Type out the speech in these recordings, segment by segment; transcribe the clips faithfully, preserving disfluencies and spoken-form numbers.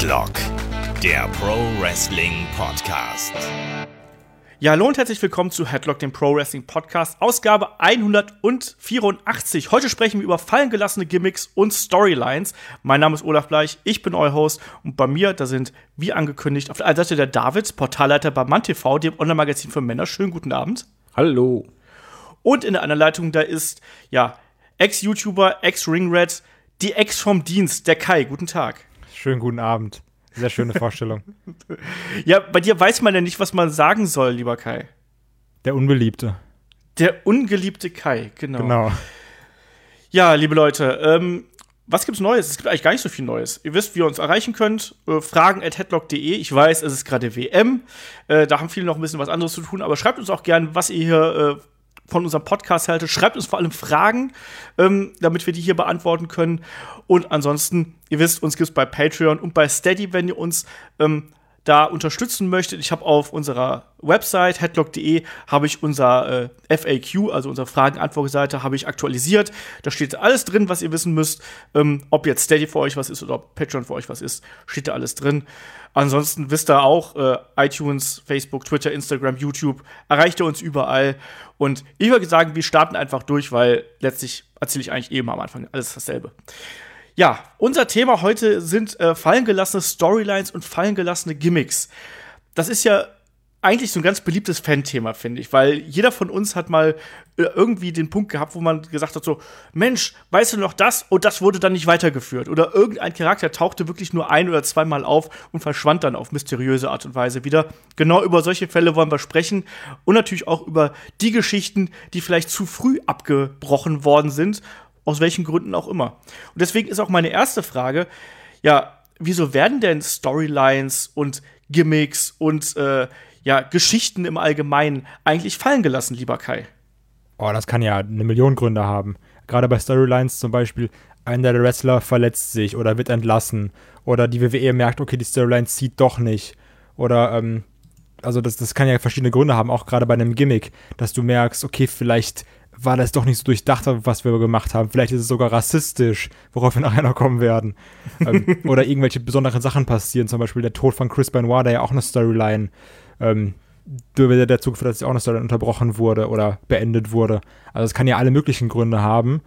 Headlock, der Pro Wrestling Podcast. Ja, hallo und herzlich willkommen zu Headlock, dem Pro Wrestling Podcast, Ausgabe hundertvierundachtzig. Heute sprechen wir über fallen gelassene Gimmicks und Storylines. Mein Name ist Olaf Bleich, ich bin euer Host und bei mir, da sind, wie angekündigt, auf der einen Seite der David, Portalleiter bei MannTV, dem Online-Magazin für Männer. Schönen guten Abend. Hallo. Und in der anderen Leitung, da ist, ja, Ex-YouTuber, Ex-Ringrat, die Ex vom Dienst, der Kai. Guten Tag. Schönen guten Abend. Sehr schöne Vorstellung. Ja, bei dir weiß man ja nicht, was man sagen soll, lieber Kai. Der Unbeliebte. Der ungeliebte Kai, genau. Genau. Ja, liebe Leute, ähm, was gibt's Neues? Es gibt eigentlich gar nicht so viel Neues. Ihr wisst, wie ihr uns erreichen könnt. Äh, fragen at headlock punkt de. Ich weiß, es ist gerade W M. Äh, da haben viele noch ein bisschen was anderes zu tun. Aber schreibt uns auch gern, was ihr hier äh, von unserem Podcast haltet. Schreibt uns vor allem Fragen, ähm, damit wir die hier beantworten können. Und ansonsten, ihr wisst, uns gibt's bei Patreon und bei Steady, wenn ihr uns ähm, da unterstützen möchtet. Ich habe auf unserer Website headlock punkt de habe ich unser äh, F A Q, also unsere Fragen-Antwort-Seite, habe ich aktualisiert. Da steht alles drin, was ihr wissen müsst. Ähm, ob jetzt Steady für euch was ist oder ob Patreon für euch was ist, steht da alles drin. Ansonsten wisst ihr auch, äh, iTunes, Facebook, Twitter, Instagram, YouTube, erreicht ihr uns überall. Und ich würde sagen, wir starten einfach durch, weil letztlich erzähle ich eigentlich eben am Anfang alles dasselbe. Ja, unser Thema heute sind äh, fallen gelassene Storylines und fallen gelassene Gimmicks. Das ist ja eigentlich so ein ganz beliebtes Fan-Thema, finde ich, weil jeder von uns hat mal äh, irgendwie den Punkt gehabt, wo man gesagt hat so, Mensch, weißt du noch das? Und das wurde dann nicht weitergeführt. Oder irgendein Charakter tauchte wirklich nur ein- oder zweimal auf und verschwand dann auf mysteriöse Art und Weise wieder. Genau über solche Fälle wollen wir sprechen und natürlich auch über die Geschichten, die vielleicht zu früh abgebrochen worden sind, aus welchen Gründen auch immer. Und deswegen ist auch meine erste Frage, ja, wieso werden denn Storylines und Gimmicks und äh, ja, Geschichten im Allgemeinen eigentlich fallen gelassen, lieber Kai? Oh, das kann ja eine Million Gründe haben. Gerade bei Storylines zum Beispiel, einer der Wrestler verletzt sich oder wird entlassen. Oder die W W E merkt, okay, die Storyline zieht doch nicht. Oder, ähm, also das, das kann ja verschiedene Gründe haben, auch gerade bei einem Gimmick, dass du merkst, okay, vielleicht war das doch nicht so durchdacht, was wir gemacht haben. Vielleicht ist es sogar rassistisch, worauf wir nachher noch kommen werden. ähm, oder irgendwelche besonderen Sachen passieren, zum Beispiel der Tod von Chris Benoit, der ja auch eine Storyline ähm, der dazu geführt hat, dass auch eine Storyline unterbrochen wurde oder beendet wurde. Also es kann ja alle möglichen Gründe haben.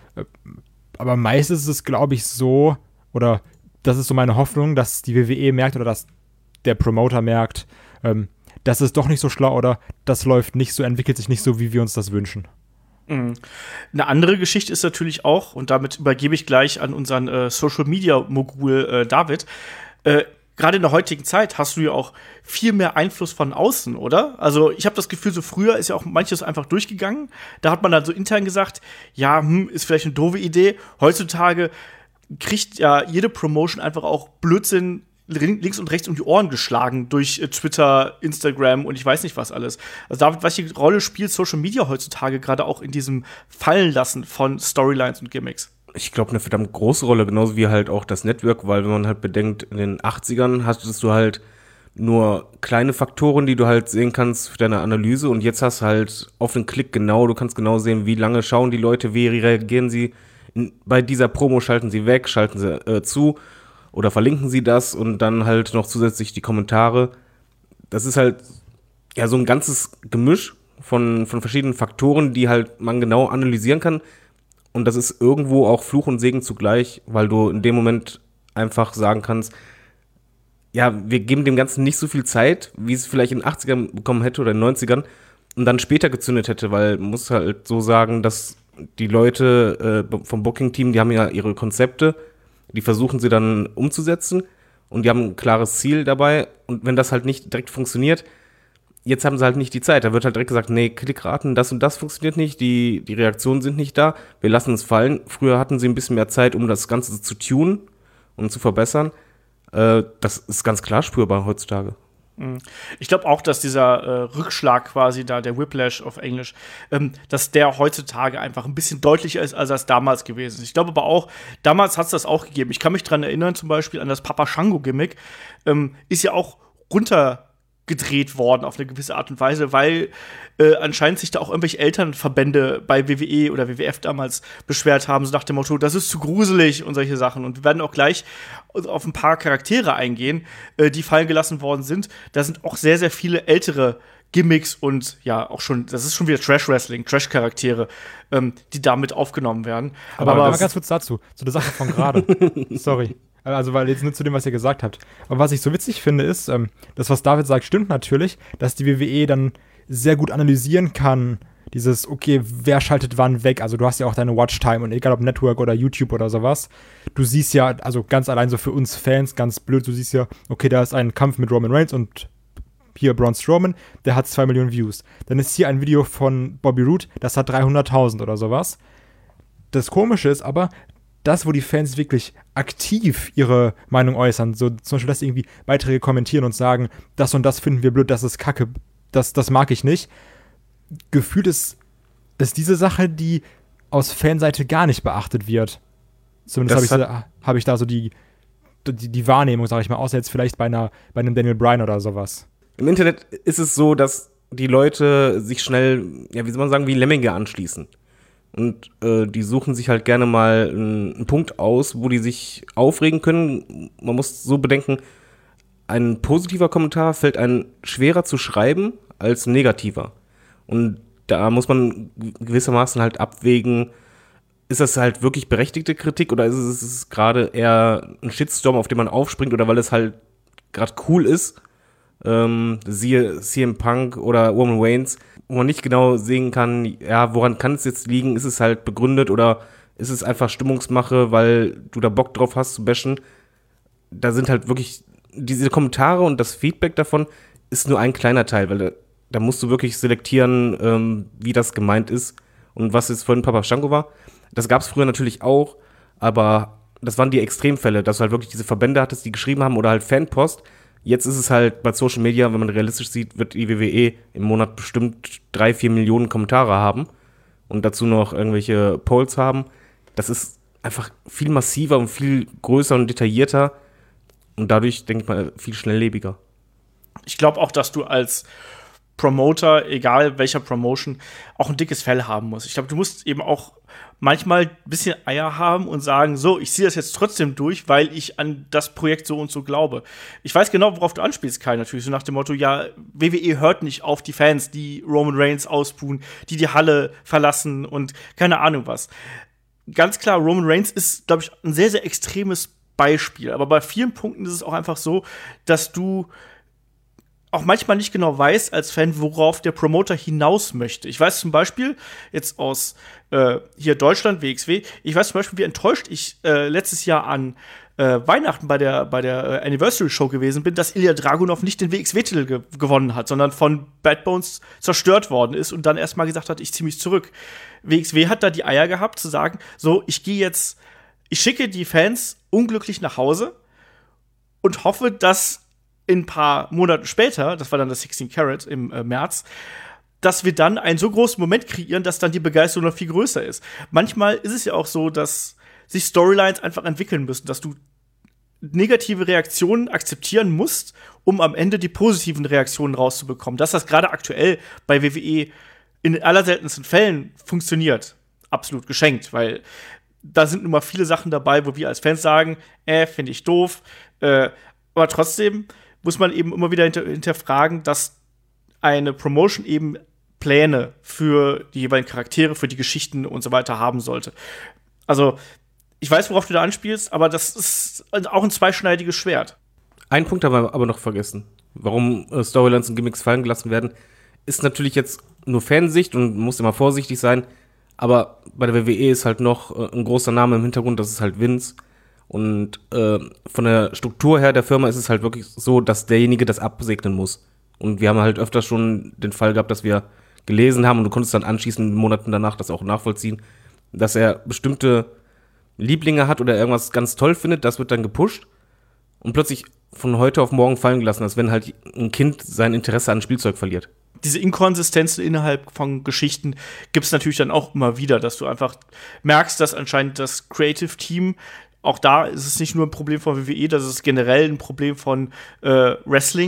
Aber meistens ist es, glaube ich, so, oder das ist so meine Hoffnung, dass die W W E merkt oder dass der Promoter merkt, ähm, das ist doch nicht so schlau oder das läuft nicht so, entwickelt sich nicht so, wie wir uns das wünschen. Mhm. Eine andere Geschichte ist natürlich auch, und damit übergebe ich gleich an unseren äh, Social-Media-Mogul äh, David, äh, gerade in der heutigen Zeit hast du ja auch viel mehr Einfluss von außen, oder? Also ich habe das Gefühl, so früher ist ja auch manches einfach durchgegangen. Da hat man dann so intern gesagt, ja, hm, ist vielleicht eine doofe Idee. Heutzutage kriegt ja jede Promotion einfach auch Blödsinn links und rechts um die Ohren geschlagen durch äh, Twitter, Instagram und ich weiß nicht was alles. Also David, welche Rolle spielt Social Media heutzutage gerade auch in diesem Fallenlassen von Storylines und Gimmicks? Ich glaube, eine verdammt große Rolle, genauso wie halt auch das Network, weil wenn man halt bedenkt, in den achtzigern hattest du halt nur kleine Faktoren, die du halt sehen kannst für deine Analyse und jetzt hast du halt auf den Klick genau, du kannst genau sehen, wie lange schauen die Leute, wie reagieren sie bei dieser Promo, schalten sie weg, schalten sie äh, zu oder verlinken sie das und dann halt noch zusätzlich die Kommentare. Das ist halt ja so ein ganzes Gemisch von, von verschiedenen Faktoren, die halt man genau analysieren kann. Und das ist irgendwo auch Fluch und Segen zugleich, weil du in dem Moment einfach sagen kannst, ja, wir geben dem Ganzen nicht so viel Zeit, wie es vielleicht in den achtzigern bekommen hätte oder in den neunzigern und dann später gezündet hätte, weil man muss halt so sagen, dass die Leute äh, vom Booking-Team, die haben ja ihre Konzepte, die versuchen sie dann umzusetzen und die haben ein klares Ziel dabei und wenn das halt nicht direkt funktioniert, jetzt haben sie halt nicht die Zeit, da wird halt direkt gesagt, nee, Klickraten, das und das funktioniert nicht, die, die Reaktionen sind nicht da, wir lassen es fallen. Früher hatten sie ein bisschen mehr Zeit, um das Ganze zu tunen und zu verbessern. Äh, das ist ganz klar spürbar heutzutage. Ich glaube auch, dass dieser äh, Rückschlag quasi da, der Whiplash auf Englisch, ähm, dass der heutzutage einfach ein bisschen deutlicher ist, als das damals gewesen ist. Ich glaube aber auch, damals hat es das auch gegeben. Ich kann mich dran erinnern, zum Beispiel an das Papa Shango-Gimmick, ähm, ist ja auch runter gedreht worden auf eine gewisse Art und Weise, weil äh, anscheinend sich da auch irgendwelche Elternverbände bei W W E oder W W F damals beschwert haben, so nach dem Motto, das ist zu gruselig und solche Sachen. Und wir werden auch gleich auf ein paar Charaktere eingehen, äh, die fallen gelassen worden sind. Da sind auch sehr, sehr viele ältere Gimmicks und ja, auch schon, das ist schon wieder Trash-Wrestling, Trash-Charaktere, ähm, die damit aufgenommen werden. Aber, Aber, aber mal ganz kurz dazu, zu der Sache von gerade. Sorry. Also, weil jetzt nur zu dem, was ihr gesagt habt. Aber was ich so witzig finde, ist, ähm, das, was David sagt, stimmt natürlich, dass die W W E dann sehr gut analysieren kann, dieses, okay, wer schaltet wann weg? Also, du hast ja auch deine Watchtime und egal ob Network oder YouTube oder sowas. Du siehst ja, also ganz allein so für uns Fans, ganz blöd, du siehst ja, okay, da ist ein Kampf mit Roman Reigns und hier Braun Strowman, der hat zwei Millionen Views. Dann ist hier ein Video von Bobby Roode, das hat dreihunderttausend oder sowas. Das Komische ist aber, das, wo die Fans wirklich aktiv ihre Meinung äußern, so zum Beispiel, dass sie irgendwie Beiträge kommentieren und sagen, das und das finden wir blöd, das ist Kacke, das, das mag ich nicht. Gefühlt ist, ist diese Sache, die aus Fanseite gar nicht beachtet wird. Zumindest habe ich, so, hab ich da so die, die, die Wahrnehmung, sage ich mal, außer jetzt vielleicht bei, einer, bei einem Daniel Bryan oder sowas. Im Internet ist es so, dass die Leute sich schnell, ja, wie soll man sagen, wie Lemminge anschließen. Und äh, die suchen sich halt gerne mal einen, einen Punkt aus, wo die sich aufregen können. Man muss so bedenken, ein positiver Kommentar fällt einem schwerer zu schreiben als ein negativer. Und da muss man gewissermaßen halt abwägen, ist das halt wirklich berechtigte Kritik oder ist es, es gerade eher ein Shitstorm, auf den man aufspringt oder weil es halt gerade cool ist. Ähm, siehe C M Punk oder Roman Reigns, wo man nicht genau sehen kann, ja, woran kann es jetzt liegen? Ist es halt begründet oder ist es einfach Stimmungsmache, weil du da Bock drauf hast zu bashen? Da sind halt wirklich diese Kommentare und das Feedback davon ist nur ein kleiner Teil, weil da, da musst du wirklich selektieren, ähm, wie das gemeint ist und was jetzt vorhin Papa Shango war. Das gab es früher natürlich auch, aber das waren die Extremfälle, dass du halt wirklich diese Verbände hattest, die geschrieben haben oder halt Fanpost. Jetzt ist es halt bei Social Media, wenn man realistisch sieht, wird die W W E im Monat bestimmt drei, vier Millionen Kommentare haben und dazu noch irgendwelche Polls haben. Das ist einfach viel massiver und viel größer und detaillierter und dadurch, denke ich mal, viel schnelllebiger. Ich glaube auch, dass du als Promoter, egal welcher Promotion, auch ein dickes Fell haben musst. Ich glaube, du musst eben auch manchmal ein bisschen Eier haben und sagen, so, ich ziehe das jetzt trotzdem durch, weil ich an das Projekt so und so glaube. Ich weiß genau, worauf du anspielst, Kai, natürlich, so nach dem Motto, ja, W W E hört nicht auf die Fans, die Roman Reigns ausbuhen, die die Halle verlassen und keine Ahnung was. Ganz klar, Roman Reigns ist, glaube ich, ein sehr, sehr extremes Beispiel. Aber bei vielen Punkten ist es auch einfach so, dass du auch manchmal nicht genau weiß als Fan, worauf der Promoter hinaus möchte. Ich weiß zum Beispiel jetzt aus äh, hier Deutschland, W X W, ich weiß zum Beispiel, wie enttäuscht ich äh, letztes Jahr an äh, Weihnachten bei der, bei der äh, Anniversary Show gewesen bin, dass Ilya Dragunov nicht den W X W-Titel ge- gewonnen hat, sondern von Bad Bones zerstört worden ist und dann erstmal gesagt hat, ich ziehe mich zurück. W X W hat da die Eier gehabt, zu sagen, so, ich gehe jetzt, ich schicke die Fans unglücklich nach Hause und hoffe, dass in ein paar Monaten später, das war dann das sechzehn Karat im äh, März, dass wir dann einen so großen Moment kreieren, dass dann die Begeisterung noch viel größer ist. Manchmal ist es ja auch so, dass sich Storylines einfach entwickeln müssen, dass du negative Reaktionen akzeptieren musst, um am Ende die positiven Reaktionen rauszubekommen. Dass das gerade aktuell bei W W E in den allerseltensten Fällen funktioniert, absolut geschenkt, weil da sind nun mal viele Sachen dabei, wo wir als Fans sagen, äh, finde ich doof, äh, aber trotzdem muss man eben immer wieder hinter, hinterfragen, dass eine Promotion eben Pläne für die jeweiligen Charaktere, für die Geschichten und so weiter haben sollte. Also, ich weiß, worauf du da anspielst, aber das ist auch ein zweischneidiges Schwert. Einen Punkt haben wir aber noch vergessen. Warum äh, Storylines und Gimmicks fallen gelassen werden, ist natürlich jetzt nur Fansicht und muss immer vorsichtig sein. Aber bei der W W E ist halt noch äh, ein großer Name im Hintergrund, das ist halt Vince. Und äh, von der Struktur her der Firma ist es halt wirklich so, dass derjenige das absegnen muss. Und wir haben halt öfter schon den Fall gehabt, dass wir gelesen haben und du konntest dann anschließend in den Monaten danach das auch nachvollziehen, dass er bestimmte Lieblinge hat oder irgendwas ganz toll findet, das wird dann gepusht und plötzlich von heute auf morgen fallen gelassen, als wenn halt ein Kind sein Interesse an Spielzeug verliert. Diese Inkonsistenzen innerhalb von Geschichten gibt es natürlich dann auch immer wieder, dass du einfach merkst, dass anscheinend das Creative Team, auch da ist es nicht nur ein Problem von W W E, das ist generell ein Problem von äh, Wrestling,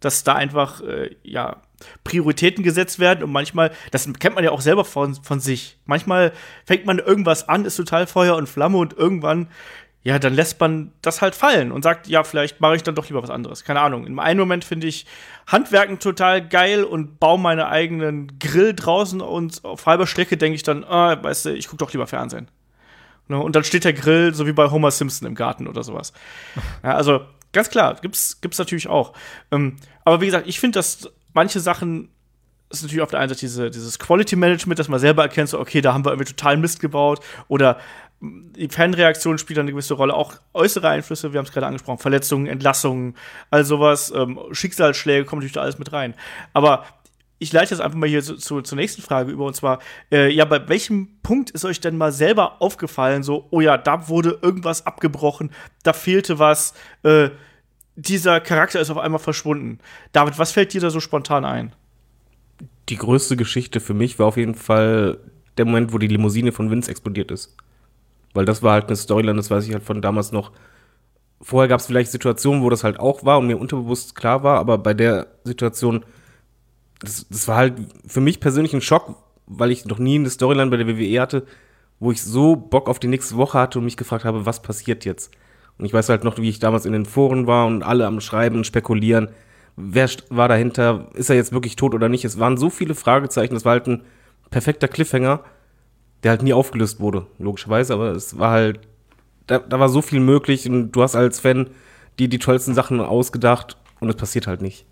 dass da einfach, äh, ja, Prioritäten gesetzt werden und manchmal, das kennt man ja auch selber von, von sich, manchmal fängt man irgendwas an, ist total Feuer und Flamme und irgendwann, ja, dann lässt man das halt fallen und sagt, ja, vielleicht mache ich dann doch lieber was anderes. Keine Ahnung. Im einen Moment finde ich Handwerken total geil und baue meine eigenen Grill draußen und auf halber Strecke denke ich dann, ah, weißt du, ich gucke doch lieber Fernsehen. Und dann steht der Grill so wie bei Homer Simpson im Garten oder sowas. Ja, also ganz klar, gibt's, gibt's natürlich auch. Ähm, aber wie gesagt, ich finde, dass manche Sachen, das ist natürlich auf der einen Seite diese, dieses Quality Management, dass man selber erkennt, so, okay, da haben wir irgendwie total Mist gebaut. Oder die Fanreaktion spielt eine gewisse Rolle. Auch äußere Einflüsse, wir haben es gerade angesprochen, Verletzungen, Entlassungen, all sowas, ähm, Schicksalsschläge kommen natürlich da alles mit rein. Aber ich leite jetzt einfach mal hier zu, zu, zur nächsten Frage über, und zwar, äh, ja, bei welchem Punkt ist euch denn mal selber aufgefallen, so, oh ja, da wurde irgendwas abgebrochen, da fehlte was, äh, dieser Charakter ist auf einmal verschwunden. David, was fällt dir da so spontan ein? Die größte Geschichte für mich war auf jeden Fall der Moment, wo die Limousine von Vince explodiert ist. Weil das war halt eine Storyline, das weiß ich halt von damals noch. Vorher gab es vielleicht Situationen, wo das halt auch war und mir unterbewusst klar war, aber bei der Situation, das, das war halt für mich persönlich ein Schock, weil ich noch nie eine Storyline bei der W W E hatte, wo ich so Bock auf die nächste Woche hatte und mich gefragt habe, was passiert jetzt? Und ich weiß halt noch, wie ich damals in den Foren war und alle am Schreiben und spekulieren, wer war dahinter, ist er jetzt wirklich tot oder nicht? Es waren so viele Fragezeichen, das war halt ein perfekter Cliffhanger, der halt nie aufgelöst wurde, logischerweise, aber es war halt, da, da war so viel möglich und du hast als Fan die, die tollsten Sachen ausgedacht und es passiert halt nicht.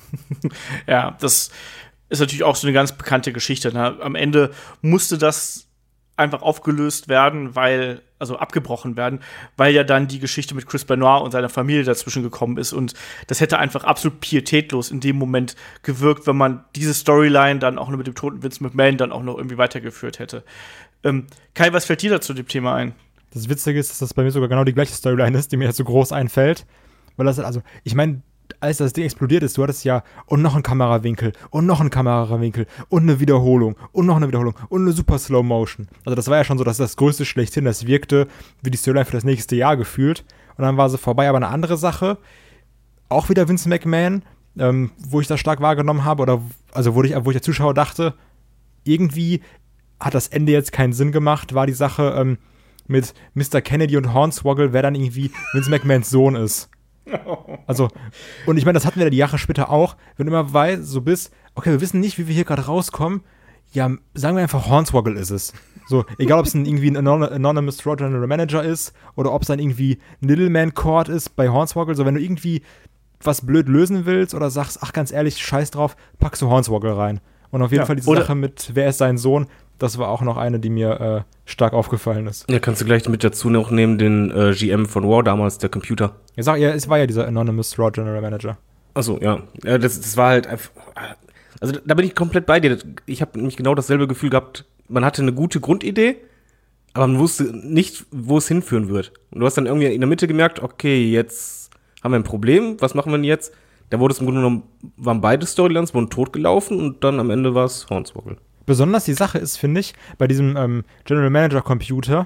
Ja, das ist natürlich auch so eine ganz bekannte Geschichte. Ne? Am Ende musste das einfach aufgelöst werden, weil, also abgebrochen werden, weil ja dann die Geschichte mit Chris Benoit und seiner Familie dazwischen gekommen ist und das hätte einfach absolut pietätlos in dem Moment gewirkt, wenn man diese Storyline dann auch noch mit dem toten Vince McMahon dann auch noch irgendwie weitergeführt hätte. Ähm, Kai, was fällt dir dazu dem Thema ein? Das Witzige ist, dass das bei mir sogar genau die gleiche Storyline ist, die mir jetzt so groß einfällt, weil das, also, ich meine, als das Ding explodiert ist, du hattest ja und noch einen Kamerawinkel und noch einen Kamerawinkel und eine Wiederholung und noch eine Wiederholung und eine super Slow Motion. Also das war ja schon so, dass das Größte schlechthin, das wirkte wie die Storyline für das nächste Jahr gefühlt und dann war sie vorbei. Aber eine andere Sache, auch wieder Vince McMahon, ähm, wo ich das stark wahrgenommen habe oder also wo ich, wo ich als Zuschauer dachte, irgendwie hat das Ende jetzt keinen Sinn gemacht, war die Sache ähm, mit Mister Kennedy und Hornswoggle, wer dann irgendwie Vince McMahons Sohn ist. Also, und ich meine, das hatten wir ja die Jahre später auch, wenn du immer weißt, so bist, okay, wir wissen nicht, wie wir hier gerade rauskommen, ja, sagen wir einfach, Hornswoggle ist es. So, egal, ob es ein, irgendwie ein Anonymous Raw General Manager ist oder ob es dann irgendwie ein Middleman Court ist bei Hornswoggle, so, wenn du irgendwie was blöd lösen willst oder sagst, ach, ganz ehrlich, scheiß drauf, packst du Hornswoggle rein. Und auf jeden ja, Fall diese Sache mit, wer ist sein Sohn, das war auch noch eine, die mir äh, stark aufgefallen ist. Ja, kannst du gleich mit dazu noch nehmen, den äh, G M von Raw damals, der Computer. Ich sag ja, es war ja dieser Anonymous Raw General Manager. Achso, ja. ja das, das war halt einfach, also da bin ich komplett bei dir. Ich habe nämlich genau dasselbe Gefühl gehabt, man hatte eine gute Grundidee, aber man wusste nicht, wo es hinführen wird. Und du hast dann irgendwie in der Mitte gemerkt, okay, jetzt haben wir ein Problem, was machen wir denn jetzt? Da wurde es im Grunde genommen, waren beide Storylines, wurden totgelaufen und dann am Ende war es Hornswoggle. Besonders die Sache ist, finde ich, bei diesem ähm, General Manager Computer,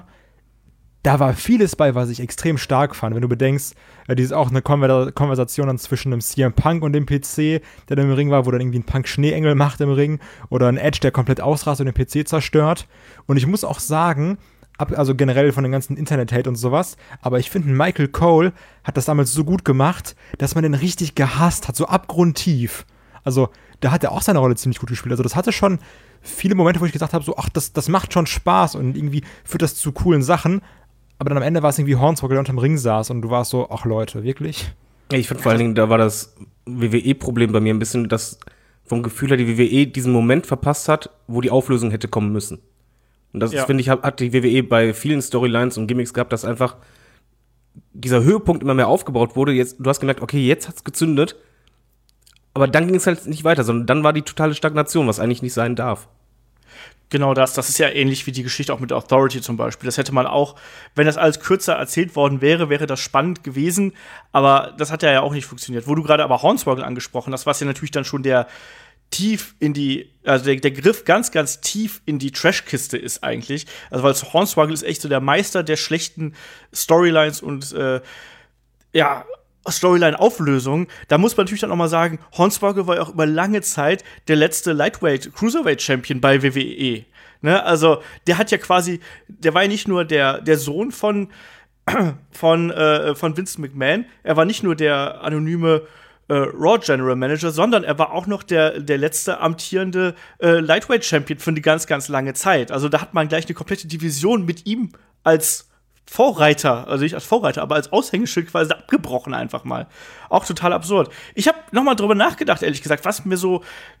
da war vieles bei, was ich extrem stark fand. Wenn du bedenkst, äh, dieses auch eine Konver- Konversation dann zwischen einem C M Punk und dem P C, der dann im Ring war, wo dann irgendwie ein Punk Schneeengel macht im Ring oder ein Edge, der komplett ausrastet und den P C zerstört. Und ich muss auch sagen, ab, also generell von dem ganzen Internet-Hate und sowas, aber ich finde, Michael Cole hat das damals so gut gemacht, dass man den richtig gehasst hat, so abgrundtief. Also, da hat er auch seine Rolle ziemlich gut gespielt. Also, das hatte schon viele Momente, wo ich gesagt habe, so, ach, das, das macht schon Spaß und irgendwie führt das zu coolen Sachen. Aber dann am Ende war es irgendwie Hornswoggle, der unterm Ring saß und du warst so, ach Leute, wirklich? Ja, ich finde vor allen Dingen, da war das W W E-Problem bei mir ein bisschen, dass vom Gefühl her die W W E diesen Moment verpasst hat, wo die Auflösung hätte kommen müssen. Und das, ja. finde ich, hat die W W E bei vielen Storylines und Gimmicks gehabt, dass einfach dieser Höhepunkt immer mehr aufgebaut wurde. Jetzt, du hast gemerkt, okay, jetzt hat's gezündet, aber dann ging es halt nicht weiter, sondern dann war die totale Stagnation, was eigentlich nicht sein darf. Genau das, das ist ja ähnlich wie die Geschichte auch mit Authority zum Beispiel. Das hätte man auch, wenn das alles kürzer erzählt worden wäre, wäre das spannend gewesen, aber das hat ja auch nicht funktioniert. Wo du gerade aber Hornswoggle angesprochen hast, was ja natürlich dann schon der tief in die, also der, der Griff ganz, ganz tief in die Trashkiste ist eigentlich. Also weil Hornswoggle ist echt so der Meister der schlechten Storylines und äh, ja, Storyline-Auflösung, da muss man natürlich dann auch mal sagen, Hornswoggle war ja auch über lange Zeit der letzte Lightweight-Cruiserweight-Champion bei W W E. Ne? Also, der hat ja quasi, der war ja nicht nur der, der Sohn von, von, äh, von Vince McMahon, er war nicht nur der anonyme äh, Raw General Manager, sondern er war auch noch der, der letzte amtierende äh, Lightweight-Champion für eine ganz, ganz lange Zeit. Also, da hat man gleich eine komplette Division mit ihm als Vorreiter, also nicht als Vorreiter, aber als Aushängeschild quasi abgebrochen einfach mal. Auch total absurd. Ich habe noch mal drüber nachgedacht, ehrlich gesagt, was mir so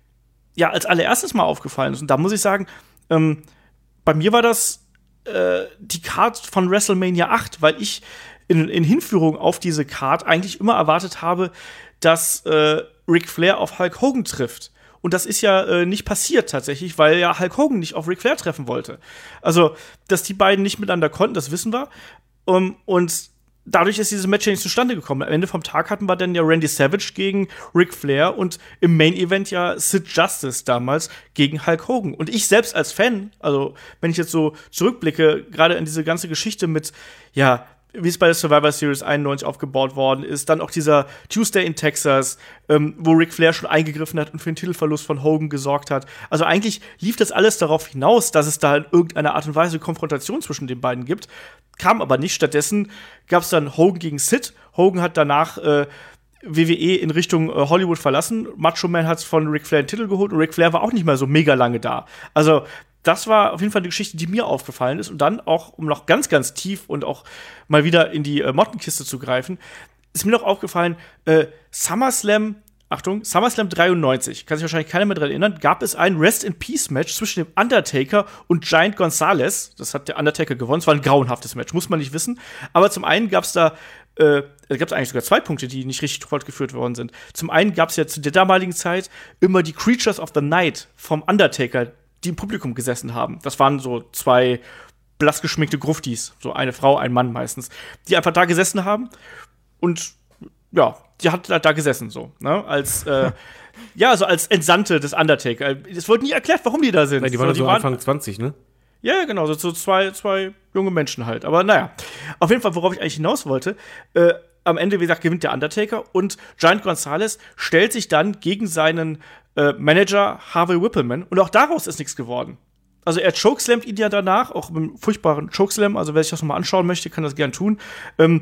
ja als allererstes mal aufgefallen ist. Und da muss ich sagen, ähm, bei mir war das äh, die Card von WrestleMania acht, weil ich in, in Hinführung auf diese Card eigentlich immer erwartet habe, dass äh, Ric Flair auf Hulk Hogan trifft. Und das ist ja äh, nicht passiert tatsächlich, weil ja Hulk Hogan nicht auf Ric Flair treffen wollte. Also, dass die beiden nicht miteinander konnten, das wissen wir. Um, und dadurch ist dieses Match ja nicht zustande gekommen. Am Ende vom Tag hatten wir dann ja Randy Savage gegen Ric Flair und im Main Event ja Sid Justice damals gegen Hulk Hogan. Und ich selbst als Fan, also wenn ich jetzt so zurückblicke, gerade in diese ganze Geschichte mit, ja, wie es bei der Survivor Series einundneunzig aufgebaut worden ist, dann auch dieser Tuesday in Texas, ähm, wo Ric Flair schon eingegriffen hat und für den Titelverlust von Hogan gesorgt hat. Also eigentlich lief das alles darauf hinaus, dass es da in irgendeiner Art und Weise Konfrontation zwischen den beiden gibt. Kam aber nicht. Stattdessen gab es dann Hogan gegen Sid. Hogan hat danach äh, W W E in Richtung äh, Hollywood verlassen. Macho Man hat von Ric Flair den Titel geholt und Ric Flair war auch nicht mehr so mega lange da. Also das war auf jeden Fall eine Geschichte, die mir aufgefallen ist. Und dann auch, um noch ganz, ganz tief und auch mal wieder in die äh, Mottenkiste zu greifen, ist mir noch aufgefallen, äh, SummerSlam, Achtung, SummerSlam dreiundneunzig, kann sich wahrscheinlich keiner mehr daran erinnern, gab es ein Rest-in-Peace-Match zwischen dem Undertaker und Giant Gonzalez. Das hat der Undertaker gewonnen. Es war ein grauenhaftes Match, muss man nicht wissen. Aber zum einen gab es da äh, gab es eigentlich sogar zwei Punkte, die nicht richtig fortgeführt worden sind. Zum einen gab es ja zu der damaligen Zeit immer die Creatures of the Night vom Undertaker, die im Publikum gesessen haben. Das waren so zwei blass geschminkte Gruftis, so eine Frau, ein Mann meistens, die einfach da gesessen haben und ja, die hat da gesessen so, ne, als äh, ja, so als Entsandte des Undertaker. Es wurde nie erklärt, warum die da sind. Ja, die waren so, die so waren Anfang zwanzig, ne? Ja, genau, so, so zwei, zwei junge Menschen halt. Aber naja, auf jeden Fall, worauf ich eigentlich hinaus wollte, äh, am Ende, wie gesagt, gewinnt der Undertaker und Giant Gonzalez stellt sich dann gegen seinen äh, Manager Harvey Whippleman und auch daraus ist nichts geworden. Also er chokeslammt ihn ja danach, auch mit einem furchtbaren Chokeslam, also wer sich das nochmal anschauen möchte, kann das gern tun, ähm,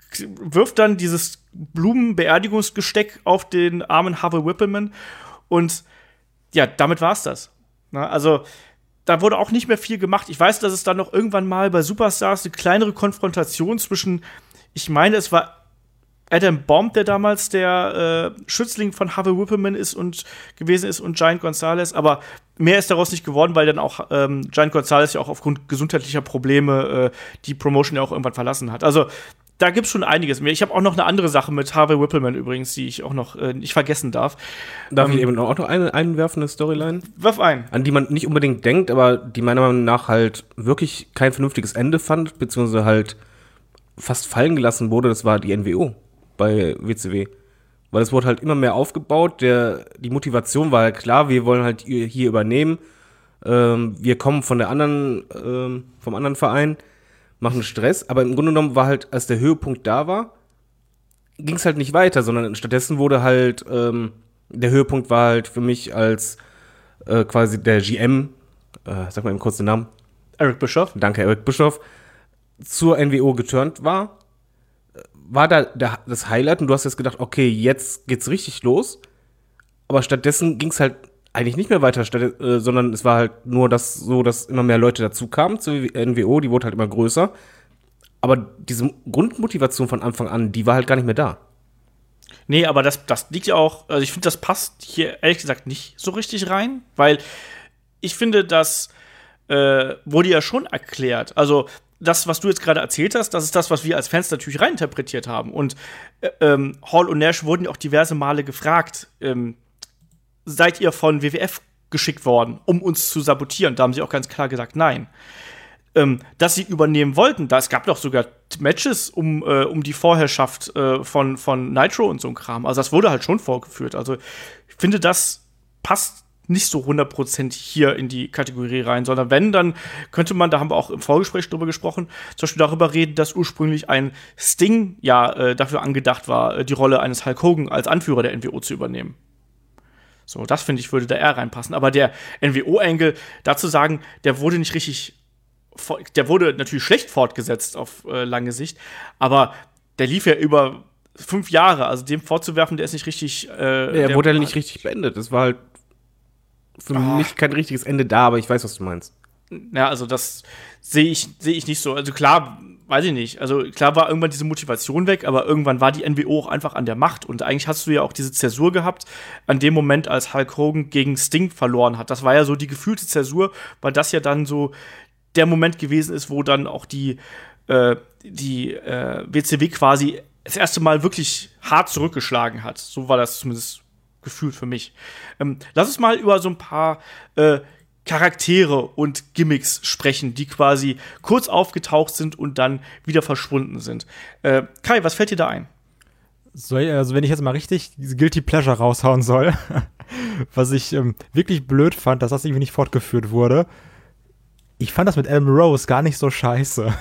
wirft dann dieses Blumenbeerdigungsgesteck auf den armen Harvey Whippleman und ja, damit war's das. Na, also da wurde auch nicht mehr viel gemacht. Ich weiß, dass es dann noch irgendwann mal bei Superstars eine kleinere Konfrontation zwischen, ich meine, es war Adam Bomb, der damals der äh, Schützling von Harvey Whippleman ist und gewesen ist und Giant Gonzalez, aber mehr ist daraus nicht geworden, weil dann auch ähm, Giant Gonzalez ja auch aufgrund gesundheitlicher Probleme äh, die Promotion ja auch irgendwann verlassen hat. Also da gibt's schon einiges mehr. Ich habe auch noch eine andere Sache mit Harvey Whippleman übrigens, die ich auch noch äh, nicht vergessen darf. Darf ähm, ich eben auch noch eine einwerfende Storyline? Wirf ein. An die man nicht unbedingt denkt, aber die meiner Meinung nach halt wirklich kein vernünftiges Ende fand, beziehungsweise halt fast fallen gelassen wurde, das war die N W O bei W C W. Weil es wurde halt immer mehr aufgebaut, der, die Motivation war halt klar, wir wollen halt hier übernehmen, ähm, wir kommen von der anderen, ähm, vom anderen Verein, machen Stress, aber im Grunde genommen war halt, als der Höhepunkt da war, ging es halt nicht weiter, sondern stattdessen wurde halt, ähm, der Höhepunkt war halt für mich als äh, quasi der G M, äh, sag mal eben kurz den Namen. Eric Bischoff. Danke, Eric Bischoff, zur N W O geturnt war, war da der, das Highlight und du hast jetzt gedacht, okay, jetzt geht's richtig los, aber stattdessen ging es halt eigentlich nicht mehr weiter, statt, äh, sondern es war halt nur das so, dass immer mehr Leute dazu kamen zur N W O, die wurde halt immer größer, aber diese Grundmotivation von Anfang an, die war halt gar nicht mehr da. Nee, aber das, das liegt ja auch, also ich finde, das passt hier ehrlich gesagt nicht so richtig rein, weil ich finde, das äh, wurde ja schon erklärt, also das, was du jetzt gerade erzählt hast, das ist das, was wir als Fans natürlich reininterpretiert haben. Und äh, ähm, Hall und Nash wurden ja auch diverse Male gefragt, ähm, seid ihr von W W F geschickt worden, um uns zu sabotieren? Da haben sie auch ganz klar gesagt, nein. Ähm, dass sie übernehmen wollten, da es gab doch sogar Matches um, äh, um die Vorherrschaft äh, von, von Nitro und so ein Kram. Also das wurde halt schon vorgeführt. Also ich finde, das passt nicht so hundert Prozent hier in die Kategorie rein, sondern wenn, dann könnte man, da haben wir auch im Vorgespräch drüber gesprochen, zum Beispiel darüber reden, dass ursprünglich ein Sting ja äh, dafür angedacht war, äh, die Rolle eines Hulk Hogan als Anführer der N W O zu übernehmen. So, das finde ich, würde da eher reinpassen. Aber der N W O-Angle, dazu sagen, der wurde nicht richtig, der wurde natürlich schlecht fortgesetzt auf äh, lange Sicht, aber der lief ja über fünf Jahre, also dem vorzuwerfen, der ist nicht richtig. Äh, der, der wurde ja nicht richtig beendet. Es war halt für oh. mich kein richtiges Ende da, aber ich weiß, was du meinst. Ja, also das sehe ich, sehe ich nicht so. Also klar, weiß ich nicht. Also klar war irgendwann diese Motivation weg, aber irgendwann war die N W O auch einfach an der Macht. Und eigentlich hast du ja auch diese Zäsur gehabt, an dem Moment, als Hulk Hogan gegen Sting verloren hat. Das war ja so die gefühlte Zäsur, weil das ja dann so der Moment gewesen ist, wo dann auch die, äh, die äh, W C W quasi das erste Mal wirklich hart zurückgeschlagen hat. So war das zumindest gefühlt für mich. Ähm, lass uns mal über so ein paar äh, Charaktere und Gimmicks sprechen, die quasi kurz aufgetaucht sind und dann wieder verschwunden sind. Äh, Kai, was fällt dir da ein? So, also wenn ich jetzt mal richtig diese Guilty Pleasure raushauen soll, was ich ähm, wirklich blöd fand, dass das irgendwie nicht fortgeführt wurde. Ich fand das mit Adam Rose gar nicht so scheiße.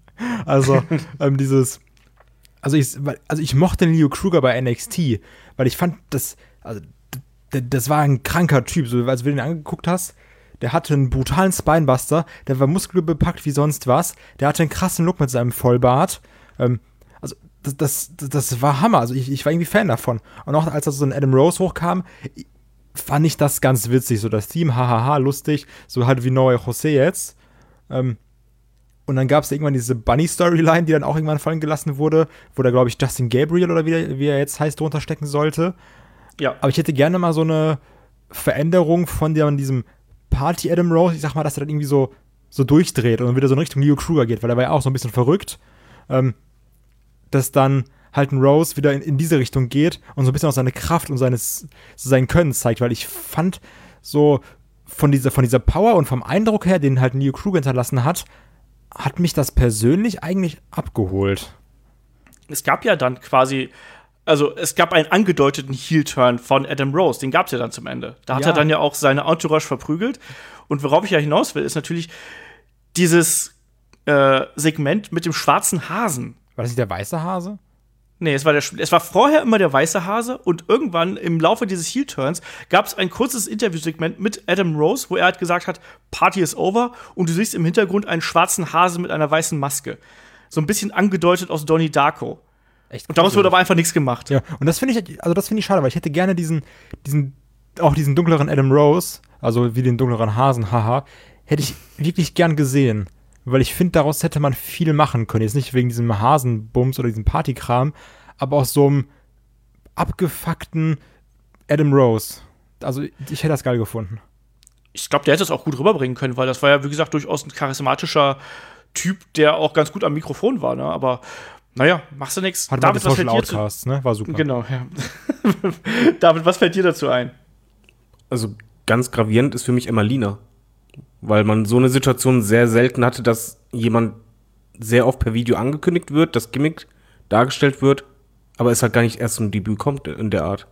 Also ähm, dieses Also ich, also ich mochte Leo Kruger bei N X T, weil ich fand, das, also, d- das war ein kranker Typ. So, als du den angeguckt hast, der hatte einen brutalen Spinebuster, der war muskelbepackt wie sonst was, der hatte einen krassen Look mit seinem Vollbart. Ähm, also das, das, das war Hammer. Also ich, ich war irgendwie Fan davon. Und auch als so ein Adam Rose hochkam, fand ich das ganz witzig. So das Team, hahaha, lustig, so halt wie Noe Jose jetzt. Ähm, Und dann gab es irgendwann diese Bunny-Storyline, die dann auch irgendwann fallen gelassen wurde, wo da, glaube ich, Justin Gabriel oder wie, der, wie er jetzt heißt, drunter stecken sollte. Ja. Aber ich hätte gerne mal so eine Veränderung von diesem Party-Adam Rose, ich sag mal, dass er dann irgendwie so, so durchdreht und dann wieder so in Richtung Leo Kruger geht, weil er war ja auch so ein bisschen verrückt. Ähm, dass dann halt ein Rose wieder in, in diese Richtung geht und so ein bisschen auch seine Kraft und seines, sein Können zeigt, weil ich fand so von dieser, von dieser Power und vom Eindruck her, den halt Leo Kruger hinterlassen hat, hat mich das persönlich eigentlich abgeholt. Es gab ja dann quasi, also es gab einen angedeuteten Heel-Turn von Adam Rose, den gab es ja dann zum Ende. Da hat Ja. er dann ja auch seine Entourage verprügelt. Und worauf ich ja hinaus will, ist natürlich dieses äh, Segment mit dem schwarzen Hasen. War das nicht der weiße Hase? Nee, es war, der, es war vorher immer der weiße Hase und irgendwann im Laufe dieses Heel-Turns gab es ein kurzes Interviewsegment mit Adam Rose, wo er halt gesagt hat, Party is over und du siehst im Hintergrund einen schwarzen Hase mit einer weißen Maske. So ein bisschen angedeutet aus Donnie Darko. Echt? Und daraus wurde aber einfach nichts gemacht. Ja, und das finde ich, also das finde ich schade, weil ich hätte gerne diesen, diesen, auch diesen dunkleren Adam Rose, also wie den dunkleren Hasen, haha, hätte ich wirklich gern gesehen. Weil ich finde, daraus hätte man viel machen können. Jetzt nicht wegen diesem Hasenbums oder diesem Partykram, aber aus so einem abgefuckten Adam Rose. Also ich hätte das geil gefunden. Ich glaube, der hätte es auch gut rüberbringen können, weil das war ja, wie gesagt, durchaus ein charismatischer Typ, der auch ganz gut am Mikrofon war, ne? Aber naja, machst du nichts. Hat David, was fällt dir Outcasts, ne? War super. Genau, ja. David, was fällt dir dazu ein? Also ganz gravierend ist für mich Emmalina. Weil man so eine Situation sehr selten hatte, dass jemand sehr oft per Video angekündigt wird, das Gimmick dargestellt wird, aber es halt gar nicht erst zum Debüt kommt in der Art.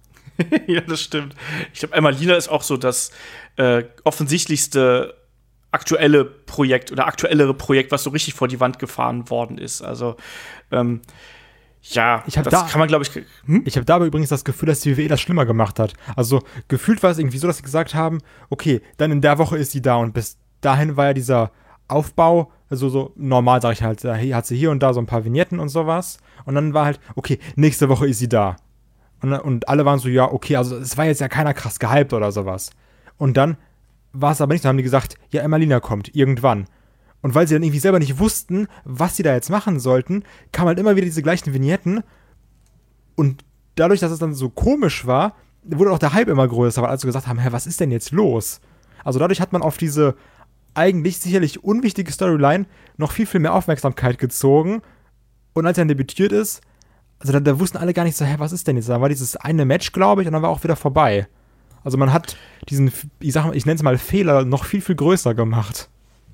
Ja, das stimmt. Ich glaube, Emmalina ist auch so das äh, offensichtlichste aktuelle Projekt oder aktuellere Projekt, was so richtig vor die Wand gefahren worden ist. Also, ähm, ja, ich hab das da, kann man, glaube ich. Hm? Ich habe dabei übrigens das Gefühl, dass die W W E das schlimmer gemacht hat. Also, gefühlt war es irgendwie so, dass sie gesagt haben, okay, dann in der Woche ist sie da und bis dahin war ja dieser Aufbau, also so normal, sage ich halt, da hat sie hier und da so ein paar Vignetten und sowas. Und dann war halt, okay, nächste Woche ist sie da. Und, und alle waren so, ja, okay, also es war jetzt ja keiner krass gehypt oder sowas. Und dann war es aber nicht, dann haben die gesagt, ja, Emmalina kommt, irgendwann. Und weil sie dann irgendwie selber nicht wussten, was sie da jetzt machen sollten, kamen halt immer wieder diese gleichen Vignetten. Und dadurch, dass es dann so komisch war, wurde auch der Hype immer größer, weil alle so gesagt haben, hä, was ist denn jetzt los? Also dadurch hat man auf diese eigentlich sicherlich unwichtige Storyline noch viel, viel mehr Aufmerksamkeit gezogen. Und als er dann debütiert ist, also da, da wussten alle gar nicht so, hä, was ist denn jetzt? Da war dieses eine Match, glaube ich, und dann war auch wieder vorbei. Also man hat diesen, ich sag mal, ich nenne es mal Fehler, noch viel, viel größer gemacht.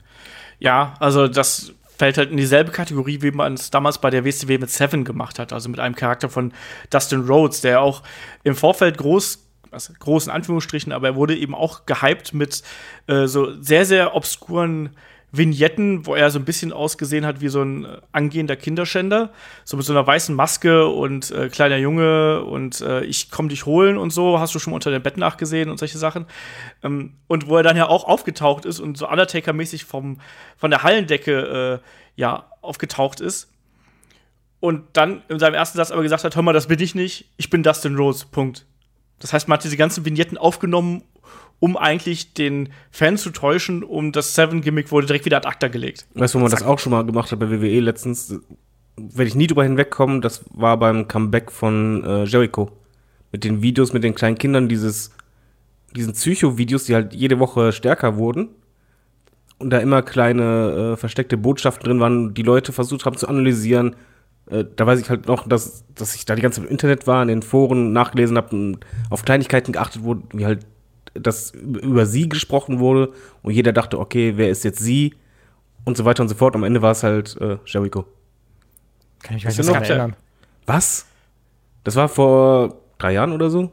Ja, also das fällt halt in dieselbe Kategorie, wie man es damals bei der W C W mit Seven gemacht hat, also mit einem Charakter von Dustin Rhodes, der auch im Vorfeld groß was großen Anführungsstrichen, aber er wurde eben auch gehypt mit äh, so sehr, sehr obskuren Vignetten, wo er so ein bisschen ausgesehen hat wie so ein äh, angehender Kinderschänder, so mit so einer weißen Maske und äh, kleiner Junge und äh, ich komm dich holen und so, hast du schon mal unter dem Bett nachgesehen und solche Sachen. Ähm, und wo er dann ja auch aufgetaucht ist und so Undertaker-mäßig vom, von der Hallendecke äh, ja, aufgetaucht ist. Und dann in seinem ersten Satz aber gesagt hat, hör mal, das bin ich nicht, ich bin Dustin Rhodes, Punkt. Das heißt, man hat diese ganzen Vignetten aufgenommen, um eigentlich den Fan zu täuschen, um das Seven-Gimmick wurde direkt wieder ad acta gelegt. Weißt du, wo man Zack. das auch schon mal gemacht hat bei W W E letztens? Werde ich nie drüber hinwegkommen, das war beim Comeback von äh, Jericho. Mit den Videos, mit den kleinen Kindern, dieses, diesen Psycho-Videos, die halt jede Woche stärker wurden. Und da immer kleine äh, versteckte Botschaften drin waren, die Leute versucht haben zu analysieren. Äh, da weiß ich halt noch, dass, dass ich da die ganze Zeit im Internet war, in den Foren nachgelesen habe und auf Kleinigkeiten geachtet wurde, wie halt dass über sie gesprochen wurde und jeder dachte, okay, wer ist jetzt sie und so weiter und so fort. Am Ende war es halt äh, Jericho. Kann ich mich nicht erinnern. Was? Das war vor drei Jahren oder so?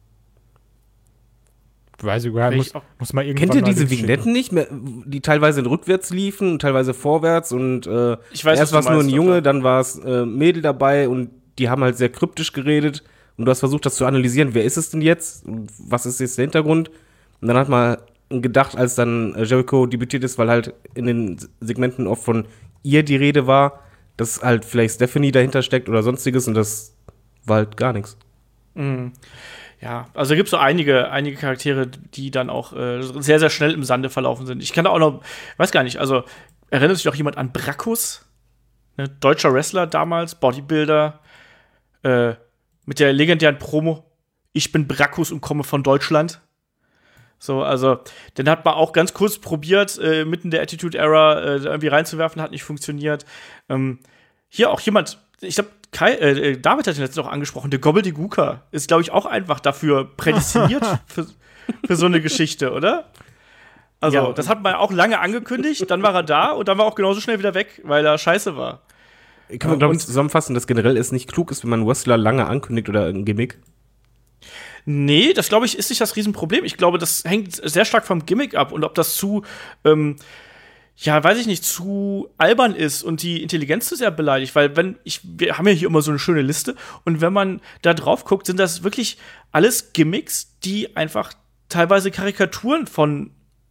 Weiß ich gar nicht. Muss, muss mal irgendwann Kennt ihr mal diese Vignetten nicht mehr, die teilweise in rückwärts liefen und teilweise vorwärts und äh, ich weiß, erst war es nur ein meinst, Junge, oder? dann war es äh, Mädel dabei und die haben halt sehr kryptisch geredet. Und du hast versucht, das zu analysieren, wer ist es denn jetzt? Und was ist jetzt der Hintergrund? Und dann hat man gedacht, als dann Jericho debütiert ist, weil halt in den Segmenten oft von ihr die Rede war, dass halt vielleicht Stephanie dahinter steckt oder sonstiges und das war halt gar nichts. Mhm. Ja, also gibt es so einige, einige Charaktere, die dann auch äh, sehr, sehr schnell im Sande verlaufen sind. Ich kann da auch noch, weiß gar nicht, also erinnert sich noch jemand an Brackus? Ne, deutscher Wrestler damals, Bodybuilder, äh, mit der legendären Promo, ich bin Brackus und komme von Deutschland. So, also, den hat man auch ganz kurz probiert, äh, mitten der Attitude-Era äh, irgendwie reinzuwerfen, hat nicht funktioniert. Ähm, hier auch jemand, ich glaube, äh, David hat den letztens auch angesprochen, der Gobbledygooker ist, glaube ich, auch einfach dafür prädestiniert für, für so eine Geschichte, oder? Also, ja, das hat man auch lange angekündigt, dann war er da und dann war er auch genauso schnell wieder weg, weil er scheiße war. Kann man, glaube ich, zusammenfassen, dass generell es nicht klug ist, wenn man einen Wrestler lange ankündigt oder ein Gimmick? Nee, das, glaube ich, ist nicht das Riesenproblem. Ich glaube, das hängt sehr stark vom Gimmick ab und ob das zu, ähm, ja, weiß ich nicht, zu albern ist und die Intelligenz zu sehr beleidigt. Weil, wenn ich, wir haben ja hier immer so eine schöne Liste und wenn man da drauf guckt, sind das wirklich alles Gimmicks, die einfach teilweise Karikaturen von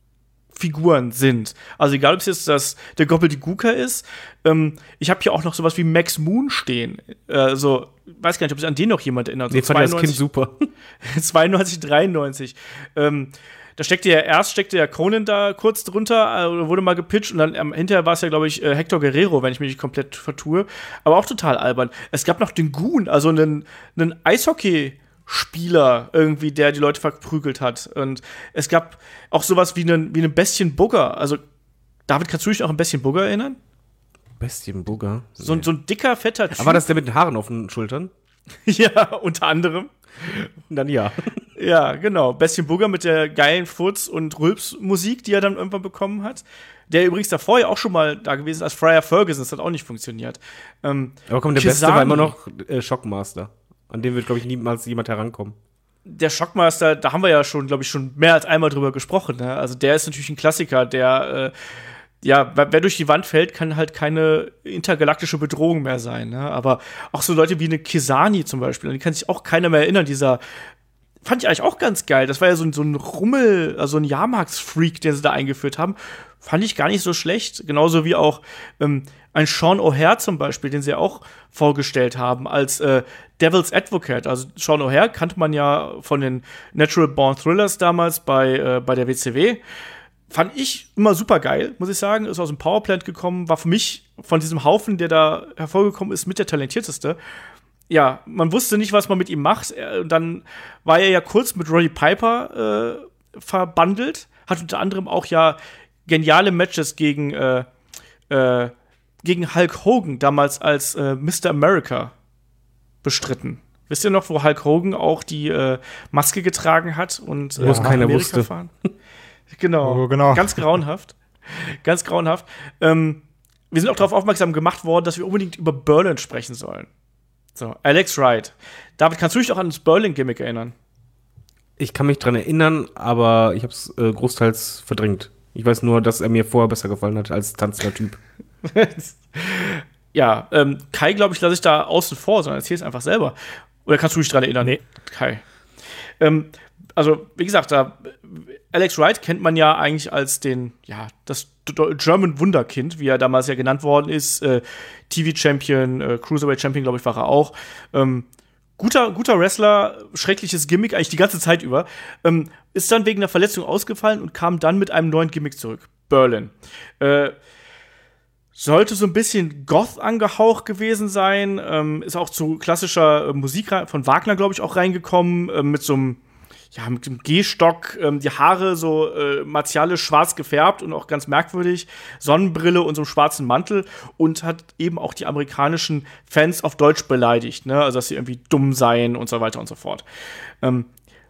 Figuren sind. Also egal, ob es jetzt das, der Gobbledygooker ist. Ähm, ich habe hier auch noch sowas wie Max Moon stehen. Also, weiß gar nicht, ob sich an den noch jemand erinnert. So nee, fand das Kind super. zweiundneunzig, dreiundneunzig. Ähm, da steckte ja, erst steckte ja Conan da kurz drunter, äh, wurde mal gepitcht und dann ähm, hinterher war es ja, glaube ich, äh, Hector Guerrero, wenn ich mich nicht komplett vertue. Aber auch total albern. Es gab noch den Goon, also einen, einen Eishockey- Spieler irgendwie, der die Leute verprügelt hat. Und es gab auch sowas wie einen, wie einen Bestienbugger. Also, David, kannst du dich noch an Bestienbugger erinnern? Bestienbugger? So, so ein dicker, fetter Typ. Aber war das der mit den Haaren auf den Schultern? Ja, unter anderem. Dann ja. Ja, genau. Bestienbugger mit der geilen Furz- und Rülps-Musik, die er dann irgendwann bekommen hat. Der übrigens davor ja auch schon mal da gewesen ist als Friar Ferguson. Das hat auch nicht funktioniert. Ähm, Aber komm, der Beste war immer noch äh, Shockmaster. An dem wird, glaube ich, niemals jemand herankommen. Der Shockmaster, da haben wir ja schon, glaube ich, schon mehr als einmal drüber gesprochen. Ne? Also der ist natürlich ein Klassiker, der, äh, ja, wer durch die Wand fällt, kann halt keine intergalaktische Bedrohung mehr sein. Ne? Aber auch so Leute wie eine Kisani zum Beispiel, an die kann sich auch keiner mehr erinnern. Dieser, fand ich eigentlich auch ganz geil. Das war ja so ein, so ein Rummel, also ein Jahrmarktsfreak, den sie da eingeführt haben. Fand ich gar nicht so schlecht. Genauso wie auch ähm, ein Sean O'Hare zum Beispiel, den sie auch vorgestellt haben als äh, Devil's Advocate. Also Sean O'Hare kannte man ja von den Natural Born Thrillers damals bei, äh, bei der W C W. Fand ich immer super geil, muss ich sagen. Ist aus dem Powerplant gekommen, war für mich von diesem Haufen, der da hervorgekommen ist, mit der talentierteste. Ja, man wusste nicht, was man mit ihm macht. Und dann war er ja kurz mit Roddy Piper äh, verbandelt. Hat unter anderem auch ja geniale Matches gegen äh, äh, gegen Hulk Hogan, damals als äh, Mister America, bestritten. Wisst ihr noch, wo Hulk Hogan auch die äh, Maske getragen hat und äh, wo es keiner Amerika wusste. Fahren? Genau. Oh, genau. Ganz grauenhaft. Ganz grauenhaft. Ähm, wir sind auch darauf aufmerksam gemacht worden, dass wir unbedingt über Berlin sprechen sollen. So, Alex Wright. David, kannst du dich auch an das Berlin-Gimmick erinnern? Ich kann mich dran erinnern, aber ich habe es äh, großteils verdrängt. Ich weiß nur, dass er mir vorher besser gefallen hat als tanzender Typ. Ja, ähm, Kai, glaube ich, lasse ich da außen vor, sondern erzähl es einfach selber. Oder kannst du dich dran erinnern? Nee. Kai. Ähm, also, wie gesagt, da, Alex Wright kennt man ja eigentlich als den, ja, das German Wunderkind, wie er damals ja genannt worden ist. Äh, T V-Champion, äh, Cruiserweight-Champion, glaube ich, war er auch. Ähm, guter, guter Wrestler, schreckliches Gimmick, eigentlich die ganze Zeit über. Ähm, ist dann wegen einer Verletzung ausgefallen und kam dann mit einem neuen Gimmick zurück. Berlin. Äh, Sollte so ein bisschen Goth angehaucht gewesen sein. Ähm, ist auch zu klassischer äh, Musik von Wagner, glaube ich, auch reingekommen. Äh, mit so einem, ja, mit dem Gehstock, ähm, die Haare so äh, martialisch schwarz gefärbt und auch ganz merkwürdig. Sonnenbrille und so einem schwarzen Mantel. Und hat eben auch die amerikanischen Fans auf Deutsch beleidigt. Ne? Also, dass sie irgendwie dumm seien und so weiter und so fort. Ähm,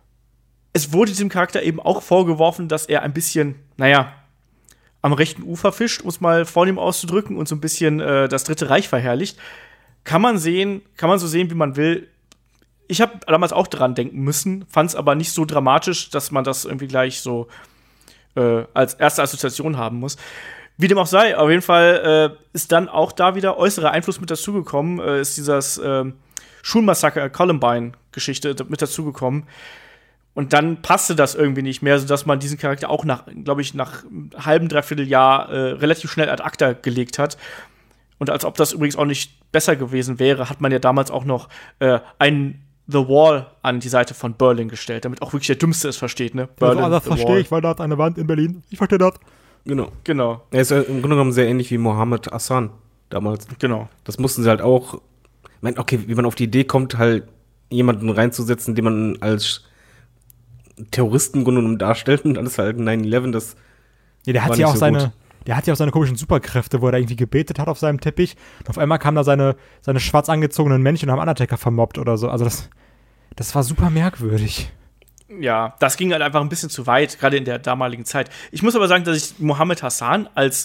es wurde diesem Charakter eben auch vorgeworfen, dass er ein bisschen, naja, am rechten Ufer fischt, um es mal vornehm auszudrücken, und so ein bisschen äh, das Dritte Reich verherrlicht. Kann man sehen, kann man so sehen, wie man will. Ich habe damals auch dran denken müssen, fand es aber nicht so dramatisch, dass man das irgendwie gleich so äh, als erste Assoziation haben muss. Wie dem auch sei, auf jeden Fall äh, ist dann auch da wieder äußerer Einfluss mit dazugekommen, äh, ist dieses äh, Schulmassaker Columbine-Geschichte mit dazugekommen. Und dann passte das irgendwie nicht mehr, sodass man diesen Charakter auch nach, glaube ich, nach einem halben, dreiviertel Jahr äh, relativ schnell ad acta gelegt hat. Und als ob das übrigens auch nicht besser gewesen wäre, hat man ja damals auch noch äh, einen The Wall an die Seite von Berlin gestellt, damit auch wirklich der Dümmste es versteht, ne? Berlin, also, das verstehe ich, weil da hat eine Wand in Berlin. Ich verstehe das. Genau. Genau. Er ist ja im Grunde genommen sehr ähnlich wie Mohammed Hassan damals. Genau. Das mussten sie halt auch, ich meine, okay, wie man auf die Idee kommt, halt jemanden reinzusetzen, den man als Terroristen im Grunde genommen darstellt, und alles halt neun elf, das ja, der hat ja auch so seine gut. Der hat ja auch seine komischen Superkräfte, wo er da irgendwie gebetet hat auf seinem Teppich. Und auf einmal kamen da seine, seine schwarz angezogenen Männchen und haben Undertaker vermobbt oder so. Also das, das war super merkwürdig. Ja, das ging halt einfach ein bisschen zu weit, gerade in der damaligen Zeit. Ich muss aber sagen, dass ich Mohammed Hassan als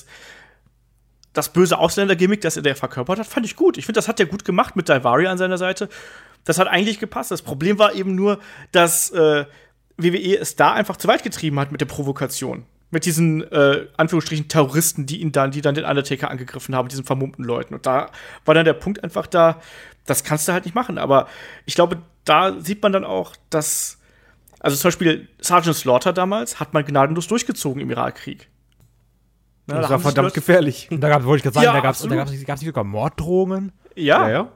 das böse Ausländer-Gimmick, das er der verkörpert hat, fand ich gut. Ich finde, das hat er gut gemacht mit Daivari an seiner Seite. Das hat eigentlich gepasst. Das Problem war eben nur, dass äh, W W E es da einfach zu weit getrieben hat mit der Provokation. Mit diesen, äh, Anführungsstrichen, Terroristen, die ihn dann, die dann den Undertaker angegriffen haben, diesen vermummten Leuten. Und da war dann der Punkt einfach da, das kannst du halt nicht machen. Aber ich glaube, da sieht man dann auch, dass, also zum Beispiel Sergeant Slaughter damals hat man gnadenlos durchgezogen im Irakkrieg. Na, das war verdammt gefährlich. Da gab, wollte ich gerade sagen, Ja, da gab es absolut. nicht sogar Morddrohungen. Ja. Ja, ja.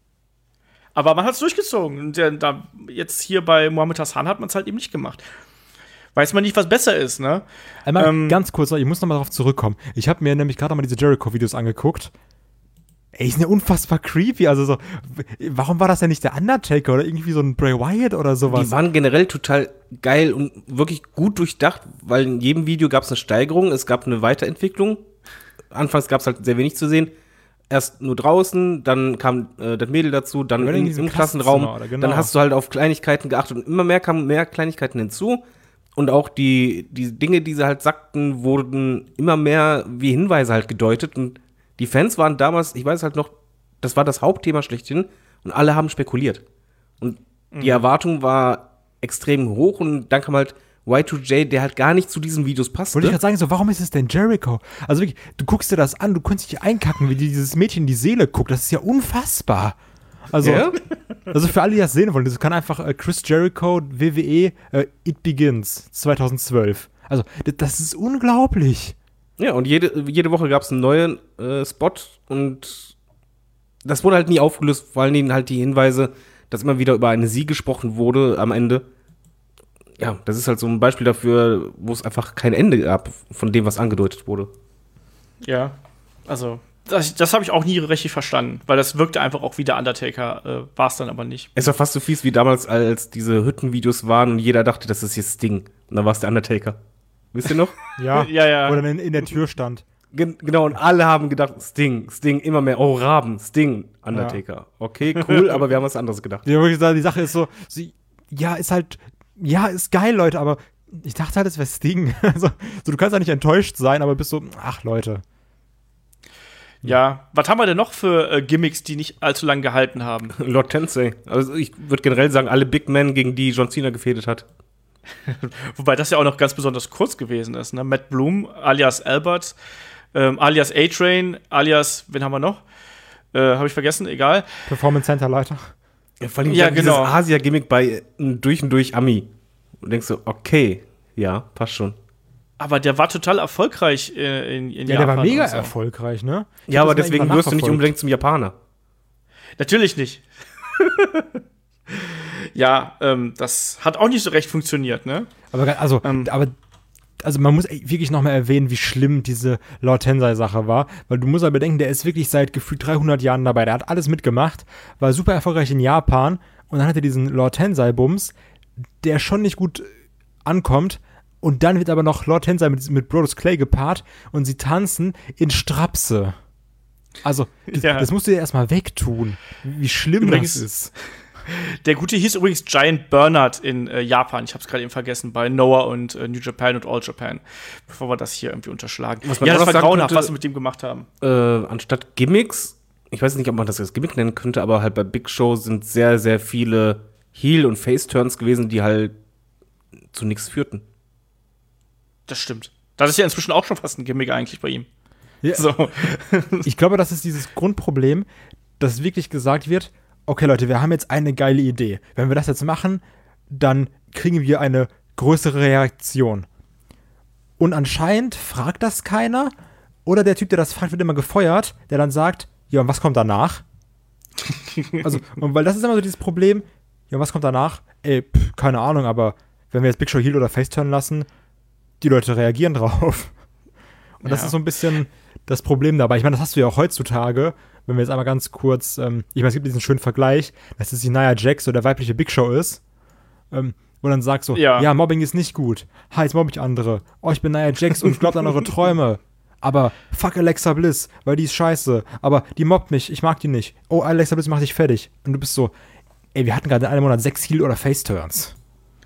Aber man hat es durchgezogen. Und der, da, jetzt hier bei Mohammed Hassan hat man es halt eben nicht gemacht. Weiß man nicht, was besser ist, ne? Einmal Ähm, ganz kurz, ich muss noch mal darauf zurückkommen. Ich habe mir nämlich gerade mal diese Jericho-Videos angeguckt. Ey, ist ja unfassbar creepy. Also so, warum war das denn nicht der Undertaker oder irgendwie so ein Bray Wyatt oder sowas? Die waren generell total geil und wirklich gut durchdacht, weil in jedem Video gab es eine Steigerung, es gab eine Weiterentwicklung. Anfangs gab es halt sehr wenig zu sehen. Erst nur draußen, dann kam äh, das Mädel dazu, dann im, im Klassenraum. Oder, genau. Dann hast du halt auf Kleinigkeiten geachtet und immer mehr kamen mehr Kleinigkeiten hinzu. Und auch die, die Dinge, die sie halt sagten, wurden immer mehr wie Hinweise halt gedeutet. Und die Fans waren damals, ich weiß halt noch, das war das Hauptthema schlechthin. Und alle haben spekuliert. Und mhm. die Erwartung war extrem hoch. Und dann kam halt Y zwei J, der halt gar nicht zu diesen Videos passte. Wollte ich gerade sagen, so, warum ist es denn Jericho? Also wirklich, du guckst dir das an, du kannst dich einkacken, wie dieses Mädchen in die Seele guckt. Das ist ja unfassbar. Also, Ja? also für alle, die das sehen wollen, das kann einfach äh, Chris Jericho, W W E, äh, It Begins zweitausendzwölf. Also, das, das ist unglaublich. Ja, und jede, jede Woche gab es einen neuen äh, Spot. Und das wurde halt nie aufgelöst. Vor allen Dingen halt die Hinweise, dass immer wieder über eine Sie gesprochen wurde am Ende. Ja, das ist halt so ein Beispiel dafür, wo es einfach kein Ende gab von dem, was angedeutet wurde. Ja, also das, das habe ich auch nie richtig verstanden, weil das wirkte einfach auch wie der Undertaker, äh, war es dann aber nicht. Es war fast so fies wie damals, als diese Hüttenvideos waren und jeder dachte, das ist jetzt Sting. Und dann war es der Undertaker. Wisst ihr noch? Ja, Ja, ja. Oder in, in der Tür stand. Gen- genau, und alle haben gedacht, Sting, Sting, immer mehr, oh, Raben, Sting, Undertaker. Okay, cool, aber wir haben was anderes gedacht. Ja, wirklich sagen, die Sache ist so, sie, ja, ist halt, ja, ist geil, Leute, aber ich dachte halt, es wäre Sting. Also, so, du kannst ja nicht enttäuscht sein, aber bist so, ach, Leute. Ja, was haben wir denn noch für äh, Gimmicks, die nicht allzu lange gehalten haben? Lord Tensei. Also ich würde generell sagen, alle Big Men, gegen die John Cena gefädet hat. Wobei das ja auch noch ganz besonders kurz gewesen ist. Ne? Matt Bloom, alias Albert, ähm, alias A-Train, alias, wen haben wir noch? Äh, Habe ich vergessen, egal. Performance Center Leiter. Ja, vor allem Ja, dieses genau. Asia-Gimmick bei äh, durch und durch Ami. Und denkst du, okay, ja, passt schon. Aber der war total erfolgreich äh, in, in Ja, Japan. der war mega und so. erfolgreich, ne? Ich Ja, hab aber das deswegen irgendwann wirst du nicht nachverfolgt. unbedingt zum Japaner. Natürlich nicht. Ja, ähm, das hat auch nicht so recht funktioniert, ne? Aber, ga- also, Ähm. aber also man muss ey, wirklich noch mal erwähnen, wie schlimm diese Lord Tensei-Sache war. Weil du musst aber bedenken, der ist wirklich seit gefühlt dreihundert Jahren dabei. Der hat alles mitgemacht, war super erfolgreich in Japan. Und dann hat er diesen Lord Tensei-Bums, der schon nicht gut ankommt. Und dann wird aber noch Lord Tensei mit, mit Brodus Clay gepaart und sie tanzen in Strapse. Also, das, Ja. das musst du dir erstmal wegtun. Wie schlimm Übrigens- das ist. Der Gute hieß übrigens Giant Bernard in äh, Japan. Ich habe es gerade eben vergessen, bei Noah und äh, New Japan und All Japan. Bevor wir das hier irgendwie unterschlagen. Was man Ja, auch das noch war sagen grauenhaft, könnte- was sie mit dem gemacht haben. Äh, anstatt Gimmicks, ich weiß nicht, ob man das als Gimmick nennen könnte, aber halt bei Big Show sind sehr, sehr viele Heel- und Face-Turns gewesen, die halt zu nichts führten. Das stimmt. Das ist ja inzwischen auch schon fast ein Gimmick eigentlich bei ihm. Ja. So. Ich glaube, das ist dieses Grundproblem, dass wirklich gesagt wird, okay Leute, wir haben jetzt eine geile Idee. Wenn wir das jetzt machen, dann kriegen wir eine größere Reaktion. Und anscheinend fragt das keiner. Oder der Typ, der das fragt, wird immer gefeuert, der dann sagt, ja, und was kommt danach? Also, und weil das ist immer so dieses Problem, ja, und was kommt danach? Ey, pff, keine Ahnung, aber wenn wir jetzt Big Show Heel oder Face turnen lassen, die Leute reagieren drauf. Und das Ja. ist so ein bisschen das Problem dabei. Ich meine, das hast du ja auch heutzutage, wenn wir jetzt einmal ganz kurz, ähm, ich meine, es gibt diesen schönen Vergleich, dass es die Nia Jax, so der weibliche Big Show ist, ähm, wo dann sagst so, Ja. ja. Mobbing ist nicht gut. Ha, jetzt mobb ich andere. Oh, ich bin Nia Jax und glaubt an eure Träume. Aber fuck Alexa Bliss, weil die ist scheiße. Aber die mobbt mich, ich mag die nicht. Oh, Alexa Bliss macht dich fertig. Und du bist so, ey, wir hatten gerade in einem Monat sechs Heel- oder Face-Turns.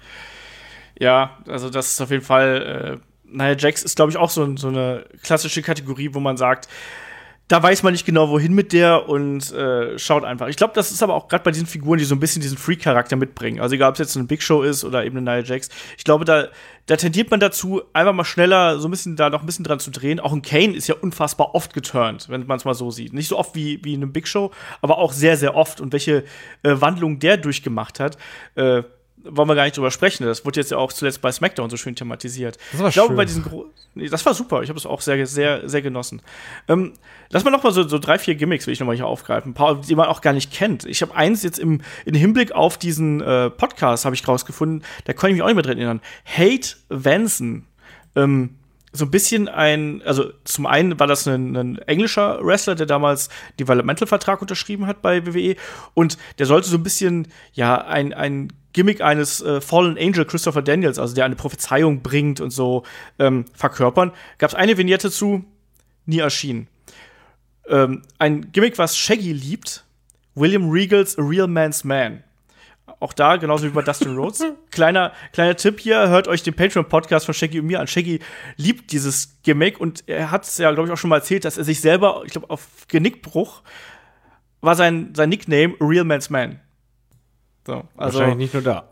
Ja, also das ist auf jeden Fall, äh, naja, Jax ist, glaube ich, auch so, so eine klassische Kategorie, wo man sagt, da weiß man nicht genau, wohin mit der und äh, schaut einfach. Ich glaube, das ist aber auch gerade bei diesen Figuren, die so ein bisschen diesen Freak-Charakter mitbringen. Also egal, ob es jetzt eine Big Show ist oder eben eine Nia Jax. Ich glaube, da, da tendiert man dazu, einfach mal schneller so ein bisschen da noch ein bisschen dran zu drehen. Auch ein Kane ist ja unfassbar oft geturnt, wenn man es mal so sieht. Nicht so oft wie, wie in einem Big Show, aber auch sehr, sehr oft. Und welche äh, Wandlung der durchgemacht hat, äh, wollen wir gar nicht drüber sprechen. Das wurde jetzt ja auch zuletzt bei SmackDown so schön thematisiert. Das war ich glaube, schön. bei diesen Gro nee, das war super. Ich habe es auch sehr, sehr, sehr genossen. Ähm, lass mal noch mal so, so drei, vier Gimmicks will ich noch mal hier aufgreifen. Ein paar, die man auch gar nicht kennt. Ich habe eins jetzt im, im Hinblick auf diesen äh, Podcast habe ich rausgefunden, da konnte ich mich auch nicht mehr dran erinnern. Hate Vanson. Ähm, so ein bisschen ein, also zum einen war das ein, ein englischer Wrestler, der damals Developmental-Vertrag unterschrieben hat bei W W E und der sollte so ein bisschen, ja, ein, ein Gimmick eines äh, Fallen Angel Christopher Daniels, also der eine Prophezeiung bringt und so ähm, verkörpern. Gab es eine Vignette zu, nie erschienen. Ähm, ein Gimmick, was Shaggy liebt, William Regals A Real Man's Man. Auch da, genauso wie bei Dustin Rhodes. kleiner, kleiner Tipp hier, hört euch den Patreon-Podcast von Shaggy und mir an. Shaggy liebt dieses Gimmick und er hat es ja, glaube ich, auch schon mal erzählt, dass er sich selber, ich glaube, auf Genickbruch war sein, sein Nickname A Real Man's Man. So, also, Wahrscheinlich nicht nur da.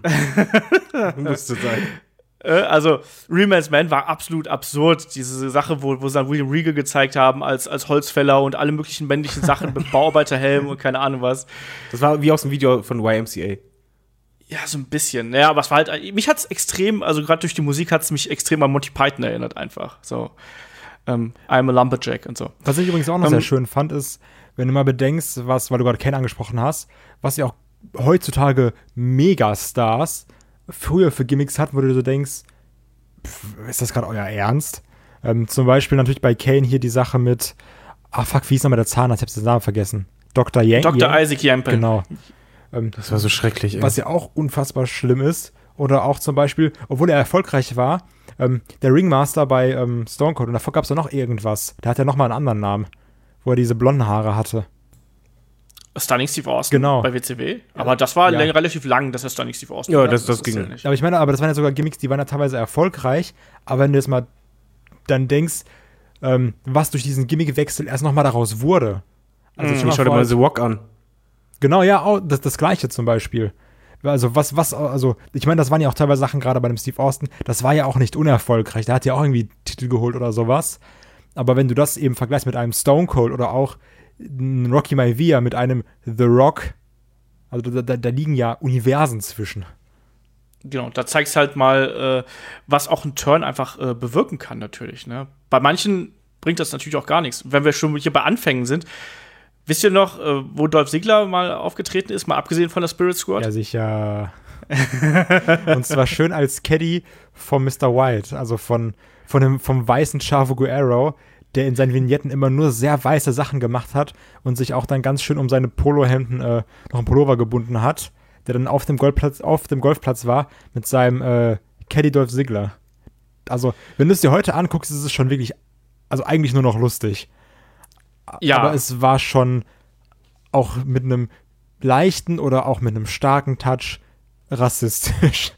Müsste sein. äh, also, Real Man's Man war absolut absurd. Diese Sache, wo, wo sie dann William Regal gezeigt haben als, als Holzfäller und alle möglichen männlichen Sachen mit Bauarbeiterhelm und keine Ahnung was. Das war wie aus dem Video von Y M C A. Ja, so ein bisschen. Ja, aber es war halt, mich hat's extrem, also gerade durch die Musik hat's mich extrem an Monty Python erinnert einfach. So, ähm, I'm a Lumberjack und so. Was ich übrigens auch noch Ähm, sehr schön fand, ist, wenn du mal bedenkst, was, weil du gerade Ken angesprochen hast, was ja auch heutzutage Megastars früher für Gimmicks hatten, wo du so denkst, pff, ist das gerade euer Ernst? Ähm, zum Beispiel natürlich bei Kane hier die Sache mit, ah fuck, wie hieß nochmal der Zahnarzt? Ich hab den Namen vergessen. Doktor Yang. Doktor Yang? Isaac Yampel. Genau. Ähm, Das war so schrecklich, ey. was ja auch unfassbar schlimm ist. Oder auch zum Beispiel, obwohl er erfolgreich war, ähm, der Ringmaster bei ähm, Stone Cold, und davor gab es ja noch irgendwas. Der hat ja noch mal einen anderen Namen, wo er diese blonden Haare hatte. Stunning Steve Austin Genau. bei W C W. Aber das war Ja. läng- relativ lang, dass er Stunning Steve Austin Ja, war. das- das ging. zählt nicht. Aber ich meine, aber das waren ja sogar Gimmicks, die waren ja teilweise erfolgreich. Aber wenn du jetzt mal dann denkst, ähm, was durch diesen Gimmickwechsel erst noch mal daraus wurde. Also Mhm. stell Ich schau dir vor, mal The Rock an. Genau, ja, auch das, das Gleiche zum Beispiel. Also was, was, also ich meine, das waren ja auch teilweise Sachen, gerade bei dem Steve Austin, das war ja auch nicht unerfolgreich. Der hat ja auch irgendwie Titel geholt oder sowas. Aber wenn du das eben vergleichst mit einem Stone Cold oder auch Rocky Maivia mit einem The Rock, also da, da, da liegen ja Universen zwischen. Genau, da zeigst halt mal, äh, was auch ein Turn einfach äh, bewirken kann, natürlich. Ne? Bei manchen bringt das natürlich auch gar nichts. Wenn wir schon hier bei Anfängen sind, wisst ihr noch, äh, wo Dolph Ziggler mal aufgetreten ist, mal abgesehen von der Spirit Squad? Ja, sicher. Und zwar schön als Caddy von Mister White, also von, von dem, vom weißen Chavo Guerrero, der in seinen Vignetten immer nur sehr weiße Sachen gemacht hat und sich auch dann ganz schön um seine Polohemden äh, noch einen Pullover gebunden hat, der dann auf dem Golfplatz, auf dem Golfplatz war mit seinem äh, Caddy Dolph Ziggler. Also, wenn du es dir heute anguckst, ist es schon wirklich, also eigentlich nur noch lustig. Ja. Aber es war schon auch mit einem leichten oder auch mit einem starken Touch rassistisch.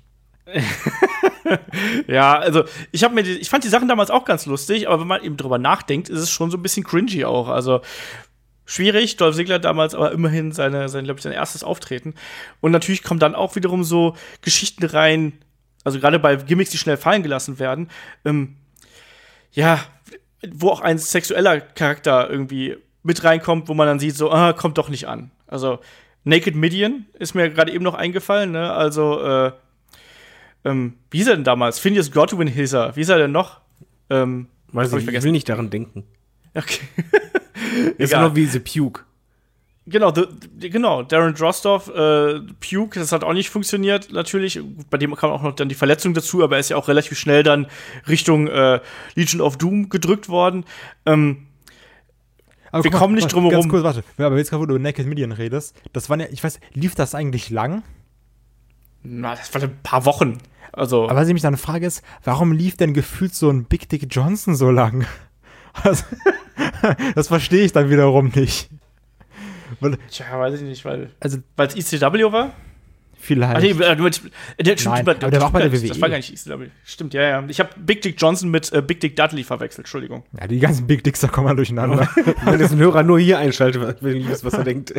Ja, also ich habe mir die, ich fand die Sachen damals auch ganz lustig, aber wenn man eben drüber nachdenkt, ist es schon so ein bisschen cringy auch. Also schwierig, Dolph Ziggler damals aber immerhin seine, sein, glaube ich, sein erstes Auftreten. Und natürlich kommen dann auch wiederum so Geschichten rein, also gerade bei Gimmicks, die schnell fallen gelassen werden, ähm, ja, wo auch ein sexueller Charakter irgendwie mit reinkommt, wo man dann sieht, so, ah, kommt doch nicht an. Also Naked Midian ist mir gerade eben noch eingefallen, ne? Also, äh, ähm, wie hieß er denn damals? Phineas Godwin hieß er. Wie hieß er denn noch? Ähm, Weiß ich, ich, ich will nicht daran denken. Okay. Ist noch wie The Puke. Genau, the, genau, Darren Drozdov, äh, Puke, das hat auch nicht funktioniert, natürlich. Bei dem kam auch noch dann die Verletzung dazu, aber er ist ja auch relativ schnell dann Richtung äh, Legion of Doom gedrückt worden. Ähm, aber wir mal, kommen nicht drum herum. Ganz kurz, warte. Aber jetzt gerade, wo du über Naked Midian redest, das waren ja, ich weiß, lief das eigentlich lang? Na, das war ein paar Wochen. Also. Aber was ich mich dann frage ist, warum lief denn gefühlt so ein Big Dick Johnson so lang? Also, das verstehe ich dann wiederum nicht. Weil, Tja, weiß ich nicht, weil also, es E C W war? Vielleicht. Ach, nee, mit, der, stimmt, Nein, der, aber der war auch bei der W W E. Das war gar nicht E C W. Stimmt, ja, ja. Ich habe Big Dick Johnson mit äh, Big Dick Dudley verwechselt, Entschuldigung. Ja, die ganzen Big Dicks, da kommen wir durcheinander. Wenn jetzt ein Hörer nur hier einschaltet, will ich wissen, was er denkt.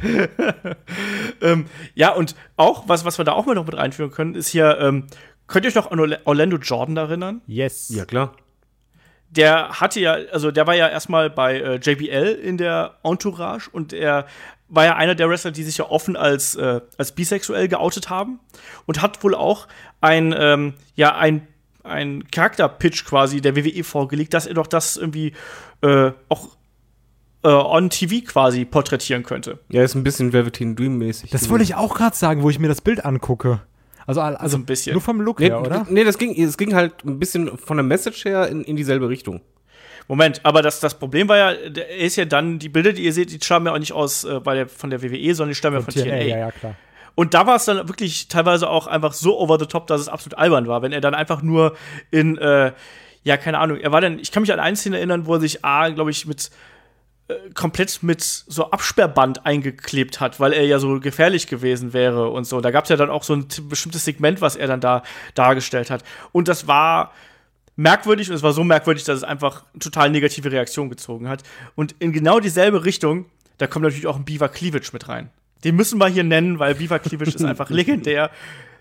ähm, ja, und auch, was, was wir da auch mal noch mit reinführen können, ist hier, ähm, könnt ihr euch noch an Orlando Jordan erinnern? Yes. Ja, klar. Der hatte ja, also der war ja erstmal bei äh, J B L in der Entourage und er war ja einer der Wrestler, die sich ja offen als, äh, als bisexuell geoutet haben und hat wohl auch ein, ähm, ja, ein, ein Charakter-Pitch quasi der W W E vorgelegt, dass er doch das irgendwie äh, auch äh, on T V quasi porträtieren könnte. Ja, ist ein bisschen Velveteen Dream-mäßig. Das wollte ich auch gerade sagen, wo ich mir das Bild angucke. Also, also ein bisschen. Nur vom Look nee, her, oder? Nee, das ging, es ging halt ein bisschen von der Message her in, in dieselbe Richtung. Moment, aber das, das Problem war ja, er ist ja dann, die Bilder, die ihr seht, die stammen ja auch nicht aus äh, bei der, von der W W E, sondern die stammen ja von T N A. Ja, ja, klar. Und da war es dann wirklich teilweise auch einfach so over the top, dass es absolut albern war, wenn er dann einfach nur in, äh, ja, keine Ahnung, er war dann, ich kann mich an eine Szene erinnern, wo er sich, ah, glaube ich, mit äh, komplett mit so Absperrband eingeklebt hat, weil er ja so gefährlich gewesen wäre und so. Da gab es ja dann auch so ein t- bestimmtes Segment, was er dann da dargestellt hat. Und das war merkwürdig und es war so merkwürdig, dass es einfach total negative Reaktionen gezogen hat. Und in genau dieselbe Richtung, da kommt natürlich auch ein Beaver Cleavage mit rein. Den müssen wir hier nennen, weil Beaver Cleavage ist einfach legendär.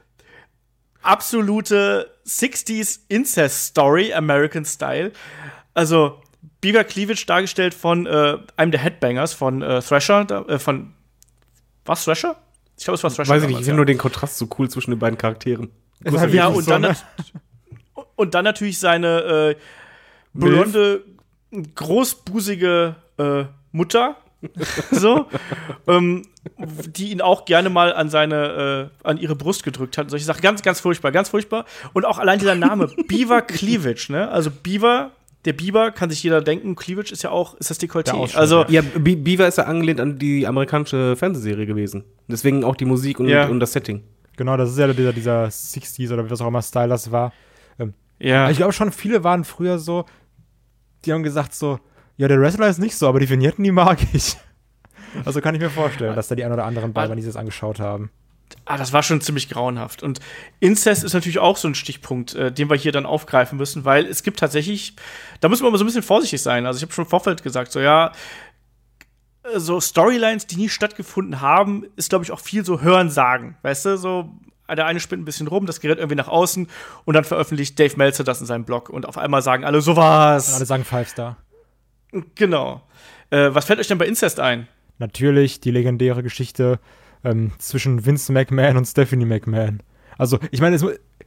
Absolute sixties Incest-Story, American Style. Also Beaver Cleavage dargestellt von äh, einem der Headbangers von äh, Thrasher, äh, von was, Thrasher? Ich glaube, es war Thrasher. Weiß ich nicht, ich damals, finde ja. nur den Kontrast so cool zwischen den beiden Charakteren. Halt Ja, wirklich und so, dann, ne? und dann natürlich seine äh, blonde, großbusige äh, Mutter, so, ähm, die ihn auch gerne mal an seine, äh, an ihre Brust gedrückt hat. Und solche Sachen. Ganz, ganz furchtbar, ganz furchtbar. Und auch allein dieser Name, Beaver Cleavage, ne? Also Beaver, der Biber, kann sich jeder denken, Cleavage ist ja auch, ist das Dekolleté. Ausschnitt, Also, Ja, Be- Beaver ist ja angelehnt an die amerikanische Fernsehserie gewesen. Deswegen auch die Musik und, Ja. und das Setting. Genau, das ist ja dieser, dieser sixties oder was auch immer Style das war. ja. Ich glaube schon, viele waren früher so, die haben gesagt so, ja, der Wrestler ist nicht so, aber die Vignetten, die mag ich. Also kann ich mir vorstellen, dass da die ein oder anderen bei waren, die sich das angeschaut haben. Ah, das war schon ziemlich grauenhaft. Und Inzest ist natürlich auch so ein Stichpunkt, äh, den wir hier dann aufgreifen müssen, weil es gibt tatsächlich, da müssen wir aber so ein bisschen vorsichtig sein. Also ich habe schon im Vorfeld gesagt, so ja, so Storylines, die nie stattgefunden haben, ist, glaube ich, auch viel so Hörensagen. Weißt du, so der eine spinnt ein bisschen rum, das gerät irgendwie nach außen und dann veröffentlicht Dave Meltzer das in seinem Blog und auf einmal sagen alle sowas. Und alle sagen Five Star. Genau. Äh, was fällt euch denn bei Incest ein? Natürlich die legendäre Geschichte ähm, zwischen Vince McMahon und Stephanie McMahon. Also, ich meine, es,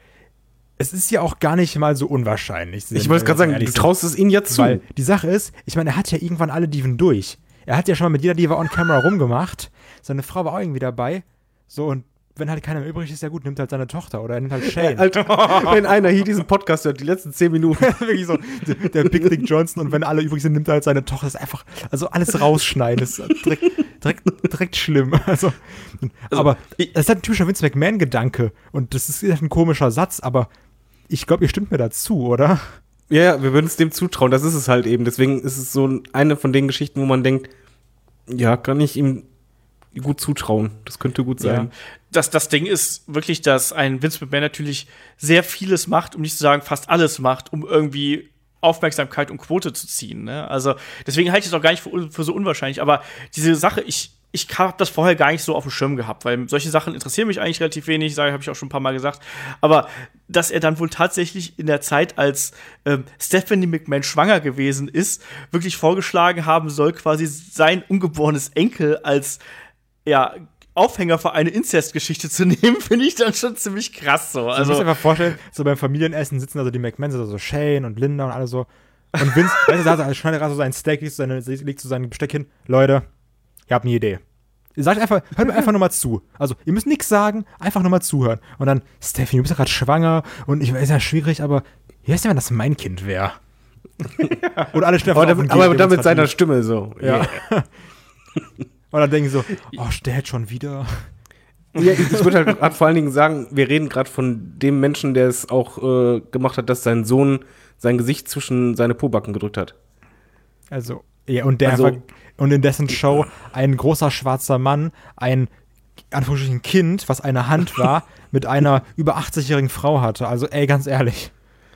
es ist ja auch gar nicht mal so unwahrscheinlich. Ich wollte gerade sagen, du traust es ihnen ja zu. Weil die Sache ist, ich meine, er hat ja irgendwann alle Diven durch. Er hat ja schon mal mit jeder Diva on camera rumgemacht. Seine Frau war auch irgendwie dabei. So, und wenn halt keiner mehr übrig ist, ja gut, nimmt halt seine Tochter oder er nimmt halt Shane. Alter, wenn einer hier diesen Podcast hört, die letzten zehn Minuten. Wirklich so, der, der Big Dick Johnson und wenn alle übrig sind, nimmt er halt seine Tochter. Das ist einfach, also alles rausschneiden. Das ist direkt, direkt, direkt schlimm. Also, also aber das ist halt ein typischer Vince McMahon-Gedanke und das ist halt ein komischer Satz, aber ich glaube, ihr stimmt mir dazu, oder? Ja, ja, wir würden es dem zutrauen, das ist es halt eben. Deswegen ist es so eine von den Geschichten, wo man denkt, ja, kann ich ihm gut zutrauen. Das könnte gut sein. Ja. Das, das Ding ist wirklich, dass ein Vince McMahon natürlich sehr vieles macht, um nicht zu sagen fast alles macht, um irgendwie Aufmerksamkeit und Quote zu ziehen. Ne? Also deswegen halte ich es auch gar nicht für, für so unwahrscheinlich. Aber diese Sache, ich ich habe das vorher gar nicht so auf dem Schirm gehabt, weil solche Sachen interessieren mich eigentlich relativ wenig, sage habe ich auch schon ein paar Mal gesagt. Aber dass er dann wohl tatsächlich in der Zeit, als ähm, Stephanie McMahon schwanger gewesen ist, wirklich vorgeschlagen haben soll, quasi sein ungeborenes Enkel als ja, Aufhänger für eine Inzestgeschichte zu nehmen, finde ich dann schon ziemlich krass so. Also, Also, ich muss mir einfach vorstellen, so beim Familienessen sitzen also die McMahons, also so Shane und Linda und alle so. Und Vince, weißt du, da also schneidet gerade so sein Steak, legt so, seine, legt so sein Besteck hin. Leute, ihr habt eine Idee. Ihr sagt einfach, hört mir einfach nur mal zu. Also, ihr müsst nichts sagen, einfach nur mal zuhören. Und dann, Stephanie, du bist ja gerade schwanger und ich weiß ja schwierig, aber wie heißt denn, wenn das mein Kind wäre? Ja. Und alle stellen aber damit, aber dann mit seiner Stimme so. Ja. Yeah. Und dann denken sie so, oh, der hätte schon wieder. Ja, ich würde halt grad vor allen Dingen sagen, wir reden gerade von dem Menschen, der es auch äh, gemacht hat, dass sein Sohn sein Gesicht zwischen seine Pobacken gedrückt hat. Also, ja, und der also, einfach, und in dessen Show ein großer schwarzer Mann, ein Anführungsstrichen Kind, was eine Hand war, mit einer über achtzig-jährigen Frau hatte. Also, ey, ganz ehrlich.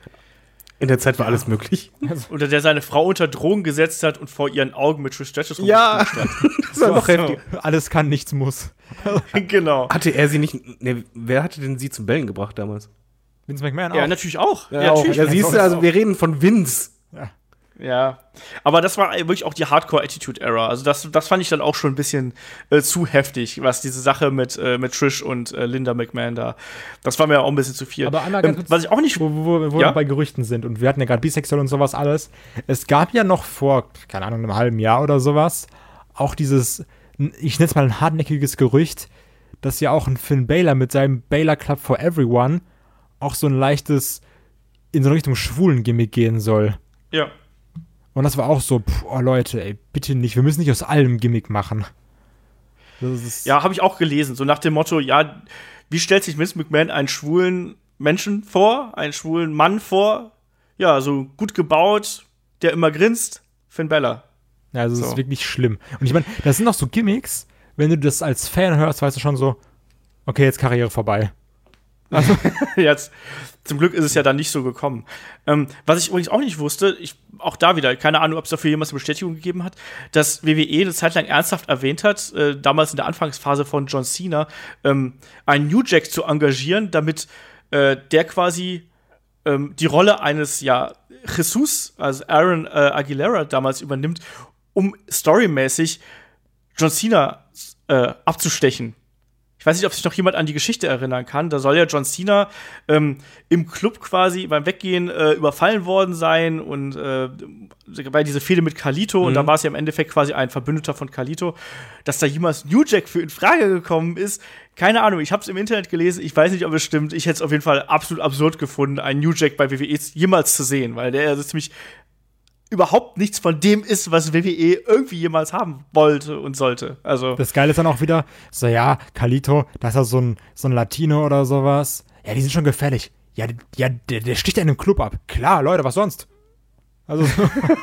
In der Zeit war ja alles möglich. Oder der seine Frau unter Drogen gesetzt hat und vor ihren Augen mit Trish Stratus ja, das war noch heftig. Alles kann, nichts muss. Genau. Hatte er sie nicht, ne, wer hatte denn sie zum Bellen gebracht damals? Vince McMahon auch. Ja, natürlich auch. Ja, ja, natürlich. Ja, siehst du, also wir reden von Vince. Ja. Ja, aber das war wirklich auch die Hardcore-Attitude-Era. Also das, das fand ich dann auch schon ein bisschen äh, zu heftig, was diese Sache mit, äh, mit Trish und äh, Linda McMahon da, das war mir auch ein bisschen zu viel. Aber einmal ganz ähm, was ich auch nicht, wo, wo, wo ja? wir bei Gerüchten sind und wir hatten ja gerade bisexuell und sowas alles. Es gab ja noch vor, keine Ahnung, einem halben Jahr oder sowas, auch dieses, ich nenne es mal ein hartnäckiges Gerücht, dass ja auch ein Finn Balor mit seinem Balor Club for Everyone auch so ein leichtes, in so eine Richtung schwulen Gimmick gehen soll. Ja. Und das war auch so, pff, oh Leute, ey, bitte nicht, wir müssen nicht aus allem Gimmick machen. Das ist ja, habe ich auch gelesen, so nach dem Motto, ja, wie stellt sich Vince McMahon einen schwulen Menschen vor, einen schwulen Mann vor? Ja, so gut gebaut, der immer grinst, Finn Balor. Ja, also so. Das ist wirklich schlimm. Und ich meine, das sind auch so Gimmicks, wenn du das als Fan hörst, weißt du schon so, okay, jetzt Karriere vorbei. Also, jetzt, zum Glück ist es ja dann nicht so gekommen. Ähm, was ich übrigens auch nicht wusste, ich, auch da wieder, keine Ahnung, ob es dafür jemals eine Bestätigung gegeben hat, dass W W E eine Zeit lang ernsthaft erwähnt hat, äh, damals in der Anfangsphase von John Cena, ähm, einen New Jack zu engagieren, damit äh, der quasi ähm, die Rolle eines, ja, Jesus, also Aaron äh, Aguilera damals übernimmt, um storymäßig John Cena äh, abzustechen. Ich weiß nicht, ob sich noch jemand an die Geschichte erinnern kann. Da soll ja John Cena ähm, im Club quasi beim Weggehen äh, überfallen worden sein und äh, bei diese Fehde mit Carlito mhm. und da war es ja im Endeffekt quasi ein Verbündeter von Carlito, dass da jemals New Jack für in Frage gekommen ist. Keine Ahnung, ich habe es im Internet gelesen, ich weiß nicht, ob es stimmt. Ich hätte es auf jeden Fall absolut absurd gefunden, einen New Jack bei W W E jemals zu sehen, weil der also ziemlich überhaupt nichts von dem ist, was W W E irgendwie jemals haben wollte und sollte. Also das Geile ist dann auch wieder, so ja, Carlito, das ist ja so ein, so ein Latino oder sowas. Ja, die sind schon gefährlich. Ja, ja der, der sticht ja in einem Club ab. Klar, Leute, was sonst? Also so.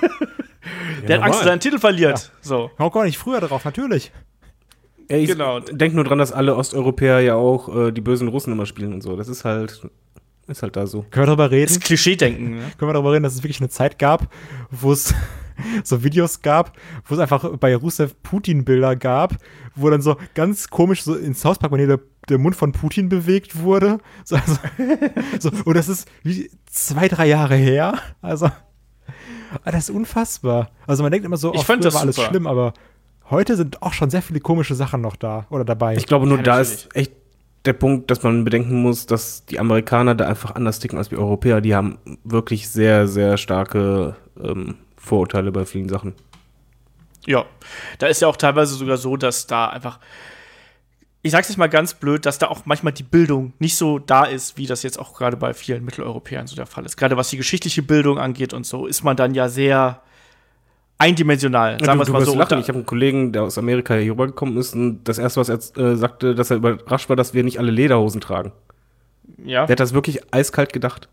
Der hat Angst, dass er einen Titel verliert. Ja. So. Hau gar nicht früher drauf, natürlich. Ja, ich genau. Denk nur dran, dass alle Osteuropäer ja auch äh, die bösen Russen immer spielen und so. Das ist halt Ist halt da so. Können wir darüber reden? Das ist Klischee-Denken. Ne? Können wir darüber reden, dass es wirklich eine Zeit gab, wo es so Videos gab, wo es einfach bei Rusev Putin-Bilder gab, wo dann so ganz komisch so in South Park-Manier der, der Mund von Putin bewegt wurde. So, also, so, und das ist wie zwei, drei Jahre her. Also, das ist unfassbar. Also man denkt immer so, Ich oh, fand früher das war alles super. schlimm, aber heute sind auch schon sehr viele komische Sachen noch da oder dabei. Ich glaube, nur Ja, da natürlich. ist echt der Punkt, dass man bedenken muss, dass die Amerikaner da einfach anders ticken als die Europäer. Die haben wirklich sehr, sehr starke ähm, Vorurteile bei vielen Sachen. Ja, da ist ja auch teilweise sogar so, dass da einfach, ich sag's jetzt mal ganz blöd, dass da auch manchmal die Bildung nicht so da ist, wie das jetzt auch gerade bei vielen Mitteleuropäern so der Fall ist. Gerade was die geschichtliche Bildung angeht und so, ist man dann ja sehr eindimensional, sagen wir es du, mal du so. wirst lachen. Und Ich habe einen Kollegen, der aus Amerika hier rübergekommen ist und das erste, was er äh, sagte, dass er überrascht war, dass wir nicht alle Lederhosen tragen. da, ja. Der hat das wirklich eiskalt gedacht.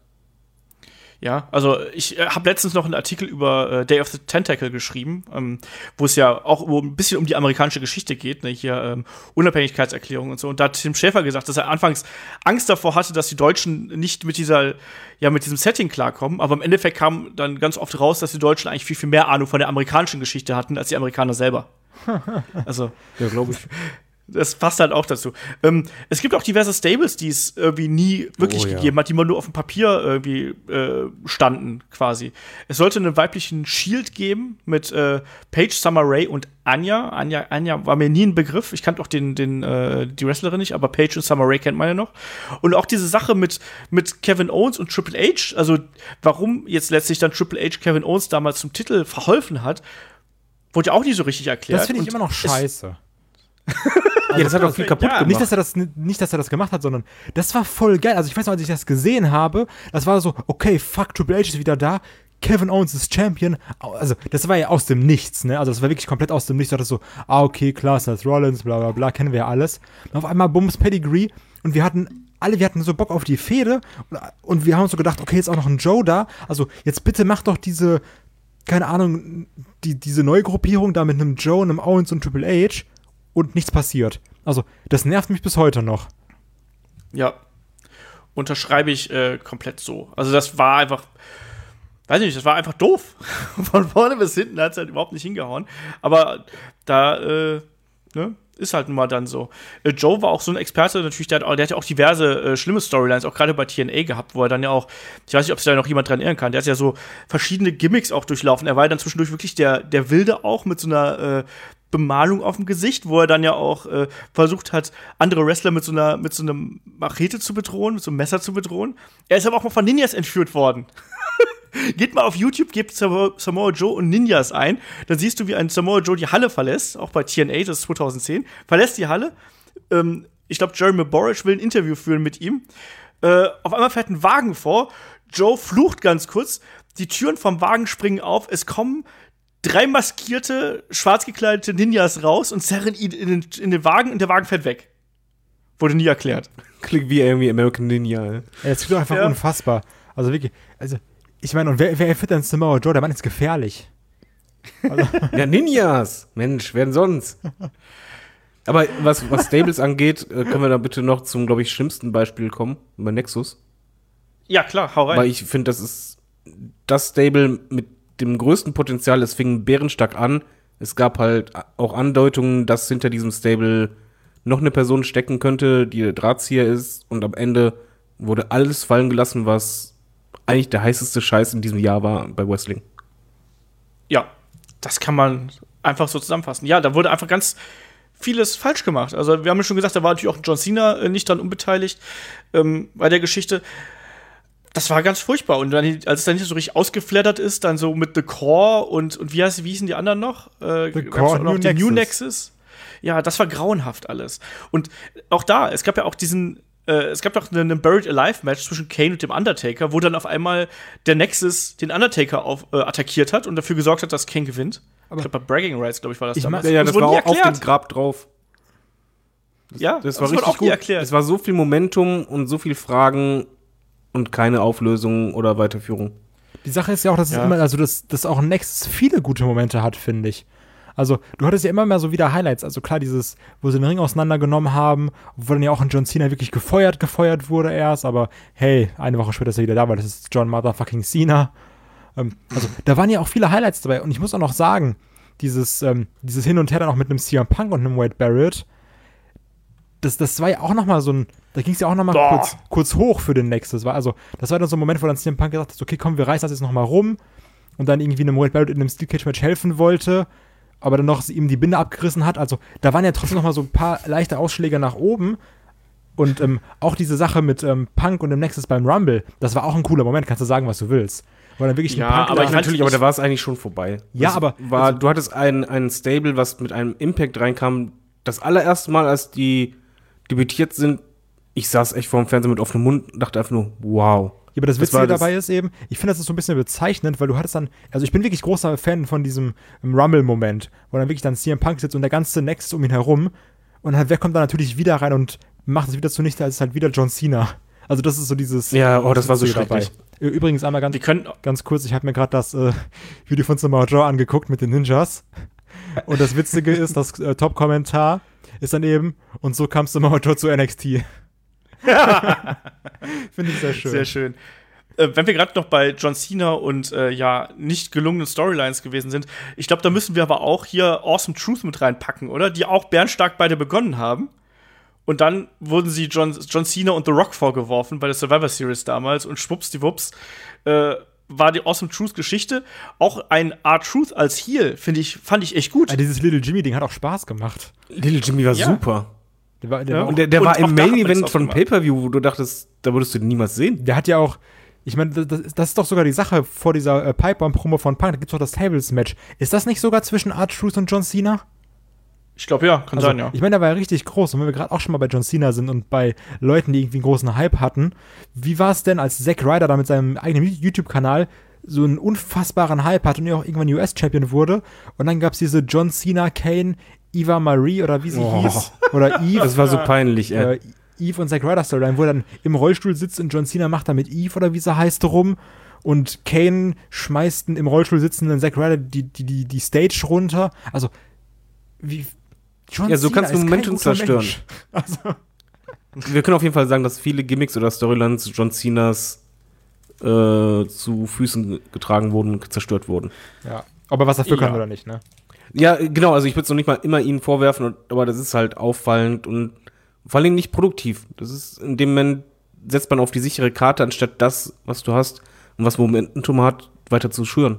Ja, also ich äh, habe letztens noch einen Artikel über äh, Day of the Tentacle geschrieben, ähm, wo es ja auch um, ein bisschen um die amerikanische Geschichte geht, ne? Hier ähm, Unabhängigkeitserklärung und so. Und da hat Tim Schäfer gesagt, dass er anfangs Angst davor hatte, dass die Deutschen nicht mit dieser, ja, mit diesem Setting klarkommen. Aber im Endeffekt kam dann ganz oft raus, dass die Deutschen eigentlich viel, viel mehr Ahnung von der amerikanischen Geschichte hatten als die Amerikaner selber. Also Ja, glaube ich. das passt halt auch dazu. Ähm, es gibt auch diverse Stables, die es irgendwie nie wirklich Oh, ja. gegeben hat, die mal nur auf dem Papier irgendwie äh, standen, quasi. Es sollte einen weiblichen Shield geben mit äh, Paige, Summer Rae und Anya. Anya. Anya war mir nie ein Begriff. Ich kannte auch den, den, äh, die Wrestlerin nicht, aber Paige und Summer Rae kennt man ja noch. Und auch diese Sache mit, mit Kevin Owens und Triple H, also warum jetzt letztlich dann Triple H Kevin Owens damals zum Titel verholfen hat, wurde ja auch nicht so richtig erklärt. Das finde ich Und immer noch es- scheiße. Ja, das hat auch viel kaputt Ja, gemacht. Nicht, dass er das nicht, dass er das gemacht hat, sondern das war voll geil. Also ich weiß noch, als ich das gesehen habe, das war so, okay, fuck, Triple H ist wieder da, Kevin Owens ist Champion. Also das war ja aus dem Nichts, ne? Also das war wirklich komplett aus dem Nichts. Du dachtest so, ah, okay, klar, Seth Rollins, bla bla bla, kennen wir ja alles. Und auf einmal Bums Pedigree und wir hatten alle, wir hatten so Bock auf die Fehde und, und wir haben uns so gedacht, okay, jetzt auch noch ein Joe da. Also jetzt bitte mach doch diese, keine Ahnung, die, diese Neugruppierung da mit einem Joe, einem Owens und Triple H. Und nichts passiert. Also, das nervt mich bis heute noch. Ja, unterschreibe ich äh, komplett so. Also das war einfach, weiß nicht, das war einfach doof. Von vorne bis hinten hat es halt überhaupt nicht hingehauen. Aber da, äh, ne, ist halt nun mal dann so. Äh, Joe war auch so ein Experte, natürlich, der hat, der hat ja auch diverse äh, schlimme Storylines, auch gerade bei T N A gehabt, wo er dann ja auch, ich weiß nicht, ob sich da noch jemand dran erinnern kann, der hat ja so verschiedene Gimmicks auch durchlaufen. Er war ja dann zwischendurch wirklich der, der Wilde auch mit so einer äh, Bemalung auf dem Gesicht, wo er dann ja auch äh, versucht hat, andere Wrestler mit so einer mit so einem Machete zu bedrohen, mit so einem Messer zu bedrohen. Er ist aber auch mal von Ninjas entführt worden. Geht mal auf YouTube, gebt Samoa, Samoa Joe und Ninjas ein, dann siehst du, wie ein Samoa Joe die Halle verlässt, auch bei T N A, das ist zweitausendzehn, verlässt die Halle. Ähm, ich glaube, Jeremy Borish will ein Interview führen mit ihm. Äh, auf einmal fährt ein Wagen vor, Joe flucht ganz kurz, die Türen vom Wagen springen auf, es kommen drei maskierte, schwarz gekleidete Ninjas raus und zerren ihn in den, in den Wagen und der Wagen fährt weg. Wurde nie erklärt. Klingt wie irgendwie American Ninja. ey. Ja, das klingt doch einfach Ja. unfassbar. Also wirklich, also, ich meine, und wer, wer führt denn Samoa Joe? Der Mann ist gefährlich. Ja, Ninjas. Mensch, wer denn sonst? Aber was, was Stables angeht, äh, können wir da bitte noch zum, glaube ich, schlimmsten Beispiel kommen, bei Nexus. Ja, klar, hau rein. Weil ich finde, das ist das Stable mit dem größten Potenzial. Es fing bärenstark an. Es gab halt auch Andeutungen, dass hinter diesem Stable noch eine Person stecken könnte, die der Drahtzieher ist. Und am Ende wurde alles fallen gelassen, was eigentlich der heißeste Scheiß in diesem Jahr war bei Wrestling. Ja, das kann man einfach so zusammenfassen. Ja, da wurde einfach ganz vieles falsch gemacht. Also, wir haben ja schon gesagt, da war natürlich auch John Cena äh, nicht dran unbeteiligt ähm, bei der Geschichte. Das war ganz furchtbar. Und dann, als es dann nicht so richtig ausgeflattert ist, dann so mit The Core und, und wie, heißt, wie hießen die anderen noch? Äh, The gab's Core, auch noch New den New Nexus. Nexus. Ja, das war grauenhaft alles. Und auch da, es gab ja auch diesen, äh, es gab doch einen Buried Alive Match zwischen Kane und dem Undertaker, wo dann auf einmal der Nexus den Undertaker auf, äh, attackiert hat und dafür gesorgt hat, dass Kane gewinnt. Aber ich glaube, bei Bragging Rights, glaube ich, war das Ich damals. mein- Ja, Und das wurde war nie auch auf erklärt. dem Grab drauf. Ja, Das war wurde richtig auch nie gut. erklärt. Es war so viel Momentum und so viel Fragen und keine Auflösung oder Weiterführung. Die Sache ist ja auch, dass Ja. es immer, also dass, dass auch Nexus viele gute Momente hat, finde ich. Also, du hattest ja immer mehr so wieder Highlights. Also klar, dieses, wo sie den Ring auseinandergenommen haben, wo dann ja auch ein John Cena wirklich gefeuert, gefeuert wurde erst, aber hey, eine Woche später ist er wieder da, weil das ist John Motherfucking Cena. Ähm, also, da waren ja auch viele Highlights dabei. Und ich muss auch noch sagen, dieses, ähm, dieses Hin und Her dann auch mit einem C M Punk und einem Wade Barrett, das, das war ja auch noch mal so ein, da ging es ja auch noch mal kurz, kurz hoch für den Nexus. War also, das war dann so ein Moment, wo dann C M Punk gesagt hat, okay, komm, wir reißen das jetzt noch mal rum und dann irgendwie einem Wade Barrett in einem Steel Cage Match helfen wollte, aber dann noch ihm die Binde abgerissen hat. Also, da waren ja trotzdem noch mal so ein paar leichte Ausschläge nach oben. Und ähm, auch diese Sache mit ähm, Punk und dem Nexus beim Rumble, das war auch ein cooler Moment, kannst du sagen, was du willst. Weil dann wirklich Ja, ein Punk aber ich Natürlich, aber da war es eigentlich schon vorbei. Ja, das aber- war, also- du hattest ein, ein Stable, was mit einem Impact reinkam. Das allererste Mal, als die debütiert sind, ich saß echt vor dem Fernseher mit offenem Mund und dachte einfach nur, wow. Ja, aber das Das Witzige war das- dabei ist eben, ich finde, das ist so ein bisschen bezeichnend, weil du hattest dann, also ich bin wirklich großer Fan von diesem ähm, Rumble-Moment, wo dann wirklich dann C M Punk sitzt und der ganze Next um ihn herum und halt, wer kommt dann natürlich wieder rein und macht es wieder zunichte, als halt wieder John Cena. Also das ist so dieses Ja, oh, das war so Witzige schrecklich. Äh, Übrigens einmal ganz, Wir können, ganz kurz, ich habe mir gerade das äh, Video von Samoa Joe angeguckt mit den Ninjas und das Witzige ist, das äh, Top-Kommentar ist dann eben, und so kam Samoa Joe zu N X T. Finde ich sehr schön. Sehr schön. Äh, wenn wir gerade noch bei John Cena und äh, ja, nicht gelungenen Storylines gewesen sind, ich glaube, da müssen wir aber auch hier Awesome Truth mit reinpacken, oder? Die auch bärenstark beide begonnen haben. Und dann wurden sie John, John Cena und The Rock vorgeworfen bei der Survivor Series damals und schwuppsdiwupps äh, war die Awesome Truth Geschichte. Auch ein R-Truth als Heel, finde ich, fand ich echt gut. Ja, dieses Little Jimmy-Ding hat auch Spaß gemacht. Little Jimmy war Ja. super. Der, war, der, Ja. war auch, Und der, der Und war auch im da hat man Main-Event das von auch gemacht. Pay-Per-View, wo du dachtest, da würdest du den niemals sehen. der hat ja auch, ich meine, das, das ist doch sogar die Sache vor dieser äh, Pipe-Bomb-Promo von Punk, da gibt's doch das Tables-Match. Ist das nicht sogar zwischen R-Truth und John Cena? Ich glaube, ja, kann Also, sein, ja. ich meine, der war ja richtig groß. Und wenn wir gerade auch schon mal bei John Cena sind und bei Leuten, die irgendwie einen großen Hype hatten, wie war es denn, als Zack Ryder da mit seinem eigenen YouTube-Kanal so einen unfassbaren Hype hat und ja auch irgendwann U S-Champion wurde? Und dann gab es diese John Cena, Kane, Eva Marie oder wie sie Oh. hieß. Oder Eve. Das war so peinlich, ey. äh, Eve und Zack Ryder Storyline, wo er dann im Rollstuhl sitzt und John Cena macht da mit Eve oder wie sie heißt rum und Kane schmeißt einen im Rollstuhl sitzenden Zack Ryder die, die, die, die Stage runter. Also, wie. John Ja, so Cena kannst du ist kein Momentum guter zerstören. Mensch. Also, Wir können auf jeden Fall sagen, dass viele Gimmicks oder Storylines John Cenas äh, zu Füßen getragen wurden, zerstört wurden. ja. Ob er was dafür kann Ja. oder nicht, ne? Ja, genau, also ich würde es noch nicht mal immer ihnen vorwerfen, und- aber das ist halt auffallend und vor allem nicht produktiv. Das ist, in dem Moment setzt man auf die sichere Karte, anstatt das, was du hast und was Momentum hat, weiter zu schüren.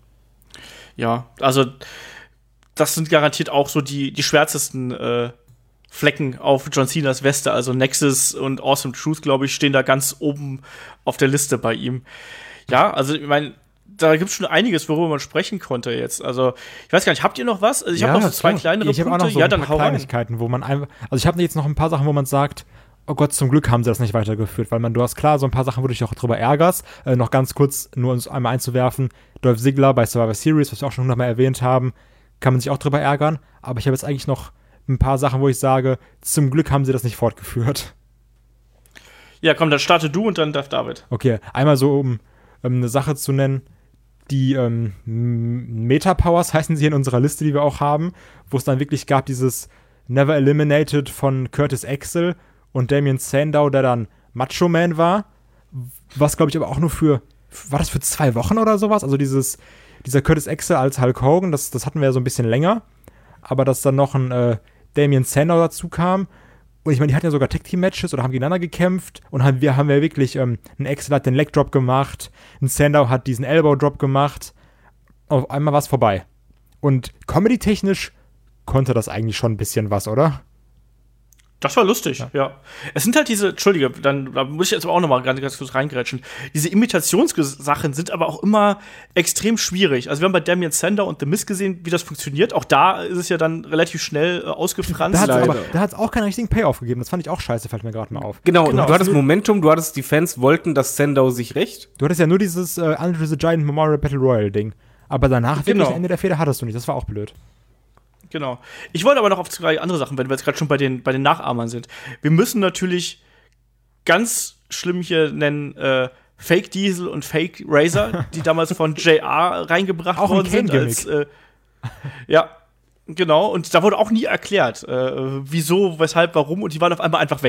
Ja, also das sind garantiert auch so die, die schwärzesten äh, Flecken auf John Cenas Weste. Also Nexus und Awesome Truth, glaube ich, stehen da ganz oben auf der Liste bei ihm. Ja, also ich meine, da gibt es schon einiges, worüber man sprechen konnte jetzt. Also, ich weiß gar nicht, habt ihr noch was? Also, ich Ja, habe noch so zwei klar. kleinere Ich habe auch Punkte. noch so ja, ein dann paar hau rein. Kleinigkeiten, wo man einfach. Also, ich habe jetzt noch ein paar Sachen, wo man sagt, oh Gott, zum Glück haben sie das nicht weitergeführt, weil man, du hast klar so ein paar Sachen, wo du dich auch drüber ärgerst. Äh, noch ganz kurz, nur uns einmal einzuwerfen: Dolph Ziggler bei Survivor Series, was wir auch schon hundertmal erwähnt haben, kann man sich auch drüber ärgern. Aber ich habe jetzt eigentlich noch ein paar Sachen, wo ich sage, zum Glück haben sie das nicht fortgeführt. Ja, komm, dann starte du und dann darf David. Okay, einmal so, um ähm, eine Sache zu nennen, die ähm, M- Meta-Powers heißen sie in unserer Liste, die wir auch haben, wo es dann wirklich gab dieses Never Eliminated von Curtis Axel und Damien Sandow, der dann Macho Man war, was glaube ich aber auch nur für, war das für zwei Wochen oder sowas? Also dieses, dieser Curtis Axel als Hulk Hogan, das, das hatten wir ja so ein bisschen länger, aber dass dann noch ein äh, Damien Sandow dazu kam. Und ich meine, die hatten ja sogar Tag-Team-Matches oder haben gegeneinander gekämpft. Und haben, wir haben ja wirklich, ähm, ein Axel hat den Leg-Drop gemacht, ein Sandow hat diesen Elbow-Drop gemacht. Auf einmal war es vorbei. Und comedy-technisch konnte das eigentlich schon ein bisschen was, oder? Das war lustig, ja. ja. Es sind halt diese, Entschuldige, dann da muss ich jetzt aber auch noch mal ganz, ganz kurz reingrätschen. Diese Imitationssachen sind aber auch immer extrem schwierig. Also wir haben bei Damien Sandow und The Miz gesehen, wie das funktioniert. Auch da ist es ja dann relativ schnell äh, ausgefranst. Da hat es leider. aber da hat's auch keinen richtigen Payoff gegeben. Das fand ich auch scheiße, fällt mir gerade mal auf. Genau, Genau. du hattest Momentum, du hattest, die Fans wollten, dass Sandow sich rächt. Du hattest ja nur dieses äh, Andre the Giant Memorial Battle Royale Ding. Aber danach, Genau. wirklich, Ende der Feder hattest du nicht. Das war auch blöd. Genau. Ich wollte aber noch auf zwei andere Sachen, wenn wir jetzt gerade schon bei den, bei den Nachahmern sind. Wir müssen natürlich ganz schlimm hier nennen, äh, Fake Diesel und Fake Razor, die damals von J R reingebracht Auch ein worden sind. Kane-Gimmick. Als, äh, ja, genau. Und da wurde auch nie erklärt, äh, wieso, weshalb, warum. Und die waren auf einmal einfach weg.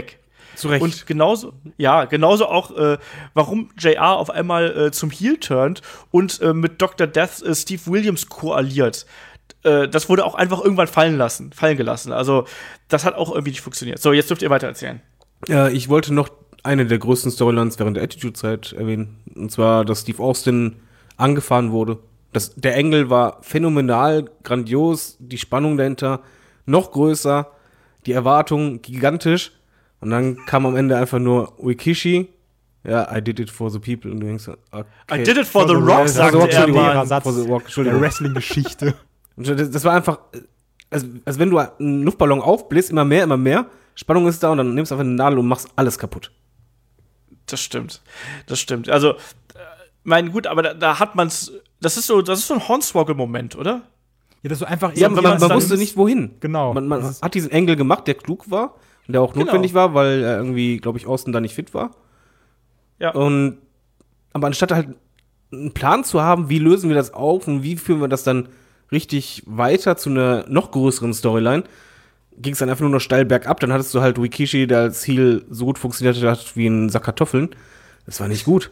Zu Recht. Und genauso, ja, genauso auch, äh, warum J R auf einmal äh, zum Heel turnt und äh, mit Doktor Death äh, Steve Williams koaliert. Äh, das wurde auch einfach irgendwann fallen lassen, fallen gelassen. Also, das hat auch irgendwie nicht funktioniert. So, jetzt dürft ihr weiter erzählen. Äh, ich wollte noch eine der größten Storylines während der Attitude-Zeit erwähnen. Und zwar, dass Steve Austin angefahren wurde. Das, der Engel war phänomenal, grandios, die Spannung dahinter noch größer, die Erwartungen gigantisch. Und dann kam am Ende einfach nur Rikishi. Ja, I did it for the people. Und du denkst, okay. I did it for, for the, the Rock, Rock, sagte sagt er er mal. Satz For the Rock, der Wrestling-Geschichte. Das, das war einfach, als, als wenn du einen Luftballon aufbläst, immer mehr, immer mehr. Spannung ist da und dann nimmst du einfach eine Nadel und machst alles kaputt. Das stimmt. Das stimmt. Also, äh, mein gut, aber da, da hat man's. Das ist so, das ist so ein Hornswoggle-Moment, oder? Ja, das so einfach Ja, man, man, man wusste nicht, wohin. Genau. Man, man hat diesen Engel gemacht, der klug war und der auch Genau. notwendig war, weil er irgendwie, glaube ich, Austin da nicht fit war. Ja. Und aber anstatt halt einen Plan zu haben, wie lösen wir das auf und wie führen wir das dann richtig weiter zu einer noch größeren Storyline, ging es dann einfach nur noch steil bergab. Dann hattest du halt Rikishi, der als Heel so gut funktioniert hat wie ein Sack Kartoffeln. Das war nicht gut.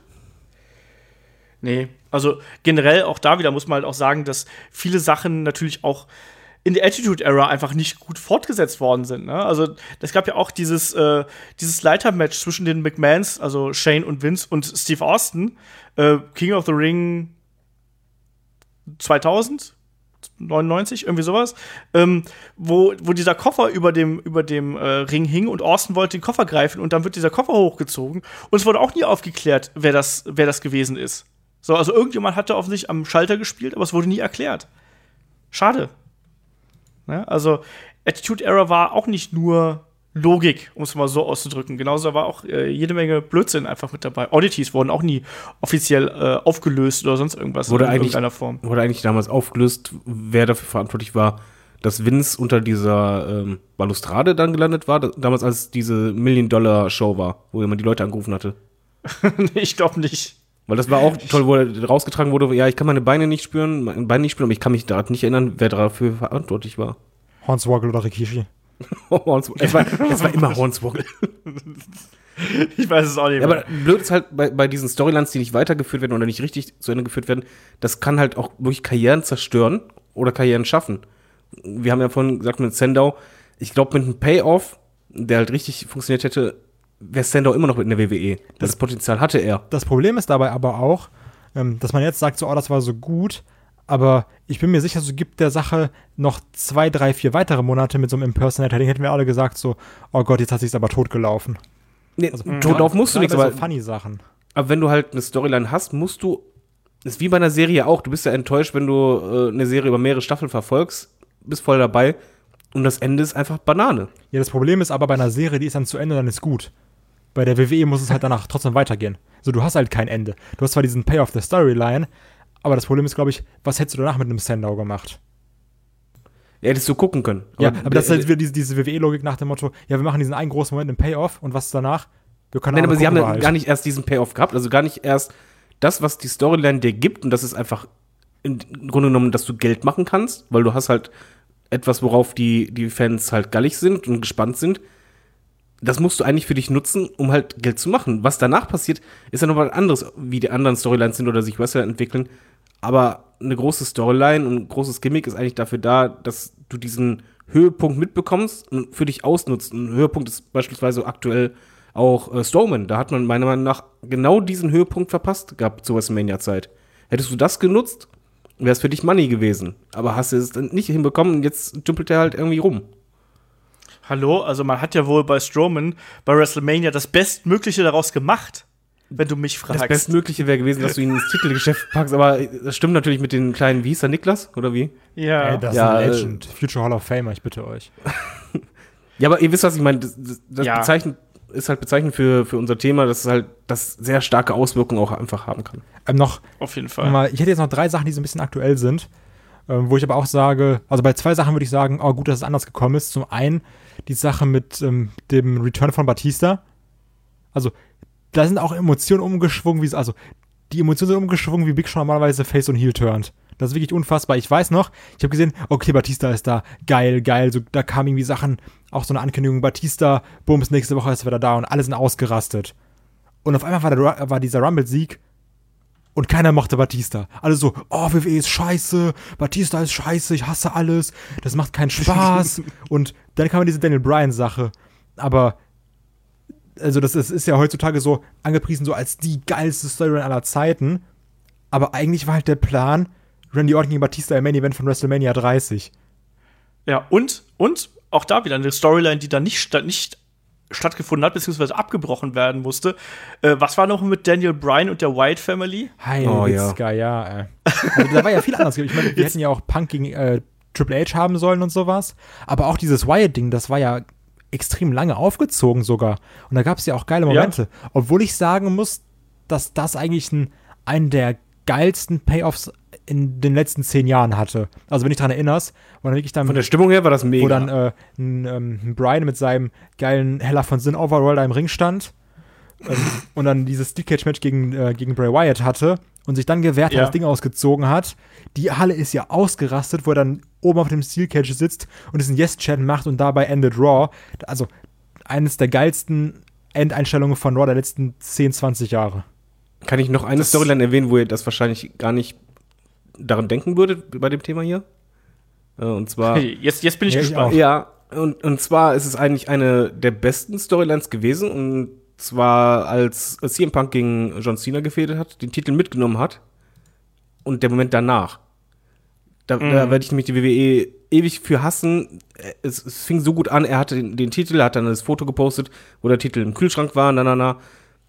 Nee, also generell auch da wieder muss man halt auch sagen, dass viele Sachen natürlich auch in der Attitude-Era einfach nicht gut fortgesetzt worden sind. Ne? Also es gab ja auch dieses, äh, dieses Leiter-Match zwischen den McMahons, also Shane und Vince und Steve Austin, äh, King of the Ring zweitausend, neunundneunzig, irgendwie sowas, ähm, wo, wo dieser Koffer über dem, über dem äh, Ring hing und Austin wollte den Koffer greifen und dann wird dieser Koffer hochgezogen und es wurde auch nie aufgeklärt, wer das, wer das gewesen ist. So, also irgendjemand hatte offensichtlich am Schalter gespielt, aber es wurde nie erklärt. Schade. Ne? Also Attitude Era war auch nicht nur Logik, um es mal so auszudrücken. Genauso war auch äh, jede Menge Blödsinn einfach mit dabei. Oddities wurden auch nie offiziell äh, aufgelöst oder sonst irgendwas Wurde in eigentlich, irgendeiner Form. Wurde eigentlich damals aufgelöst, wer dafür verantwortlich war, dass Vince unter dieser ähm, Balustrade dann gelandet war, damals als diese Million-Dollar-Show war, wo jemand die Leute angerufen hatte. Nee, ich glaube nicht. Weil das war auch toll, wo er rausgetragen wurde, ja, ich kann meine Beine nicht spüren, meine Beine nicht spüren, aber ich kann mich daran nicht erinnern, wer dafür verantwortlich war. Hornswoggle oder Rikishi. es, war, es war immer Hornswoggle. Ich weiß es auch nicht Ja, mehr. aber blöd ist halt bei, bei diesen Storylines, die nicht weitergeführt werden oder nicht richtig zu Ende geführt werden, das kann halt auch wirklich Karrieren zerstören oder Karrieren schaffen. Wir haben ja vorhin gesagt mit Sandow, ich glaube mit einem Payoff, der halt richtig funktioniert hätte, wäre Sandow immer noch in der W W E. Das, das Potenzial hatte er. Das Problem ist dabei aber auch, ähm, dass man jetzt sagt, so, oh, das war so gut, aber ich bin mir sicher, so gibt der Sache noch zwei, drei, vier weitere Monate mit so einem Impersonator. Den hätten wir alle gesagt, so, oh Gott, jetzt hat sich's aber totgelaufen. Nee, Also, totlauf musst du nichts, aber aber, so funny Sachen. aber wenn du halt eine Storyline hast, musst du, ist wie bei einer Serie auch, du bist ja enttäuscht, wenn du äh, eine Serie über mehrere Staffeln verfolgst, bist voll dabei und das Ende ist einfach Banane. Ja, das Problem ist aber bei einer Serie, die ist dann zu Ende, dann ist gut. Bei der W W E muss es halt danach trotzdem weitergehen. So, du hast halt kein Ende. Du hast zwar diesen Payoff der Storyline, aber das Problem ist, glaube ich, was hättest du danach mit einem Sandow gemacht? Ja, hättest du gucken können. Ja, aber das ist halt wieder diese, diese W W E-Logik nach dem Motto, ja, wir machen diesen einen großen Moment im Payoff und was ist danach? Wir können Nein, aber gucken, sie haben wir ja halt. gar nicht erst diesen Payoff gehabt, also gar nicht erst das, was die Storyline dir gibt, und das ist einfach im Grunde genommen, dass du Geld machen kannst, weil du hast halt etwas, worauf die, die Fans halt gallig sind und gespannt sind. Das musst du eigentlich für dich nutzen, um halt Geld zu machen. Was danach passiert, ist ja noch was anderes, wie die anderen Storylines sind oder sich Wrestler entwickeln. Aber eine große Storyline und ein großes Gimmick ist eigentlich dafür da, dass du diesen Höhepunkt mitbekommst und für dich ausnutzt. Ein Höhepunkt ist beispielsweise aktuell auch äh, Strowman. Da hat man meiner Meinung nach genau diesen Höhepunkt verpasst gehabt zur WrestleMania-Zeit. Hättest du das genutzt, wäre es für dich Money gewesen. Aber hast du es dann nicht hinbekommen und jetzt dümpelt er halt irgendwie rum. Hallo, also man hat ja wohl bei Strowman bei WrestleMania das Bestmögliche daraus gemacht, wenn du mich fragst. Das Bestmögliche wäre gewesen, dass du ihn ins Titelgeschäft packst, aber das stimmt natürlich mit den kleinen, wie hieß der, Niklas, oder wie? Ja. Ey, das Ja, ist äh, ein Legend. Future Hall of Famer, ich bitte euch. Ja, aber ihr wisst, was ich meine. Das, das, das Ja. bezeichnet, ist halt bezeichnend für, für unser Thema, dass es halt das sehr starke Auswirkungen auch einfach haben kann. Ähm, noch, Auf jeden Fall. mal, ich hätte jetzt noch drei Sachen, die so ein bisschen aktuell sind, ähm, wo ich aber auch sage, also bei zwei Sachen würde ich sagen, oh gut, dass es anders gekommen ist. Zum einen die Sache mit ähm, dem Return von Batista. Also, da sind auch Emotionen umgeschwungen, wie es, also, die Emotionen sind umgeschwungen, wie Big Show normalerweise Face und Heel turnt. Das ist wirklich unfassbar. Ich weiß noch, ich habe gesehen, okay, Batista ist da, geil, geil. So, da kamen irgendwie Sachen, auch so eine Ankündigung, Batista, bums, nächste Woche ist er wieder da und alle sind ausgerastet. Und auf einmal war, der, war dieser Rumble-Sieg und keiner mochte Batista. Alle so, oh, W W E ist scheiße, Batista ist scheiße, ich hasse alles, das macht keinen Spaß. Und dann kam diese Daniel Bryan-Sache. Aber, also das ist, ist ja heutzutage so angepriesen so als die geilste Storyline aller Zeiten. Aber eigentlich war halt der Plan, Randy Orton gegen Batista im Main Event von WrestleMania dreißig. Ja, und, und auch da wieder eine Storyline, die dann nicht, statt, nicht stattgefunden hat, beziehungsweise abgebrochen werden musste. Äh, was war noch mit Daniel Bryan und der Wyatt Family? Heiligska, oh, ja. ja äh. Also, da war ja viel anders. Ich meine, wir hätten ja auch Punk gegen äh, Triple H haben sollen und sowas. Aber auch dieses Wyatt-Ding, das war ja extrem lange aufgezogen sogar. Und da gab es ja auch geile Momente. Ja. Obwohl ich sagen muss, dass das eigentlich ein, einen der geilsten Payoffs in den letzten zehn Jahren hatte. Also wenn ich daran erinnerst, wo dann wirklich dann von der Stimmung her war das mega. Wo dann äh, ein, ähm, ein Bryan mit seinem geilen Hella von Sin Overall da im Ring stand ähm, und dann dieses Steel Cage Match gegen, äh, gegen Bray Wyatt hatte und sich dann gewehrt ja. hat, das Ding ausgezogen hat. Die Halle ist ja ausgerastet, wo er dann oben auf dem Steel Cage sitzt und diesen Yes-Chat macht und dabei endet Raw. Also eines der geilsten Endeinstellungen von Raw der letzten zehn, zwanzig Jahre. Kann ich noch eine das Storyline erwähnen, wo ihr das wahrscheinlich gar nicht daran denken würdet bei dem Thema hier? Und zwar hey, jetzt, jetzt bin ich ja, gespannt. Ich ja, und, und zwar ist es eigentlich eine der besten Storylines gewesen. Und zwar als C M Punk gegen John Cena gefädelt hat, den Titel mitgenommen hat und der Moment danach. Da, mhm. da werde ich nämlich die W W E ewig für hassen. Es, es fing so gut an, er hatte den, den Titel, er hat dann das Foto gepostet, wo der Titel im Kühlschrank war, na, na, na.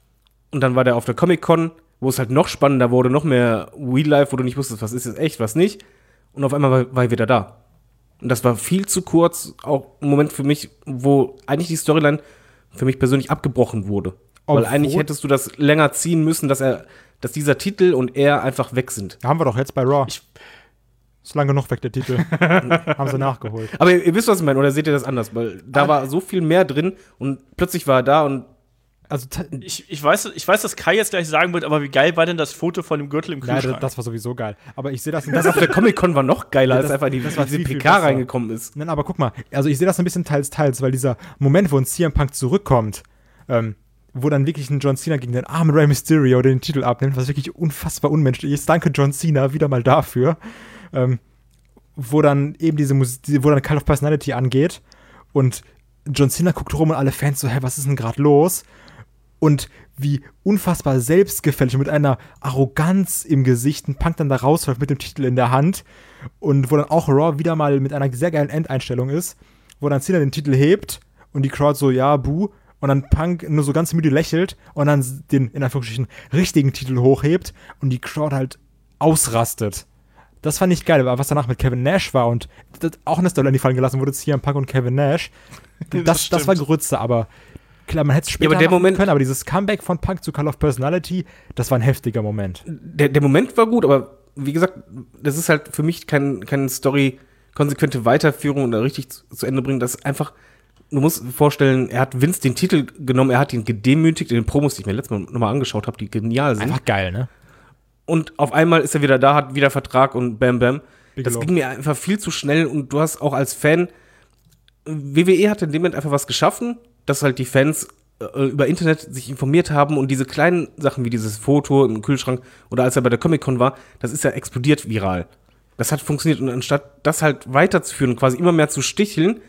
Und dann war der auf der Comic-Con, wo es halt noch spannender wurde, noch mehr Real Life, wo du nicht wusstest, was ist jetzt echt, was nicht. Und auf einmal war, war er wieder da. Und das war viel zu kurz, auch ein Moment für mich, wo eigentlich die Storyline für mich persönlich abgebrochen wurde. Obwohl, weil eigentlich hättest du das länger ziehen müssen, dass er, dass dieser Titel und er einfach weg sind. Haben wir doch jetzt bei Raw. Ich, ist lange genug weg, der Titel. Haben sie nachgeholt. Aber ihr, ihr wisst, was ich meine, oder seht ihr das anders? Weil da ah, war so viel mehr drin und plötzlich war er da und Also ich, ich, weiß, ich weiß, dass Kai jetzt gleich sagen wird, aber wie geil war denn das Foto von dem Gürtel im Kühlschrank? Ja, das war sowieso geil. Aber ich sehe das... Das auf der Comic-Con war noch geiler, ja, das, als einfach die, das, diese P K reingekommen ist. Nein, aber guck mal, also ich sehe das ein bisschen teils, teils, weil dieser Moment, wo ein C M Punk zurückkommt, ähm, wo dann wirklich ein John Cena gegen den armen Rey Mysterio den Titel abnimmt, was wirklich unfassbar unmenschlich ist. Danke John Cena wieder mal dafür. Ähm, wo dann eben diese Musik, wo dann Cult of Personality angeht und John Cena guckt rum und alle Fans so, hä, was ist denn gerade los? Und wie unfassbar selbstgefällig und mit einer Arroganz im Gesicht ein Punk dann da rausläuft mit dem Titel in der Hand und wo dann auch Raw wieder mal mit einer sehr geilen Endeinstellung ist, wo dann Cena den Titel hebt und die Crowd so, ja, buh, und dann Punk nur so ganz müde lächelt und dann den, in Anführungsstrichen, richtigen Titel hochhebt und die Crowd halt ausrastet. Das fand ich geil, aber was danach mit Kevin Nash war und das auch eine Storyline, die fallen gelassen wurde, C M Punk und Kevin Nash, das, das, das war Grütze, aber klar, man hätte es später ja, aber der Moment können, aber dieses Comeback von Punk zu Cult of Personality, das war ein heftiger Moment. Der, der Moment war gut, aber wie gesagt, das ist halt für mich kein, keine Story, konsequente Weiterführung oder richtig zu, zu Ende bringen. Das ist einfach, du musst dir vorstellen, er hat Vince den Titel genommen, er hat ihn gedemütigt in den Promos, die ich mir letztes Mal nochmal angeschaut habe, die genial sind. Einfach geil, ne? Und auf einmal ist er wieder da, hat wieder Vertrag und bam, bam. Bigelow. Das ging mir einfach viel zu schnell und du hast auch als Fan, W W E hat in dem Moment einfach was geschaffen, dass halt die Fans äh, über Internet sich informiert haben und diese kleinen Sachen wie dieses Foto im Kühlschrank oder als er bei der Comic-Con war, das ist ja explodiert viral. Das hat funktioniert und anstatt das halt weiterzuführen, quasi immer mehr zu sticheln,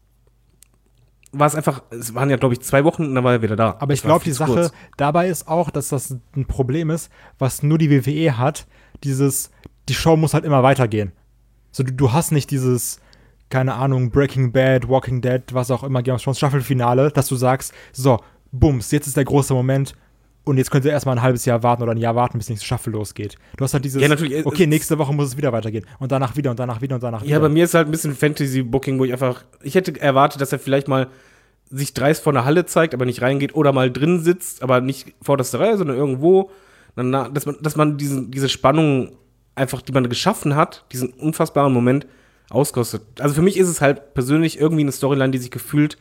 war es einfach, es waren ja, glaube ich, zwei Wochen und dann war er wieder da. Aber ich glaube, die Sache kurz. dabei ist auch, dass das ein Problem ist, was nur die W W E hat, dieses, die Show muss halt immer weitergehen. So, du, du hast nicht dieses, keine Ahnung, Breaking Bad, Walking Dead, was auch immer, Game of Thrones Staffelfinale, dass du sagst, so, bums, jetzt ist der große Moment und jetzt könnt ihr erstmal ein halbes Jahr warten oder ein Jahr warten, bis die nächste Staffel losgeht. Du hast halt dieses, ja, natürlich, okay, nächste Woche muss es wieder weitergehen und danach wieder und danach wieder und danach wieder. Ja, bei mir ist halt ein bisschen Fantasy-Booking, wo ich einfach, ich hätte erwartet, dass er vielleicht mal sich dreist vor einer Halle zeigt, aber nicht reingeht oder mal drin sitzt, aber nicht vorderste Reihe, sondern irgendwo, dann, dass man, dass man diesen, diese Spannung einfach, die man geschaffen hat, diesen unfassbaren Moment auskostet. Also für mich ist es halt persönlich irgendwie eine Storyline, die sich gefühlt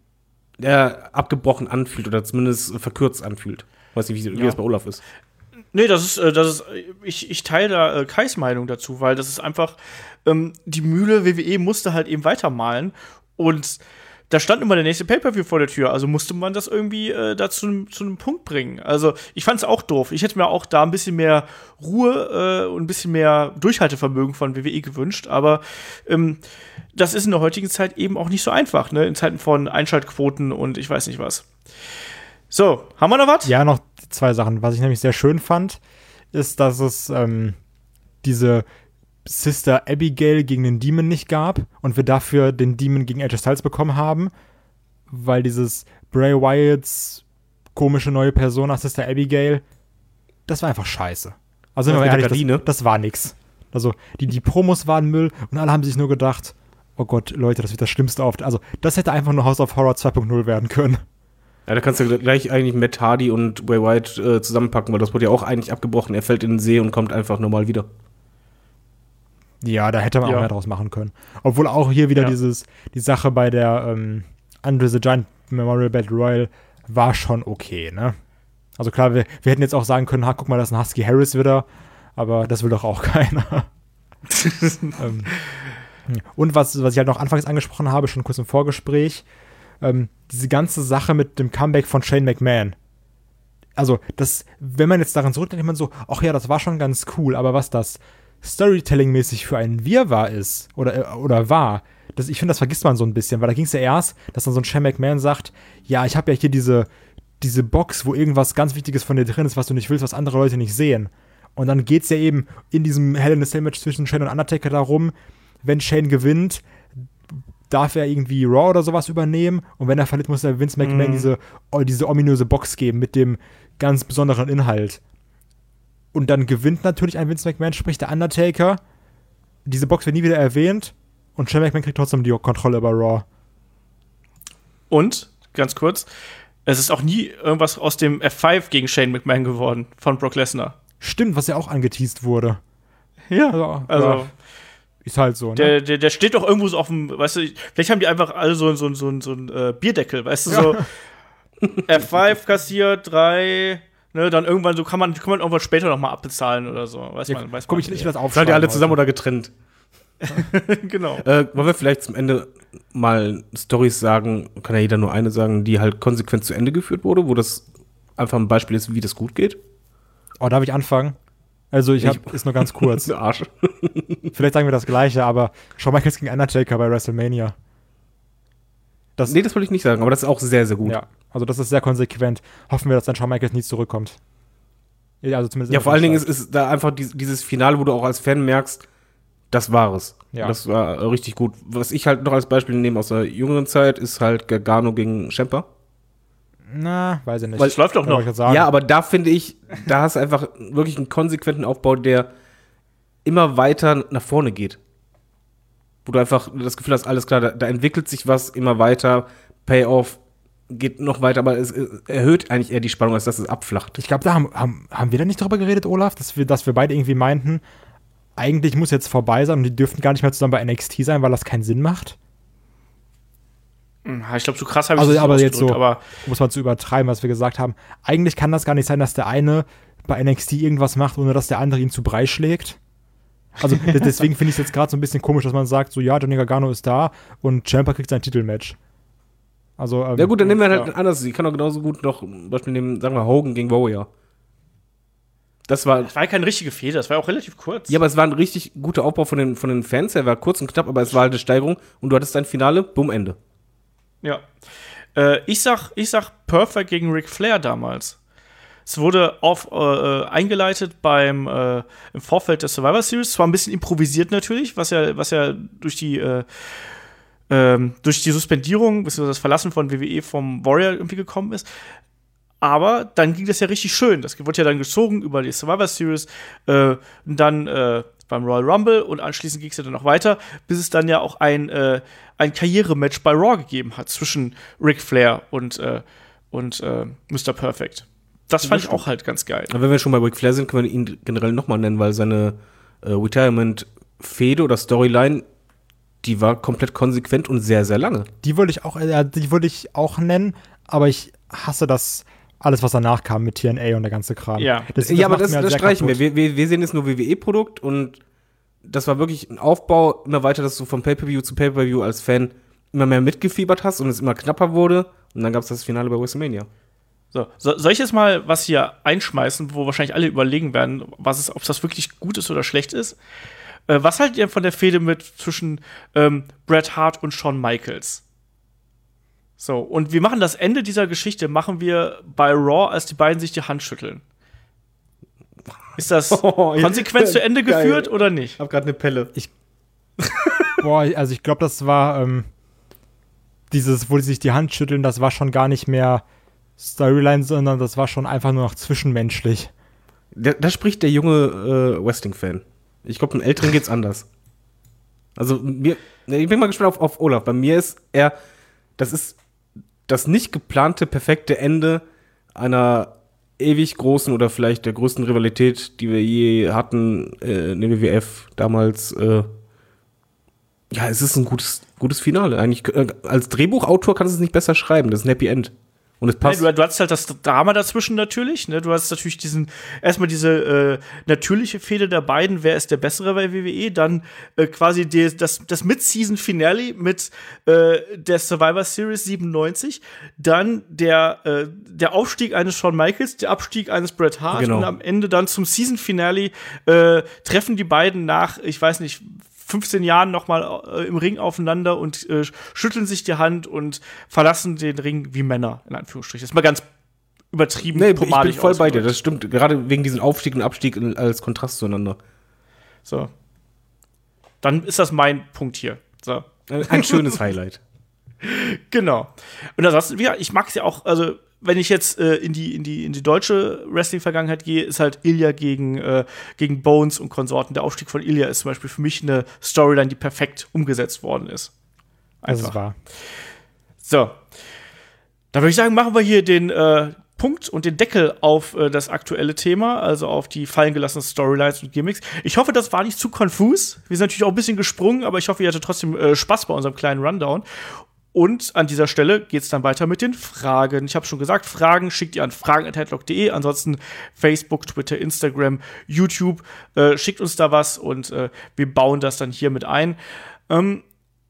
äh, abgebrochen anfühlt oder zumindest verkürzt anfühlt. Weiß nicht, wie, wie ja. das bei Olaf ist. Nee, das ist, äh, das ist, ich, ich teile da äh, Kais Meinung dazu, weil das ist einfach, ähm, die Mühle W W E musste halt eben weitermalen und da stand immer der nächste Pay-Per-View vor der Tür, also musste man das irgendwie äh, da zu, zu einem Punkt bringen. Also ich fand's auch doof. Ich hätte mir auch da ein bisschen mehr Ruhe äh, und ein bisschen mehr Durchhaltevermögen von W W E gewünscht, aber ähm, das ist in der heutigen Zeit eben auch nicht so einfach, ne? In Zeiten von Einschaltquoten und ich weiß nicht was. So, haben wir noch was? Ja, noch zwei Sachen. Was ich nämlich sehr schön fand, ist, dass es ähm, diese Sister Abigail gegen den Demon nicht gab und wir dafür den Demon gegen A J Styles bekommen haben, weil dieses Bray Wyatts komische neue Persona, Sister Abigail, das war einfach scheiße. Also sind wir mal ehrlich, das, das war nix. Also die, die Promos waren Müll und alle haben sich nur gedacht, oh Gott, Leute, das wird das Schlimmste auf. Also das hätte einfach nur House of Horror zwei Punkt null werden können. Ja, da kannst du gleich eigentlich Matt Hardy und Bray Wyatt äh, zusammenpacken, weil das wurde ja auch eigentlich abgebrochen. Er fällt in den See und kommt einfach normal wieder. Ja, da hätte man ja. auch mehr draus machen können. Obwohl auch hier wieder ja. dieses, die Sache bei der ähm, Andre the Giant Memorial Battle Royal war schon okay, ne? Also klar, wir, wir hätten jetzt auch sagen können, ha, guck mal, das ist ein Husky Harris wieder, aber das will doch auch keiner. ähm, und was, was ich halt noch anfangs angesprochen habe, schon kurz im Vorgespräch, ähm, diese ganze Sache mit dem Comeback von Shane McMahon. Also, das, wenn man jetzt daran zurückdenkt, denkt man so, ach ja, das war schon ganz cool, aber was das Storytelling-mäßig für einen Wirrwarr ist oder, oder war, das, ich finde, das vergisst man so ein bisschen, weil da ging es ja erst, dass dann so ein Shane McMahon sagt, ja, ich habe ja hier diese, diese Box, wo irgendwas ganz Wichtiges von dir drin ist, was du nicht willst, was andere Leute nicht sehen. Und dann geht's ja eben in diesem Hell in a Cell Match zwischen Shane und Undertaker darum, wenn Shane gewinnt, darf er irgendwie Raw oder sowas übernehmen und wenn er verliert, muss er Vince McMahon mm. diese, oh, diese ominöse Box geben mit dem ganz besonderen Inhalt. Und dann gewinnt natürlich ein Vince McMahon, sprich der Undertaker. Diese Box wird nie wieder erwähnt und Shane McMahon kriegt trotzdem die Kontrolle über Raw. Und, ganz kurz, es ist auch nie irgendwas aus dem F fünf gegen Shane McMahon geworden von Brock Lesnar. Stimmt, was ja auch angeteased wurde. Ja, also, also ja, ist halt so, ne? Der, der, der steht doch irgendwo so auf dem, weißt du, vielleicht haben die einfach alle so, so, so, so einen äh, Bierdeckel, weißt du, ja. so F fünf kassiert, drei, ne, dann irgendwann so kann man, kann man irgendwann später noch mal abbezahlen oder so, weiß ja, man, weiß komm man. ich nicht das aufschreiben. Seid ihr alle zusammen oder getrennt? Genau. Äh, wollen wir vielleicht zum Ende mal Storys sagen, kann ja jeder nur eine sagen, die halt konsequent zu Ende geführt wurde, wo das einfach ein Beispiel ist, wie das gut geht? Oh, darf ich anfangen? Also ich hab, ist nur ganz kurz. Arsch. Vielleicht sagen wir das Gleiche, aber Shawn Michaels gegen Undertaker bei WrestleMania. Das, nee, das wollte ich nicht sagen, aber das ist auch sehr, sehr gut. Ja, also das ist sehr konsequent. Hoffen wir, dass dann Shawn Michaels nie zurückkommt. Ja, also zumindest ja, vor allen Dingen ist, ist da einfach die, dieses Finale, wo du auch als Fan merkst, das war es. Ja. Das war äh, richtig gut. Was ich halt noch als Beispiel nehme aus der jüngeren Zeit, ist halt Gargano gegen Ciampa. Na, weiß ich nicht. Weil es läuft doch noch. Ja, aber da finde ich, da hast du einfach wirklich einen konsequenten Aufbau, der immer weiter nach vorne geht. Wo du einfach das Gefühl hast, alles klar, da, da entwickelt sich was immer weiter, Payoff geht noch weiter, aber es, es erhöht eigentlich eher die Spannung, als dass es abflacht. Ich glaube, da haben, haben, haben wir da nicht drüber geredet, Olaf, dass wir, dass wir beide irgendwie meinten, eigentlich muss jetzt vorbei sein und die dürften gar nicht mehr zusammen bei N X T sein, weil das keinen Sinn macht. Ich glaube, so krass habe ich also, es nicht aber jetzt so, aber muss man zu übertreiben, was wir gesagt haben. Eigentlich kann das gar nicht sein, dass der eine bei N X T irgendwas macht, ohne dass der andere ihn zu Brei schlägt. Also deswegen finde ich es jetzt gerade so ein bisschen komisch, dass man sagt, so ja, Johnny Gargano ist da und Ciampa kriegt sein Titelmatch. Also, ähm, ja gut, dann nehmen wir halt ja. anders. Ich kann auch genauso gut noch zum Beispiel nehmen, sagen wir Hogan gegen Warrior. Das war, das war keine richtige Fehde, das war auch relativ kurz. Ja, aber es war ein richtig guter Aufbau von den, von den Fans. Er war kurz und knapp, aber es war halt eine Steigerung und du hattest dein Finale, bumm, Ende. Ja. Äh, ich sag, ich sag Perfect gegen Ric Flair damals. Es wurde auf, äh, eingeleitet beim äh, im Vorfeld der Survivor Series. Zwar ein bisschen improvisiert natürlich, was ja, was ja durch die äh, ähm, durch die Suspendierung bzw. das Verlassen von W W E vom Warrior irgendwie gekommen ist. Aber dann ging das ja richtig schön. Das wurde ja dann gezogen über die Survivor Series, äh, und dann äh, beim Royal Rumble und anschließend ging es ja dann noch weiter, bis es dann ja auch ein, äh, ein Karrierematch bei Raw gegeben hat zwischen Ric Flair und, äh, und äh, Mister Perfect. Das fand ich auch halt ganz geil. Aber wenn wir schon bei Ric Flair sind, können wir ihn generell nochmal nennen, weil seine äh, Retirement-Fehde oder Storyline, die war komplett konsequent und sehr, sehr lange. Die würde ich auch, äh, die würde ich auch nennen, aber ich hasse das alles, was danach kam mit T N A und der ganze Kram. Ja, das, ja, aber macht's das, mir halt das sehr streichen wir. kaputt. wir. Wir wir sehen jetzt nur W W E-Produkt und das war wirklich ein Aufbau, immer weiter, dass du von Pay-Per-View zu Pay-Per-View als Fan immer mehr mitgefiebert hast und es immer knapper wurde. Und dann gab es das Finale bei WrestleMania. So, so, soll ich jetzt mal was hier einschmeißen, wo wahrscheinlich alle überlegen werden, was es, ob das wirklich gut ist oder schlecht ist? Äh, was haltet ihr von der Fehde mit zwischen ähm, Bret Hart und Shawn Michaels? So, und wir machen das Ende dieser Geschichte, machen wir bei Raw, als die beiden sich die Hand schütteln. Ist das Oh, ja. konsequent zu Ende Geil. geführt oder nicht? Ich hab gerade eine Pelle. Boah, also ich glaube, das war ähm, dieses, wo die sich die Hand schütteln, das war schon gar nicht mehr Storyline, sondern das war schon einfach nur noch zwischenmenschlich. Da, da spricht der junge äh, Wrestling-Fan. Ich glaube, den Älteren geht's anders. Also, mir, ich bin mal gespannt auf, auf Olaf. Bei mir ist er, das ist das nicht geplante, perfekte Ende einer ewig großen oder vielleicht der größten Rivalität, die wir je hatten äh, in der W W F damals. Äh, ja, es ist ein gutes, gutes Finale. Eigentlich, äh, als Drehbuchautor kannst du es nicht besser schreiben. Das ist ein Happy End. Und es passt. Nee, du, du hattest halt das Drama dazwischen natürlich, ne? Du hast natürlich diesen, erstmal diese äh, natürliche Fehde der beiden, wer ist der Bessere bei W W E, dann äh, quasi die, das, das Mid-Season-Finale mit äh, der Survivor Series siebenundneunzig, dann der, äh, der Aufstieg eines Shawn Michaels, der Abstieg eines Bret Hart Genau. und am Ende dann zum Season-Finale äh, treffen die beiden nach, ich weiß nicht, fünfzehn Jahren noch mal äh, im Ring aufeinander und äh, schütteln sich die Hand und verlassen den Ring wie Männer, in Anführungsstrichen. Das ist mal ganz übertrieben Nee, ich bin pomadig voll bei dir. ausgedrückt. Das stimmt. Gerade wegen diesem Aufstieg und Abstieg in- als Kontrast zueinander. So. Dann ist das mein Punkt hier. So. Ein, ein schönes Highlight. Genau. Und ansonsten, ja, ich mag es ja auch, also wenn ich jetzt äh, in, die, in, die, in die deutsche Wrestling-Vergangenheit gehe, ist halt Ilya gegen, äh, gegen Bones und Konsorten. Der Aufstieg von Ilya ist zum Beispiel für mich eine Storyline, die perfekt umgesetzt worden ist. Das ist wahr. So. Dann würde ich sagen, machen wir hier den äh, Punkt und den Deckel auf äh, das aktuelle Thema, also auf die fallen gelassenen Storylines und Gimmicks. Ich hoffe, das war nicht zu konfus. Wir sind natürlich auch ein bisschen gesprungen, aber ich hoffe, ihr hattet trotzdem äh, Spaß bei unserem kleinen Rundown. Und an dieser Stelle geht's dann weiter mit den Fragen. Ich habe schon gesagt, Fragen schickt ihr an fragen at headlock punkt de. Ansonsten Facebook, Twitter, Instagram, YouTube. Äh, schickt uns da was und äh, wir bauen das dann hier mit ein. Ähm,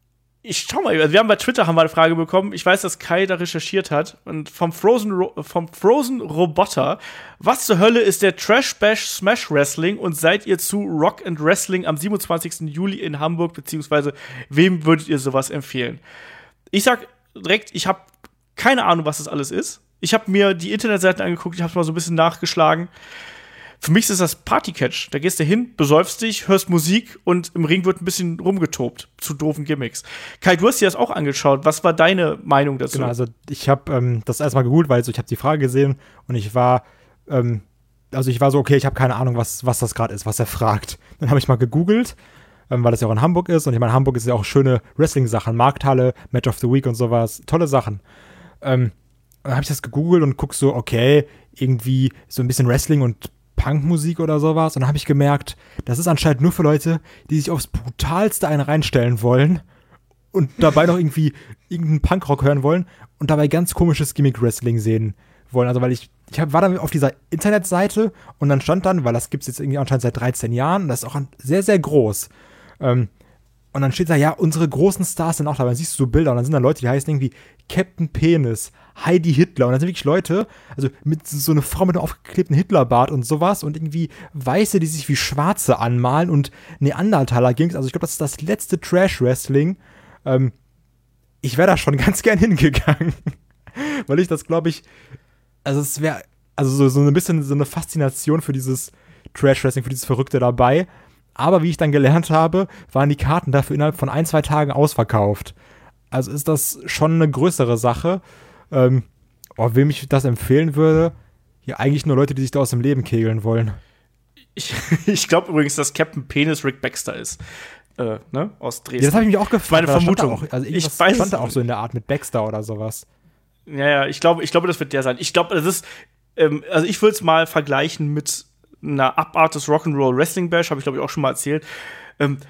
ich schau mal, also wir haben bei Twitter haben wir eine Frage bekommen. Ich weiß, dass Kai da recherchiert hat. Und vom Frozen, Ro- vom Frozen Roboter. Was zur Hölle ist der Trash Bash Smash Wrestling? Und seid ihr zu Rock and Wrestling am siebenundzwanzigsten Juli in Hamburg? Beziehungsweise wem würdet ihr sowas empfehlen? Ich sag direkt, ich habe keine Ahnung, was das alles ist. Ich habe mir die Internetseiten angeguckt, ich habe mal so ein bisschen nachgeschlagen. Für mich ist das Partycatch. Da gehst du hin, besäufst dich, hörst Musik und im Ring wird ein bisschen rumgetobt zu doofen Gimmicks. Kai, du hast dir das auch angeschaut. Was war deine Meinung dazu? Genau, also ich habe ähm, das erstmal gegoogelt, weil so, ich habe die Frage gesehen und ich war, ähm, also ich war so, okay, ich habe keine Ahnung, was, was das gerade ist, was er fragt. Dann habe ich mal gegoogelt, ähm, weil das ja auch in Hamburg ist und ich meine, Hamburg ist ja auch schöne Wrestling-Sachen, Markthalle, Match of the Week und sowas, tolle Sachen. Ähm, dann habe ich das gegoogelt und guck so, okay, irgendwie so ein bisschen Wrestling und Punkmusik oder sowas und dann habe ich gemerkt, das ist anscheinend nur für Leute, die sich aufs Brutalste einen reinstellen wollen und dabei noch irgendwie irgendeinen Punkrock hören wollen und dabei ganz komisches Gimmick-Wrestling sehen wollen. Also weil ich, ich hab, war dann auf dieser Internetseite und dann stand dann, weil das gibt's jetzt irgendwie anscheinend seit dreizehn Jahren und das ist auch sehr, sehr groß. Ähm, und dann steht da, ja, unsere großen Stars sind auch da. Dann siehst du so Bilder und dann sind da Leute, die heißen irgendwie Captain Penis, Heidi Hitler. Und dann sind wirklich Leute, also mit so eine Frau mit einem aufgeklebten Hitlerbart und sowas und irgendwie Weiße, die sich wie Schwarze anmalen und Neandertaler ging's. Also ich glaube, das ist das letzte Trash-Wrestling. Ähm, ich wäre da schon ganz gern hingegangen. Weil ich das, glaube ich, also es wäre, also so, so ein bisschen so eine Faszination für dieses Trash-Wrestling, für dieses Verrückte dabei. Aber wie ich dann gelernt habe, waren die Karten dafür innerhalb von ein, zwei Tagen ausverkauft. Also ist das schon eine größere Sache. Ähm, oh, wem ich das empfehlen würde, ja eigentlich nur Leute, die sich da aus dem Leben kegeln wollen. Ich, ich glaube übrigens, dass Captain Penis Rick Baxter ist. Äh, ne? Aus Dresden. Ja, das habe ich mich auch gefragt. Meine weil da stand Vermutung. da Auch, also Ich irgendwas weiß stand da es auch so in der Art mit Baxter oder sowas. Ja, ja, ich glaube, ich glaube, das wird der sein. Ich glaube, das ist, ähm, also ich würde es mal vergleichen mit einer Abart des Rock'n'Roll Wrestling Bash, habe ich glaube ich auch schon mal erzählt. Ähm,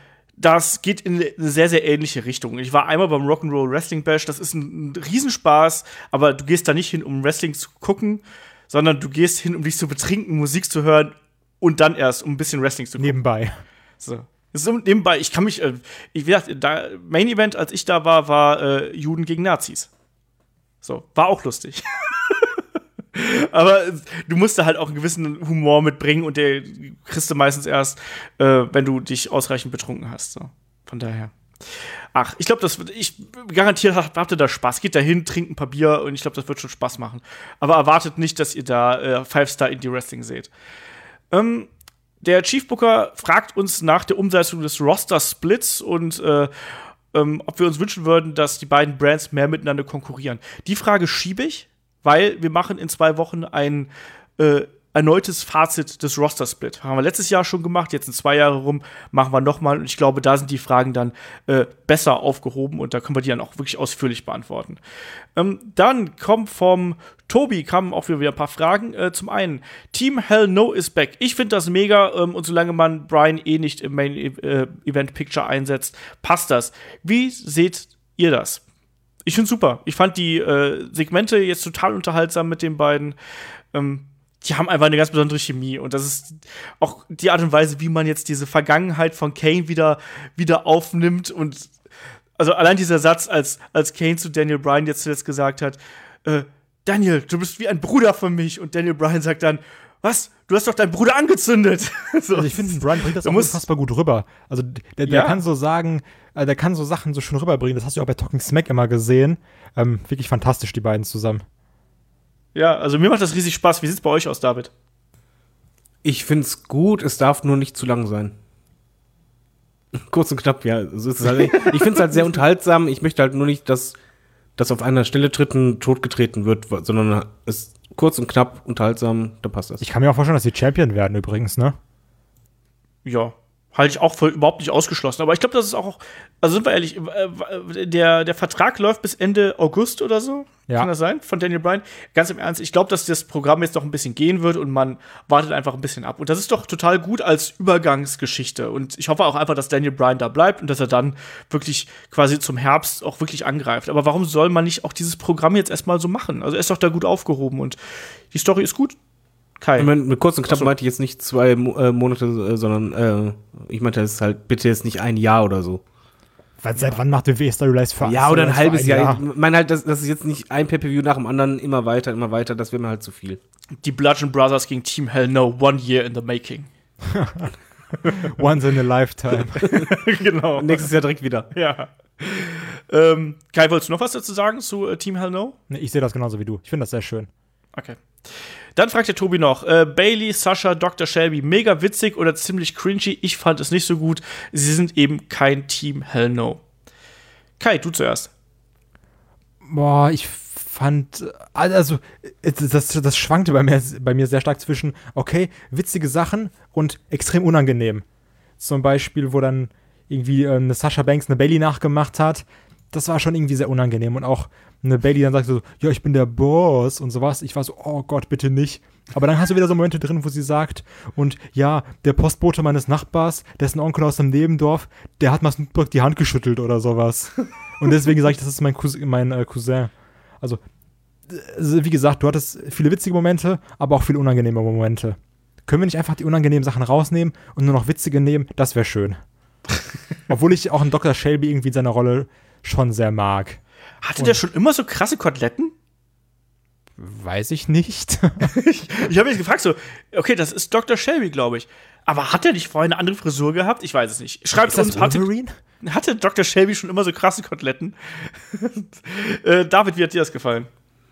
das geht in eine sehr, sehr ähnliche Richtung. Ich war einmal beim Rock'n'Roll Wrestling Bash, das ist ein, ein Riesenspaß, aber du gehst da nicht hin, um Wrestling zu gucken, sondern du gehst hin, um dich zu betrinken, Musik zu hören und dann erst, um ein bisschen Wrestling zu gucken. Nebenbei. So. Das ist nebenbei, ich kann mich, äh, ich, wie gesagt, da, Main Event, als ich da war, war äh, Juden gegen Nazis. So, war auch lustig. Aber du musst da halt auch einen gewissen Humor mitbringen und der kriegst du meistens erst, äh, wenn du dich ausreichend betrunken hast. So. Von daher. Ach, ich glaube, das wird, ich garantiert habt, habt ihr da Spaß. Geht da hin, trinkt ein paar Bier und ich glaube, das wird schon Spaß machen. Aber erwartet nicht, dass ihr da äh, Five-Star-Indie-Wrestling seht. Ähm, der Chief Booker fragt uns nach der Umsetzung des Roster-Splits und äh, ähm, ob wir uns wünschen würden, dass die beiden Brands mehr miteinander konkurrieren. Die Frage schiebe ich, weil wir machen in zwei Wochen ein äh, erneutes Fazit des Roster-Split. Haben wir letztes Jahr schon gemacht, jetzt in zwei Jahre rum machen wir nochmal. Und ich glaube, da sind die Fragen dann äh, besser aufgehoben und da können wir die dann auch wirklich ausführlich beantworten. Ähm, dann kommt vom Tobi, kamen auch wieder ein paar Fragen. Äh, zum einen, Team Hell No is back. Ich finde das mega ähm, und solange man Brian eh nicht im Main äh, Event Picture einsetzt, passt das. Wie seht ihr das? Ich finde super. Ich fand die äh, Segmente jetzt total unterhaltsam mit den beiden. Ähm, die haben einfach eine ganz besondere Chemie. Und das ist auch die Art und Weise, wie man jetzt diese Vergangenheit von Kane wieder, wieder aufnimmt. Und also allein dieser Satz, als, als Kane zu Daniel Bryan jetzt zuletzt gesagt hat, äh, Daniel, du bist wie ein Bruder für mich. Und Daniel Bryan sagt dann, was? Du hast doch deinen Bruder angezündet. So. Also ich finde, Bryan bringt das auch unfassbar gut rüber. Also der, der ja. kann so sagen, äh, der kann so Sachen so schön rüberbringen. Das hast du auch bei Talking Smack immer gesehen. Ähm, wirklich fantastisch, die beiden zusammen. Ja, also mir macht das riesig Spaß. Wie sieht's bei euch aus, David? Ich find's gut, es darf nur nicht zu lang sein. Kurz und knapp, ja. So ist es halt. Ich find's halt sehr unterhaltsam. Ich möchte halt nur nicht, dass, dass auf einer Stelle tritten, totgetreten wird, sondern es kurz und knapp, unterhaltsam, da passt das. Ich kann mir auch vorstellen, dass die Champion werden übrigens, ne? Ja, halte ich auch für überhaupt nicht ausgeschlossen. Aber ich glaube, das ist auch, also sind wir ehrlich, äh, der, der Vertrag läuft bis Ende August oder so. Ja. Kann das sein? Von Daniel Bryan? Ganz im Ernst, ich glaube, dass das Programm jetzt noch ein bisschen gehen wird und man wartet einfach ein bisschen ab. Und das ist doch total gut als Übergangsgeschichte. Und ich hoffe auch einfach, dass Daniel Bryan da bleibt und dass er dann wirklich quasi zum Herbst auch wirklich angreift. Aber warum soll man nicht auch dieses Programm jetzt erstmal so machen? Also er ist doch da gut aufgehoben und die Story ist gut. Kai. Ich mein, mit kurz und knapp so. Meinte ich jetzt nicht zwei Mo- äh, Monate, äh, sondern äh, ich meinte, es ist halt bitte jetzt nicht ein Jahr oder so. Weil seit wann macht W W E Storylines für Ja, oder ein halbes ein Jahr. Jahr. Ich meine halt, das, das ist jetzt nicht ein Pay-Per-View nach dem anderen, immer weiter, immer weiter, das wäre mir halt zu viel. Die Bludgeon Brothers gegen Team Hell No, one year in the making. Once in a lifetime. Genau. Nächstes Jahr direkt wieder. Ja. Ähm, Kai, wolltest du noch was dazu sagen zu äh, Team Hell No? Nee, ich sehe das genauso wie du. Ich finde das sehr schön. Okay. Dann fragt der Tobi noch, äh, Bailey, Sasha, Doktor Shelby, mega witzig oder ziemlich cringy? Ich fand es nicht so gut. Sie sind eben kein Team Hell No. Kai, du zuerst. Boah, ich fand, also, das, das schwankte bei mir, bei mir sehr stark zwischen, okay, witzige Sachen und extrem unangenehm. Zum Beispiel, wo dann irgendwie äh, eine Sasha Banks eine Bailey nachgemacht hat. Das war schon irgendwie sehr unangenehm. Und auch eine Bailey dann sagt so, ja, ich bin der Boss und sowas. Ich war so, oh Gott, bitte nicht. Aber dann hast du wieder so Momente drin, wo sie sagt, und ja, der Postbote meines Nachbars, dessen Onkel aus dem Nebendorf, der hat mal Snoop Dogg die Hand geschüttelt oder sowas. Und deswegen sage ich, das ist mein Cousin. Mein, äh, Cousin. Also, wie gesagt, du hattest viele witzige Momente, aber auch viele unangenehme Momente. Können wir nicht einfach die unangenehmen Sachen rausnehmen und nur noch witzige nehmen? Das wäre schön. Obwohl ich auch einen Doktor Shelby irgendwie in seiner Rolle schon sehr mag. Hatte Und der schon immer so krasse Koteletten? Weiß ich nicht. ich ich habe mich gefragt, so, okay, das ist Doktor Shelby, glaube ich. Aber hat er nicht vorher eine andere Frisur gehabt? Ich weiß es nicht. Schreibt uns, hatte, hatte Doktor Shelby schon immer so krasse Koteletten? äh, David, wie hat dir das gefallen?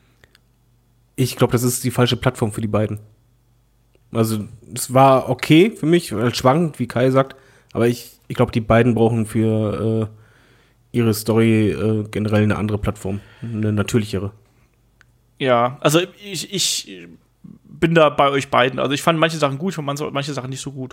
Ich glaube, das ist die falsche Plattform für die beiden. Also, es war okay für mich, schwankend, wie Kai sagt, aber ich, ich glaube, die beiden brauchen für äh, ihre Story äh, generell eine andere Plattform, eine natürlichere. Ja, also ich, ich bin da bei euch beiden. Also ich fand manche Sachen gut, ich fand manche Sachen nicht so gut.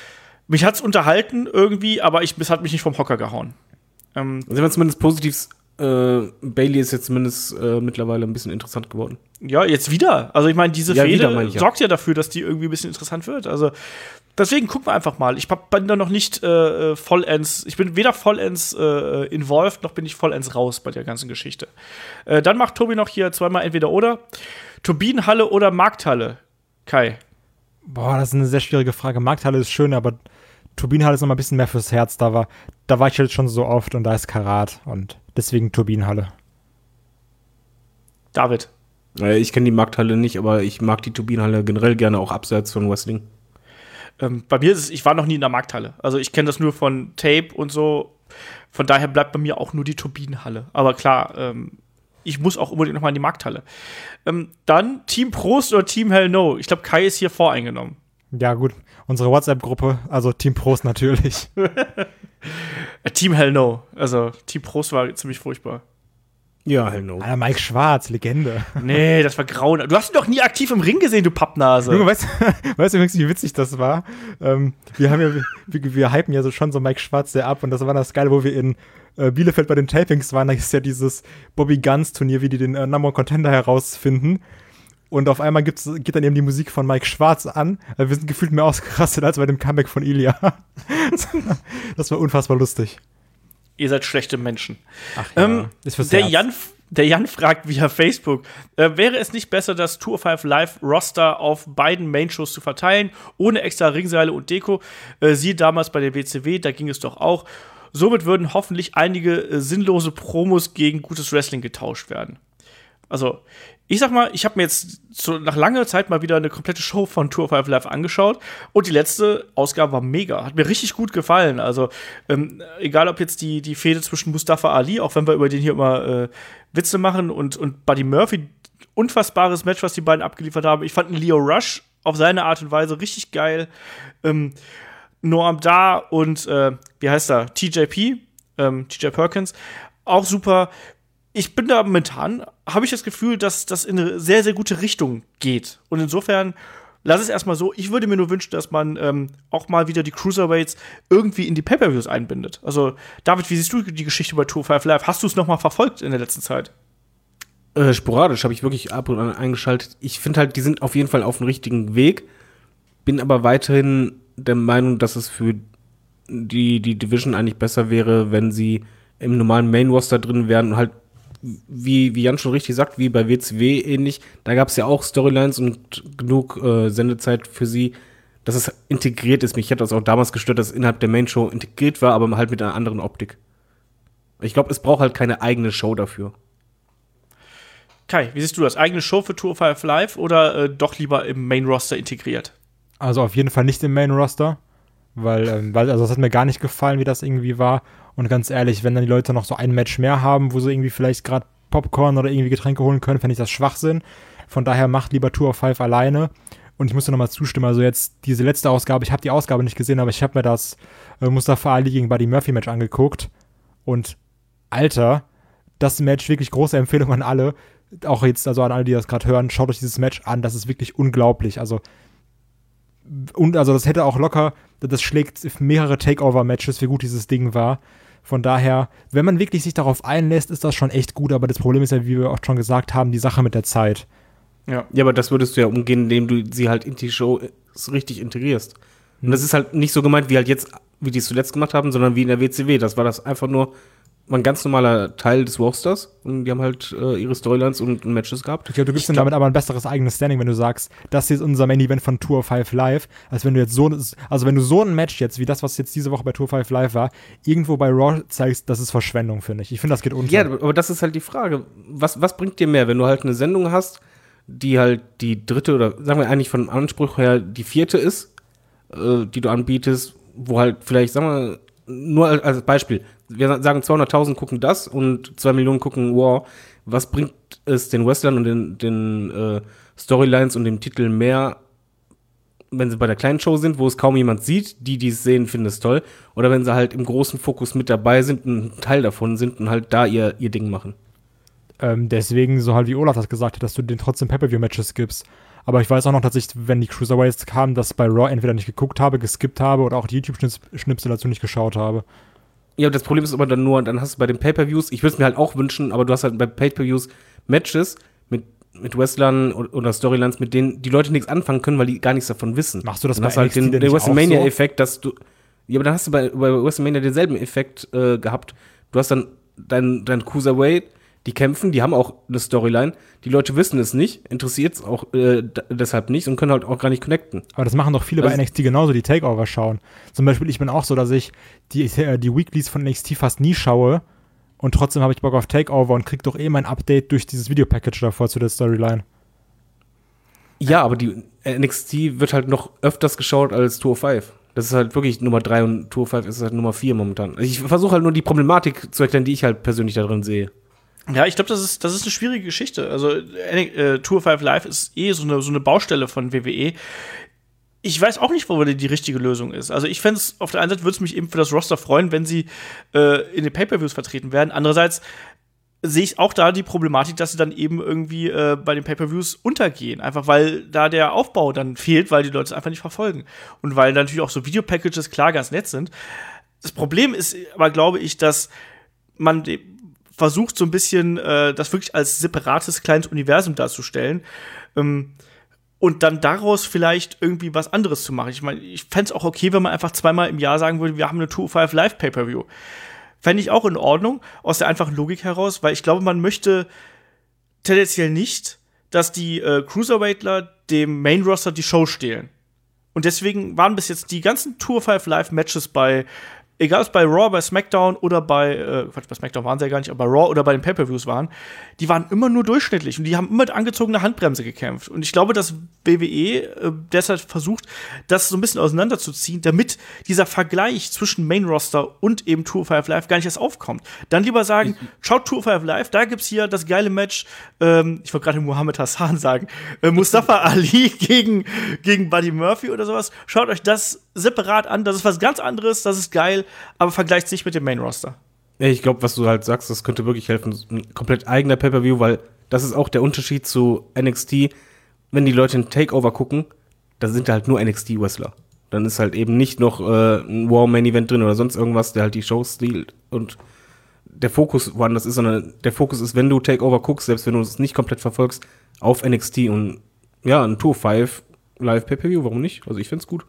Mich hat's unterhalten irgendwie, aber ich, es hat mich nicht vom Hocker gehauen. Ähm, Also, wenn man zumindest positiv äh, Bailey ist jetzt zumindest äh, mittlerweile ein bisschen interessant geworden. Ja, jetzt wieder. Also ich meine, diese Ja, Fehde wieder, meine ich, ja. sorgt ja dafür, dass die irgendwie ein bisschen interessant wird. Also deswegen gucken wir einfach mal. Ich bin da noch nicht äh, vollends, ich bin weder vollends äh, involved, noch bin ich vollends raus bei der ganzen Geschichte. Äh, dann macht Tobi noch hier zweimal entweder oder. Turbinenhalle oder Markthalle? Kai. Boah, das ist eine sehr schwierige Frage. Markthalle ist schön, aber Turbinenhalle ist noch mal ein bisschen mehr fürs Herz. Da war, da war ich jetzt schon so oft und da ist Karat und deswegen Turbinenhalle. David. Äh, ich kenne die Markthalle nicht, aber ich mag die Turbinenhalle generell gerne, auch abseits von Wrestling. Ähm, bei mir ist es, ich war noch nie in der Markthalle. Also ich kenne das nur von Tape und so. Von daher bleibt bei mir auch nur die Turbinenhalle. Aber klar, ähm, ich muss auch unbedingt noch mal in die Markthalle. Ähm, dann Team Prost oder Team Hell No? Ich glaube, Kai ist hier voreingenommen. Ja, gut. Unsere WhatsApp-Gruppe, also Team Prost natürlich. Team Hell No. Also Team Prost war ziemlich furchtbar. Ja, Hell No. Alter, Mike Schwarz, Legende. Nee, das war grauen. Du hast ihn doch nie aktiv im Ring gesehen, du Pappnase. Junge, weißt, weißt du übrigens, wie witzig das war? Ähm, wir haben ja, wir, wir hypen ja so schon so Mike Schwarz sehr ab und das war das Geile, wo wir in äh, Bielefeld bei den Tapings waren. Da ist ja dieses Bobby Guns Turnier, wie die den äh, Number One Contender herausfinden. Und auf einmal gibt's, geht dann eben die Musik von Mike Schwarz an. Wir sind gefühlt mehr ausgerastet als bei dem Comeback von Ilya. Das war unfassbar lustig. Ihr seid schlechte Menschen. Ach ja, ähm, ist fürs der, Herz. Jan, der Jan fragt via Facebook, äh, wäre es nicht besser, das Tour fünf Live-Roster auf beiden Main-Shows zu verteilen, ohne extra Ringseile und Deko? Äh, siehe damals bei der W C W, da ging es doch auch. Somit würden hoffentlich einige äh, sinnlose Promos gegen gutes Wrestling getauscht werden. Also, ich sag mal, ich habe mir jetzt so nach langer Zeit mal wieder eine komplette Show von Tour fünf Live angeschaut und die letzte Ausgabe war mega. Hat mir richtig gut gefallen. Also, ähm, egal ob jetzt die, die Fehde zwischen Mustafa Ali, auch wenn wir über den hier immer äh, Witze machen, und, und Buddy Murphy, unfassbares Match, was die beiden abgeliefert haben. Ich fand einen Leo Rush auf seine Art und Weise richtig geil. Ähm, Noam Dar und, äh, wie heißt er? T J P, ähm, T J Perkins, auch super. Ich bin da momentan, habe ich das Gefühl, dass das in eine sehr, sehr gute Richtung geht. Und insofern, lass es erstmal so. Ich würde mir nur wünschen, dass man ähm, auch mal wieder die Cruiserweights irgendwie in die Pay-Per-Views einbindet. Also, David, wie siehst du die Geschichte bei Tour fünf Live? Hast du es noch mal verfolgt in der letzten Zeit? Äh, sporadisch habe ich wirklich ab und an eingeschaltet. Ich finde halt, die sind auf jeden Fall auf dem richtigen Weg. Bin aber weiterhin der Meinung, dass es für die, die Division eigentlich besser wäre, wenn sie im normalen Main-Roster drin wären und halt Wie, wie Jan schon richtig sagt, wie bei W C W ähnlich, da gab es ja auch Storylines und genug äh, Sendezeit für sie, dass es integriert ist. Mich hätte das auch damals gestört, dass es innerhalb der Main-Show integriert war, aber halt mit einer anderen Optik. Ich glaube, es braucht halt keine eigene Show dafür. Kai, wie siehst du das? Eigene Show für Tour fünf Live oder äh, doch lieber im Main-Roster integriert? Also auf jeden Fall nicht im Main-Roster, weil, ähm, weil also das hat mir gar nicht gefallen, wie das irgendwie war. Und ganz ehrlich, wenn dann die Leute noch so ein Match mehr haben, wo sie irgendwie vielleicht gerade Popcorn oder irgendwie Getränke holen können, fände ich das Schwachsinn. Von daher macht lieber Tour fünf alleine. Und ich muss dir nochmal zustimmen, also jetzt diese letzte Ausgabe, ich habe die Ausgabe nicht gesehen, aber ich habe mir das äh, Mustafa Ali gegen Buddy Murphy Match angeguckt. Und Alter, das Match, wirklich große Empfehlung an alle. Auch jetzt, also an alle, die das gerade hören, schaut euch dieses Match an, das ist wirklich unglaublich. Also, und also das hätte auch locker, das schlägt mehrere Takeover-Matches, wie gut dieses Ding war. Von daher, wenn man wirklich sich darauf einlässt, ist das schon echt gut, aber das Problem ist ja, wie wir auch schon gesagt haben, die Sache mit der Zeit. Ja, ja, aber das würdest du ja umgehen, indem du sie halt in die Show richtig integrierst. Und mhm. das ist halt nicht so gemeint, wie halt jetzt, wie die es zuletzt gemacht haben, sondern wie in der W C W. Das war das einfach nur ein ganz normaler Teil des Rosters und die haben halt äh, ihre Storylines und, und Matches gehabt. Ich glaube, du gibst ihnen damit aber ein besseres eigenes Standing, wenn du sagst, das hier ist unser Main-Event von Tour fünf Live, als wenn du jetzt so, also wenn du so ein Match jetzt, wie das, was jetzt diese Woche bei Tour fünf Live war, irgendwo bei Raw zeigst, das ist Verschwendung, finde ich. Ich finde, das geht unter. Ja, aber das ist halt die Frage. Was, was bringt dir mehr, wenn du halt eine Sendung hast, die halt die dritte oder sagen wir eigentlich von Anspruch her die vierte ist, äh, die du anbietest, wo halt vielleicht, sagen wir, nur als Beispiel, wir sagen zweihunderttausend gucken das und zwei Millionen gucken War. Was bringt es den Wrestlern und den, den äh, Storylines und dem Titel mehr, wenn sie bei der kleinen Show sind, wo es kaum jemand sieht, die, die es sehen, finden es toll, oder wenn sie halt im großen Fokus mit dabei sind, ein Teil davon sind und halt da ihr, ihr Ding machen? Ähm, deswegen, so halt wie Olaf das gesagt hat, dass du denen trotzdem Pay-Per-View-Matches gibst. Aber ich weiß auch noch, dass ich, wenn die Cruiserweights kamen, dass bei Raw entweder nicht geguckt habe, geskippt habe oder auch die YouTube-Schnipsel dazu nicht geschaut habe. Ja, das Problem ist aber dann nur, dann hast du bei den Pay-Per-Views, ich würde es mir halt auch wünschen, aber du hast halt bei Pay-Per-Views Matches mit, mit Wrestlern oder Storylines, mit denen die Leute nichts anfangen können, weil die gar nichts davon wissen. Machst du das dann bei hast du halt N X T den, denn den nicht auch WrestleMania-Effekt, dass du, ja, aber dann hast du bei, bei WrestleMania denselben Effekt äh, gehabt. Du hast dann dein, dein Cruiserweight, die kämpfen, die haben auch eine Storyline. Die Leute wissen es nicht, interessiert es auch äh, d- deshalb nicht und können halt auch gar nicht connecten. Aber das machen doch viele Also bei N X T genauso, die Takeover schauen. Zum Beispiel, ich bin auch so, dass ich die, äh, die Weeklies von N X T fast nie schaue und trotzdem habe ich Bock auf Takeover und krieg doch eh mein Update durch dieses Videopackage davor zu der Storyline. Ja, aber die N X T wird halt noch öfters geschaut als zweihundertfünf. Das ist halt wirklich Nummer drei und zweihundertfünf ist halt Nummer vier momentan. Also ich versuche halt nur die Problematik zu erklären, die ich halt persönlich da drin sehe. Ja, ich glaube, das ist, das ist eine schwierige Geschichte. Also, äh, zweihundertfünf Live ist eh so eine, so eine Baustelle von W W E. Ich weiß auch nicht, wo die, die richtige Lösung ist. Also, ich fände es, auf der einen Seite würde es mich eben für das Roster freuen, wenn sie äh, in den Pay-Per-Views vertreten werden. Andererseits sehe ich auch da die Problematik, dass sie dann eben irgendwie äh, bei den Pay-Per-Views untergehen. Einfach weil da der Aufbau dann fehlt, weil die Leute es einfach nicht verfolgen. Und weil dann natürlich auch so Videopackages klar ganz nett sind. Das Problem ist aber, glaube ich, dass man de- versucht, so ein bisschen äh, das wirklich als separates kleines Universum darzustellen. Ähm, und dann daraus vielleicht irgendwie was anderes zu machen. Ich meine, ich fände es auch okay, wenn man einfach zweimal im Jahr sagen würde, wir haben eine zweihundertfünf Live Pay-Per-View. Fände ich auch in Ordnung, aus der einfachen Logik heraus, weil ich glaube, man möchte tendenziell nicht, dass die äh, Cruiserweightler dem Main-Roster die Show stehlen. Und deswegen waren bis jetzt die ganzen zweihundertfünf Live-Matches bei, egal ob es bei Raw, bei SmackDown oder bei, äh, Quatsch, bei SmackDown waren sie ja gar nicht, aber bei Raw oder bei den Pay-Per-Views waren, die waren immer nur durchschnittlich und die haben immer mit angezogener Handbremse gekämpft. Und ich glaube, dass W W E äh, deshalb versucht, das so ein bisschen auseinanderzuziehen, damit dieser Vergleich zwischen Main-Roster und eben zweihundertfünf Live gar nicht erst aufkommt. Dann lieber sagen, schaut zweihundertfünf Live, da gibt's hier das geile Match, ähm, ich wollte gerade Muhammad Hassan sagen, äh, Mustafa Ali gegen, gegen Buddy Murphy oder sowas. Schaut euch das separat an, das ist was ganz anderes, das ist geil, aber vergleicht es nicht mit dem Main-Roster. Ja, ich glaube, was du halt sagst, das könnte wirklich helfen. Ein komplett eigener Pay-Per-View, weil das ist auch der Unterschied zu N X T. Wenn die Leute ein Takeover gucken, da sind halt nur N X T-Wrestler. Dann ist halt eben nicht noch äh, ein War-Main-Event drin oder sonst irgendwas, der halt die Show stiehlt und der Fokus woanders ist, sondern der Fokus ist, wenn du Takeover guckst, selbst wenn du es nicht komplett verfolgst, auf N X T und ja, ein zweihundertfünf Live Pay-Per-View, warum nicht? Also ich find's gut.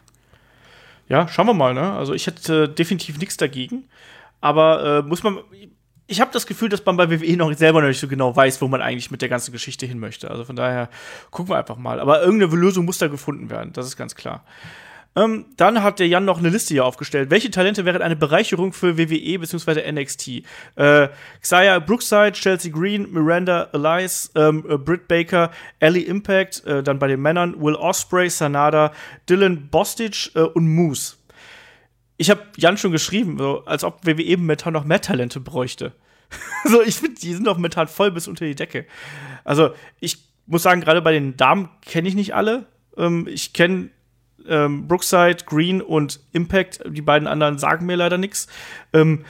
Ja, schauen wir mal, ne? Also ich hätte äh, definitiv nichts dagegen. Aber äh, muss man. Ich habe das Gefühl, dass man bei W W E noch selber noch nicht so genau weiß, wo man eigentlich mit der ganzen Geschichte hin möchte. Also von daher gucken wir einfach mal. Aber irgendeine Lösung muss da gefunden werden, das ist ganz klar. Ähm, dann hat der Jan noch eine Liste hier aufgestellt. Welche Talente wären eine Bereicherung für W W E bzw. N X T? Äh, Xia Brookside, Chelsea Green, Miranda Elias, ähm, äh, Britt Baker, Ellie Impact, äh, dann bei den Männern Will Ospreay, Sanada, Dylan Bostic äh, und Moose. Ich habe Jan schon geschrieben, so, als ob W W E momentan noch mehr Talente bräuchte. So, ich finde, die sind doch momentan voll bis unter die Decke. Also, ich muss sagen, gerade bei den Damen kenne ich nicht alle. Ähm, ich kenne ähm, Brookside, Green und Impact. Die beiden anderen sagen mir leider nichts. Ähm,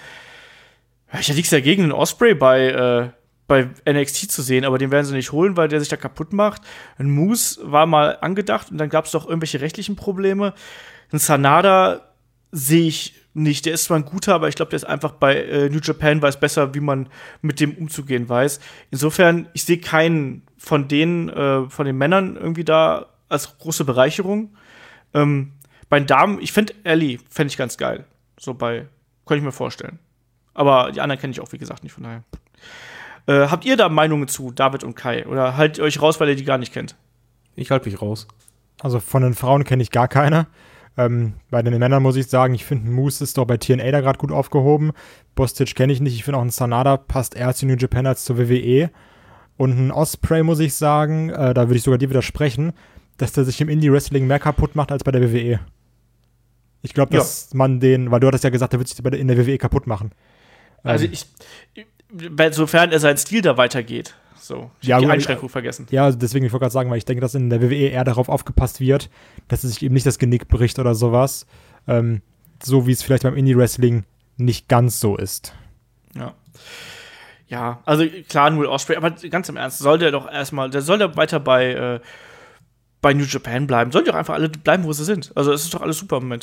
ich hätte nichts dagegen, einen Ospreay bei, äh, bei N X T zu sehen, aber den werden sie nicht holen, weil der sich da kaputt macht. Ein Moose war mal angedacht und dann gab es doch irgendwelche rechtlichen Probleme. Ein Sanada sehe ich nicht. Der ist zwar ein guter, aber ich glaube, der ist einfach bei äh, New Japan, weiß besser, wie man mit dem umzugehen weiß. Insofern, ich sehe keinen von denen, äh, von den Männern irgendwie da als große Bereicherung. Ähm, bei den Damen, ich finde Ellie, fände ich ganz geil. So bei, könnte ich mir vorstellen. Aber die anderen kenne ich auch, wie gesagt, nicht, von daher. Äh, habt ihr da Meinungen zu, David und Kai? Oder haltet ihr euch raus, weil ihr die gar nicht kennt? Ich halte mich raus. Also von den Frauen kenne ich gar keine. Ähm, bei den Männern muss ich sagen, ich finde, Moose ist doch bei T N A da gerade gut aufgehoben. Bostic kenne ich nicht. Ich finde auch ein Sanada passt eher zu New Japan als zur W W E. Und ein Ospreay muss ich sagen, äh, da würde ich sogar dir widersprechen, dass der sich im Indie-Wrestling mehr kaputt macht als bei der W W E. Ich glaube, dass ja. man den, weil du hattest ja gesagt, der wird sich bei der, in der W W E kaputt machen. Also ähm, ich, sofern er seinen Stil da weitergeht. So, ich ja, hab die gut, Einschränkung vergessen. Ja, deswegen, ich wollte gerade sagen, weil ich denke, dass in der W W E eher darauf aufgepasst wird, dass es sich eben nicht das Genick bricht oder sowas. Ähm, so wie es vielleicht beim Indie-Wrestling nicht ganz so ist. Ja. Ja, also klar, Will Ospreay, aber ganz im Ernst, soll der doch erstmal, der soll der weiter bei, äh, bei New Japan bleiben. Sollen die doch einfach alle bleiben, wo sie sind. Also es ist doch alles super momentan.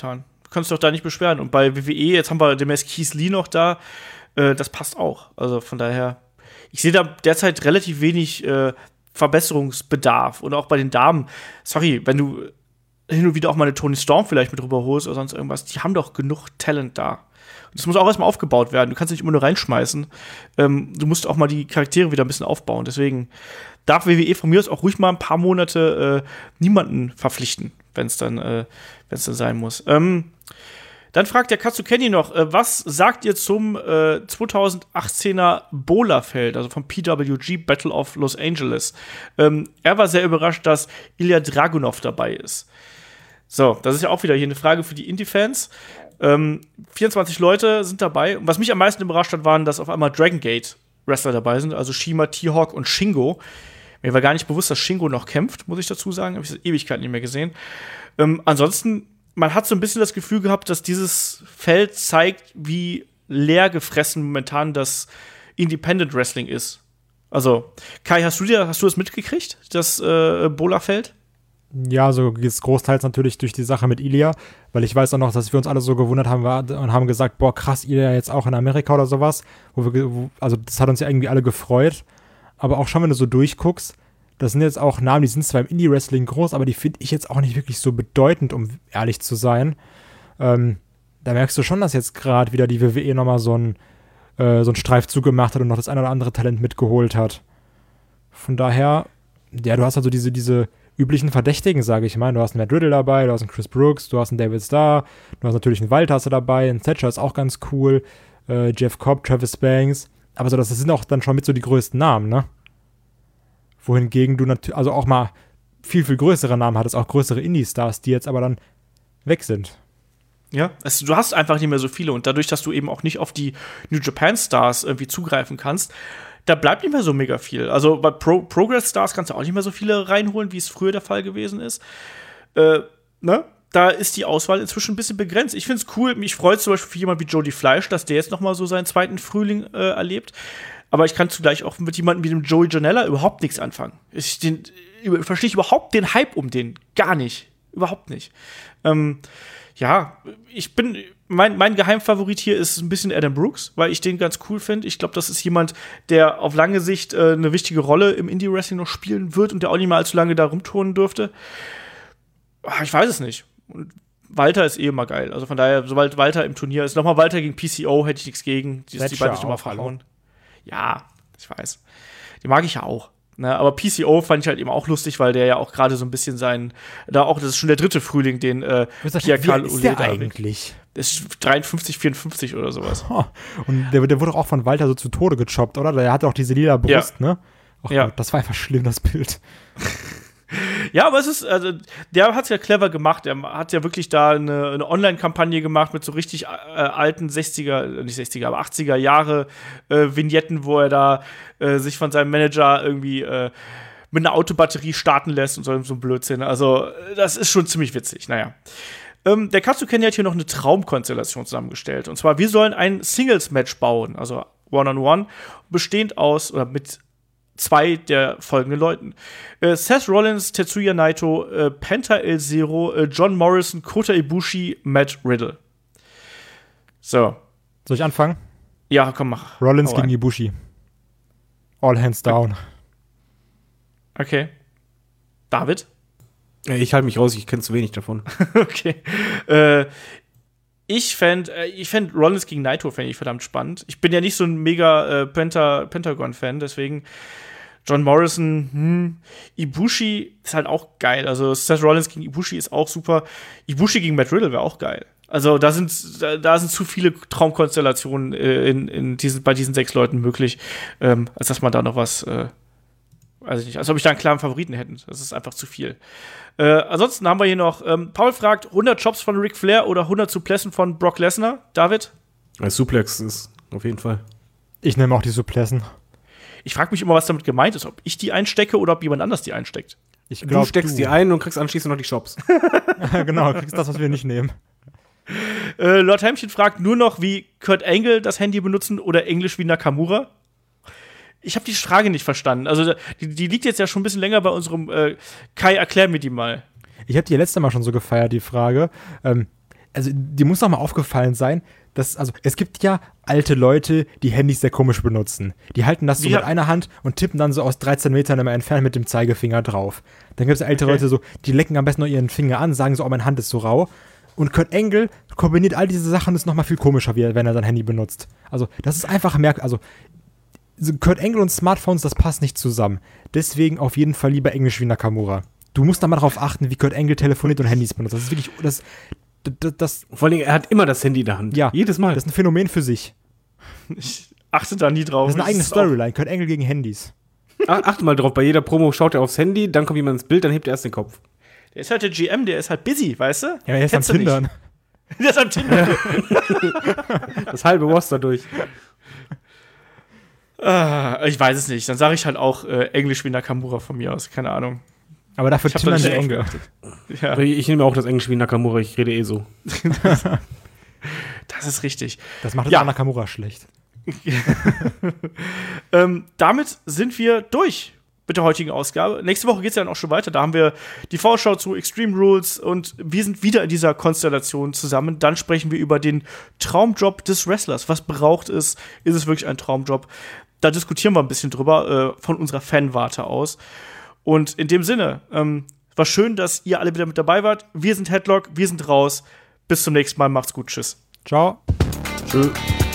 Du kannst dich doch da nicht beschweren. Und bei W W E, jetzt haben wir demnächst Keith Lee noch da, äh, das passt auch. Also von daher, ich sehe da derzeit relativ wenig äh, Verbesserungsbedarf. Und auch bei den Damen, sorry, wenn du hin und wieder auch mal eine Toni Storm vielleicht mit rüberholst oder sonst irgendwas, die haben doch genug Talent da. Das muss auch erstmal aufgebaut werden. Du kannst nicht immer nur reinschmeißen. Ähm, du musst auch mal die Charaktere wieder ein bisschen aufbauen. Deswegen darf W W E von mir aus auch ruhig mal ein paar Monate äh, niemanden verpflichten, wenn es dann, äh, wenn's dann sein muss. Ähm, dann fragt der Katsu Kenny noch, äh, was sagt ihr zum äh, zweitausendachtzehner Bola-Feld, also vom P W G Battle of Los Angeles? Ähm, er war sehr überrascht, dass Ilya Dragunov dabei ist. So, das ist ja auch wieder hier eine Frage für die Indie-Fans. Ähm, vierundzwanzig Leute sind dabei. Und was mich am meisten überrascht hat, waren, dass auf einmal Dragon Gate Wrestler dabei sind, also Shima, T-Hawk und Shingo. Mir war gar nicht bewusst, dass Shingo noch kämpft, muss ich dazu sagen. Habe ich seit Ewigkeiten nicht mehr gesehen. Ähm, ansonsten, man hat so ein bisschen das Gefühl gehabt, dass dieses Feld zeigt, wie leer gefressen momentan das Independent Wrestling ist. Also, Kai, hast du dir, hast du das mitgekriegt, das äh, Bola-Feld? Ja, so ist großteils natürlich durch die Sache mit Ilya, weil ich weiß auch noch, dass wir uns alle so gewundert haben und haben gesagt, boah, krass, Ilya jetzt auch in Amerika oder sowas. Wo wir, wo, also das hat uns ja irgendwie alle gefreut. Aber auch schon, wenn du so durchguckst, das sind jetzt auch Namen, die sind zwar im Indie-Wrestling groß, aber die finde ich jetzt auch nicht wirklich so bedeutend, um ehrlich zu sein. Ähm, da merkst du schon, dass jetzt gerade wieder die W W E nochmal so einen äh, so einen Streifzug gemacht hat und noch das ein oder andere Talent mitgeholt hat. Von daher, ja, du hast also diese, diese üblichen Verdächtigen, sage ich mal. Du hast einen Matt Riddle dabei, du hast einen Chris Brooks, du hast einen David Starr, du hast natürlich einen Walter dabei, einen Thatcher ist auch ganz cool, äh, Jeff Cobb, Travis Banks. Aber so, das sind auch dann schon mit so die größten Namen, ne? Wohingegen du natürlich, also auch mal viel, viel größere Namen hattest, auch größere Indie-Stars, die jetzt aber dann weg sind. Ja, also du hast einfach nicht mehr so viele und dadurch, dass du eben auch nicht auf die New Japan Stars irgendwie zugreifen kannst, da bleibt nicht mehr so mega viel. Also bei Pro Progress Stars kannst du auch nicht mehr so viele reinholen, wie es früher der Fall gewesen ist. Äh, ne? Da ist die Auswahl inzwischen ein bisschen begrenzt. Ich finde es cool, mich freut zum Beispiel für jemanden wie Jody Fleisch, dass der jetzt noch mal so seinen zweiten Frühling äh, erlebt. Aber ich kann zugleich auch mit jemandem wie dem Joey Janela überhaupt nichts anfangen. Ich, den, ich verstehe überhaupt den Hype um den gar nicht. Überhaupt nicht. Ähm, ja, ich bin, mein, mein Geheimfavorit hier ist ein bisschen Adam Brooks, weil ich den ganz cool finde. Ich glaube, das ist jemand, der auf lange Sicht äh, eine wichtige Rolle im Indie-Wrestling noch spielen wird und der auch nicht mal allzu lange da rumturnen dürfte. Ach, ich weiß es nicht. Und Walter ist eh immer geil. Also von daher, sobald Walter im Turnier ist, nochmal Walter gegen P C O, hätte ich nichts gegen. Die, die beiden nicht immer verhauen. Ja, ich weiß. Die mag ich ja auch. Ne, aber P C O fand ich halt eben auch lustig, weil der ja auch gerade so ein bisschen sein, da auch, das ist schon der dritte Frühling, den äh, Giancarlo ist der eigentlich? Das ist dreiundfünfzig, vierundfünfzig oder sowas. Oh, und der, der wurde auch von Walter so zu Tode gechoppt, oder? Der hatte auch diese lila Brust, ja. Ne? Ach ja. Gott, das war einfach schlimm, das Bild. Ja, aber es ist, also, der hat es ja clever gemacht. Der hat ja wirklich da eine, eine Online-Kampagne gemacht mit so richtig äh, alten sechziger, nicht sechziger, aber achtziger Jahre äh, Vignetten, wo er da äh, sich von seinem Manager irgendwie äh, mit einer Autobatterie starten lässt und so, so ein Blödsinn. Also, das ist schon ziemlich witzig. Naja. Ähm, der Katsu Kenny hat hier noch eine Traumkonstellation zusammengestellt. Und zwar, wir sollen ein Singles-Match bauen, also One-on-One, bestehend aus, oder mit zwei der folgenden Leuten. Äh, Seth Rollins, Tetsuya Naito, äh, Penta El Zero, äh, John Morrison, Kota Ibushi, Matt Riddle. So. Soll ich anfangen? Ja, komm, mach. Rollins gegen Ibushi. All hands down. Okay. David? Ich halte mich raus, ich kenne zu wenig davon. Okay. Äh, Ich fände äh, ich fänd Rollins gegen Naito fände ich verdammt spannend. Ich bin ja nicht so ein mega äh, Penta Pentagon-Fan, deswegen John Morrison, hm. Ibushi ist halt auch geil. Also Seth Rollins gegen Ibushi ist auch super. Ibushi gegen Matt Riddle wäre auch geil. Also da sind, da, da sind zu viele Traumkonstellationen äh, in, in diesen, bei diesen sechs Leuten möglich, ähm, als dass man da noch was, äh, weiß ich nicht, als ob ich da einen klaren Favoriten hätte. Das ist einfach zu viel. Äh, ansonsten haben wir hier noch, ähm, Paul fragt, hundert Chops von Ric Flair oder hundert Suplessen von Brock Lesnar? David? Ein Suplex ist auf jeden Fall. Ich nehme auch die Suplessen. Ich frage mich immer, was damit gemeint ist, ob ich die einstecke oder ob jemand anders die einsteckt. Ich glaub, du steckst du. die ein und kriegst anschließend noch die Chops. Genau, kriegst das, was wir nicht nehmen. Äh, Lord Hämchen fragt nur noch, wie Kurt Angle das Handy benutzen oder Englisch wie Nakamura. Ich habe die Frage nicht verstanden. Also die, die liegt jetzt ja schon ein bisschen länger bei unserem äh, Kai, erklär mir die mal. Ich habe die letzte Mal schon so gefeiert, die Frage. Ähm, also dir muss doch mal aufgefallen sein, dass, also es gibt ja alte Leute, die Handys sehr komisch benutzen. Die halten das so Ja. mit einer Hand und tippen dann so aus dreizehn Metern immer entfernt mit dem Zeigefinger drauf. Dann gibt es ältere Okay. Leute so, die lecken am besten noch ihren Finger an, sagen so, oh, meine Hand ist so rau. Und Kurt Angle kombiniert all diese Sachen und ist noch mal viel komischer, wie er, wenn er sein Handy benutzt. Also das ist einfach merkwürdig. Also so Kurt Angle und Smartphones, das passt nicht zusammen. Deswegen auf jeden Fall lieber Englisch wie Nakamura. Du musst da mal darauf achten, wie Kurt Angle telefoniert und Handys benutzt. Das ist wirklich, das, das, das, Vor allem, er hat immer das Handy in der Hand. ja, Jedes Mal. das ist ein Phänomen für sich. Ich achte da nie drauf. Das ist eine eigene auch- Storyline. Kurt Angle gegen Handys. Ach, achte mal drauf, bei jeder Promo schaut er aufs Handy, dann kommt jemand ins Bild, dann hebt er erst den Kopf. Der ist halt der G M, der ist halt busy, weißt du? Ja, er ist am Kennst du nicht. Tindern. Der ist am Tinder. Das halbe Roster durch. Ah, ich weiß es nicht. Dann sage ich halt auch äh, Englisch wie Nakamura von mir aus. Keine Ahnung. Aber dafür Ich hab da Tindern nicht die drauf Angle. geachtet. Ja, Ich nehme auch das Englisch wie Nakamura, ich rede eh so. das ist richtig. Das macht Ja. ja. Nakamura schlecht. Ähm, damit sind wir durch mit der heutigen Ausgabe. Nächste Woche geht es ja dann auch schon weiter. Da haben wir die Vorschau zu Extreme Rules und wir sind wieder in dieser Konstellation zusammen. Dann sprechen wir über den Traumjob des Wrestlers. Was braucht es? Ist es wirklich ein Traumjob? Da diskutieren wir ein bisschen drüber, äh, von unserer Fanwarte aus. Und in dem Sinne, ähm, war schön, dass ihr alle wieder mit dabei wart. Wir sind Headlock, wir sind raus. Bis zum nächsten Mal. Macht's gut. Tschüss. Ciao. Tschö.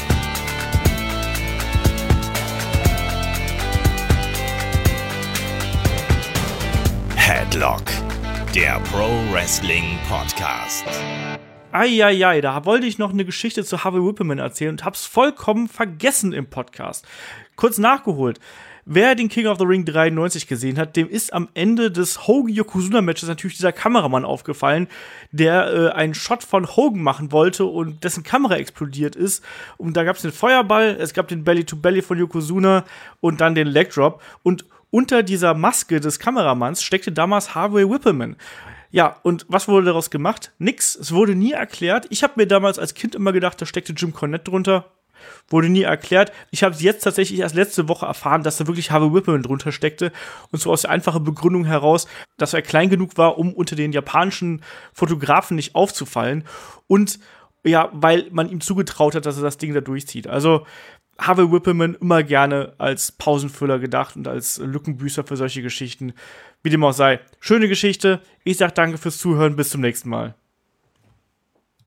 Headlock, der Pro Wrestling Podcast. Eieiei, da wollte ich noch eine Geschichte zu Harvey Whippleman erzählen und hab's vollkommen vergessen im Podcast. Kurz nachgeholt. Wer den King of the Ring dreiundneunzig gesehen hat, dem ist am Ende des Hogan-Yokozuna-Matches natürlich dieser Kameramann aufgefallen, der äh, einen Shot von Hogan machen wollte und dessen Kamera explodiert ist. Und da gab's den Feuerball, es gab den Belly-to-Belly von Yokozuna und dann den Leg-Drop. Und unter dieser Maske des Kameramanns steckte damals Harvey Whippleman. Ja, und was wurde daraus gemacht? Nix. Es wurde nie erklärt. Ich habe mir damals als Kind immer gedacht, da steckte Jim Cornette drunter. Wurde nie erklärt. Ich habe es jetzt tatsächlich erst letzte Woche erfahren, dass da wirklich Harvey Whippleman drunter steckte. Und so aus der einfachen Begründung heraus, dass er klein genug war, um unter den japanischen Fotografen nicht aufzufallen. Und ja, weil man ihm zugetraut hat, dass er das Ding da durchzieht. Also Harvey Whippleman immer gerne als Pausenfüller gedacht und als Lückenbüßer für solche Geschichten. Wie dem auch sei. Schöne Geschichte. Ich sag danke fürs Zuhören. Bis zum nächsten Mal.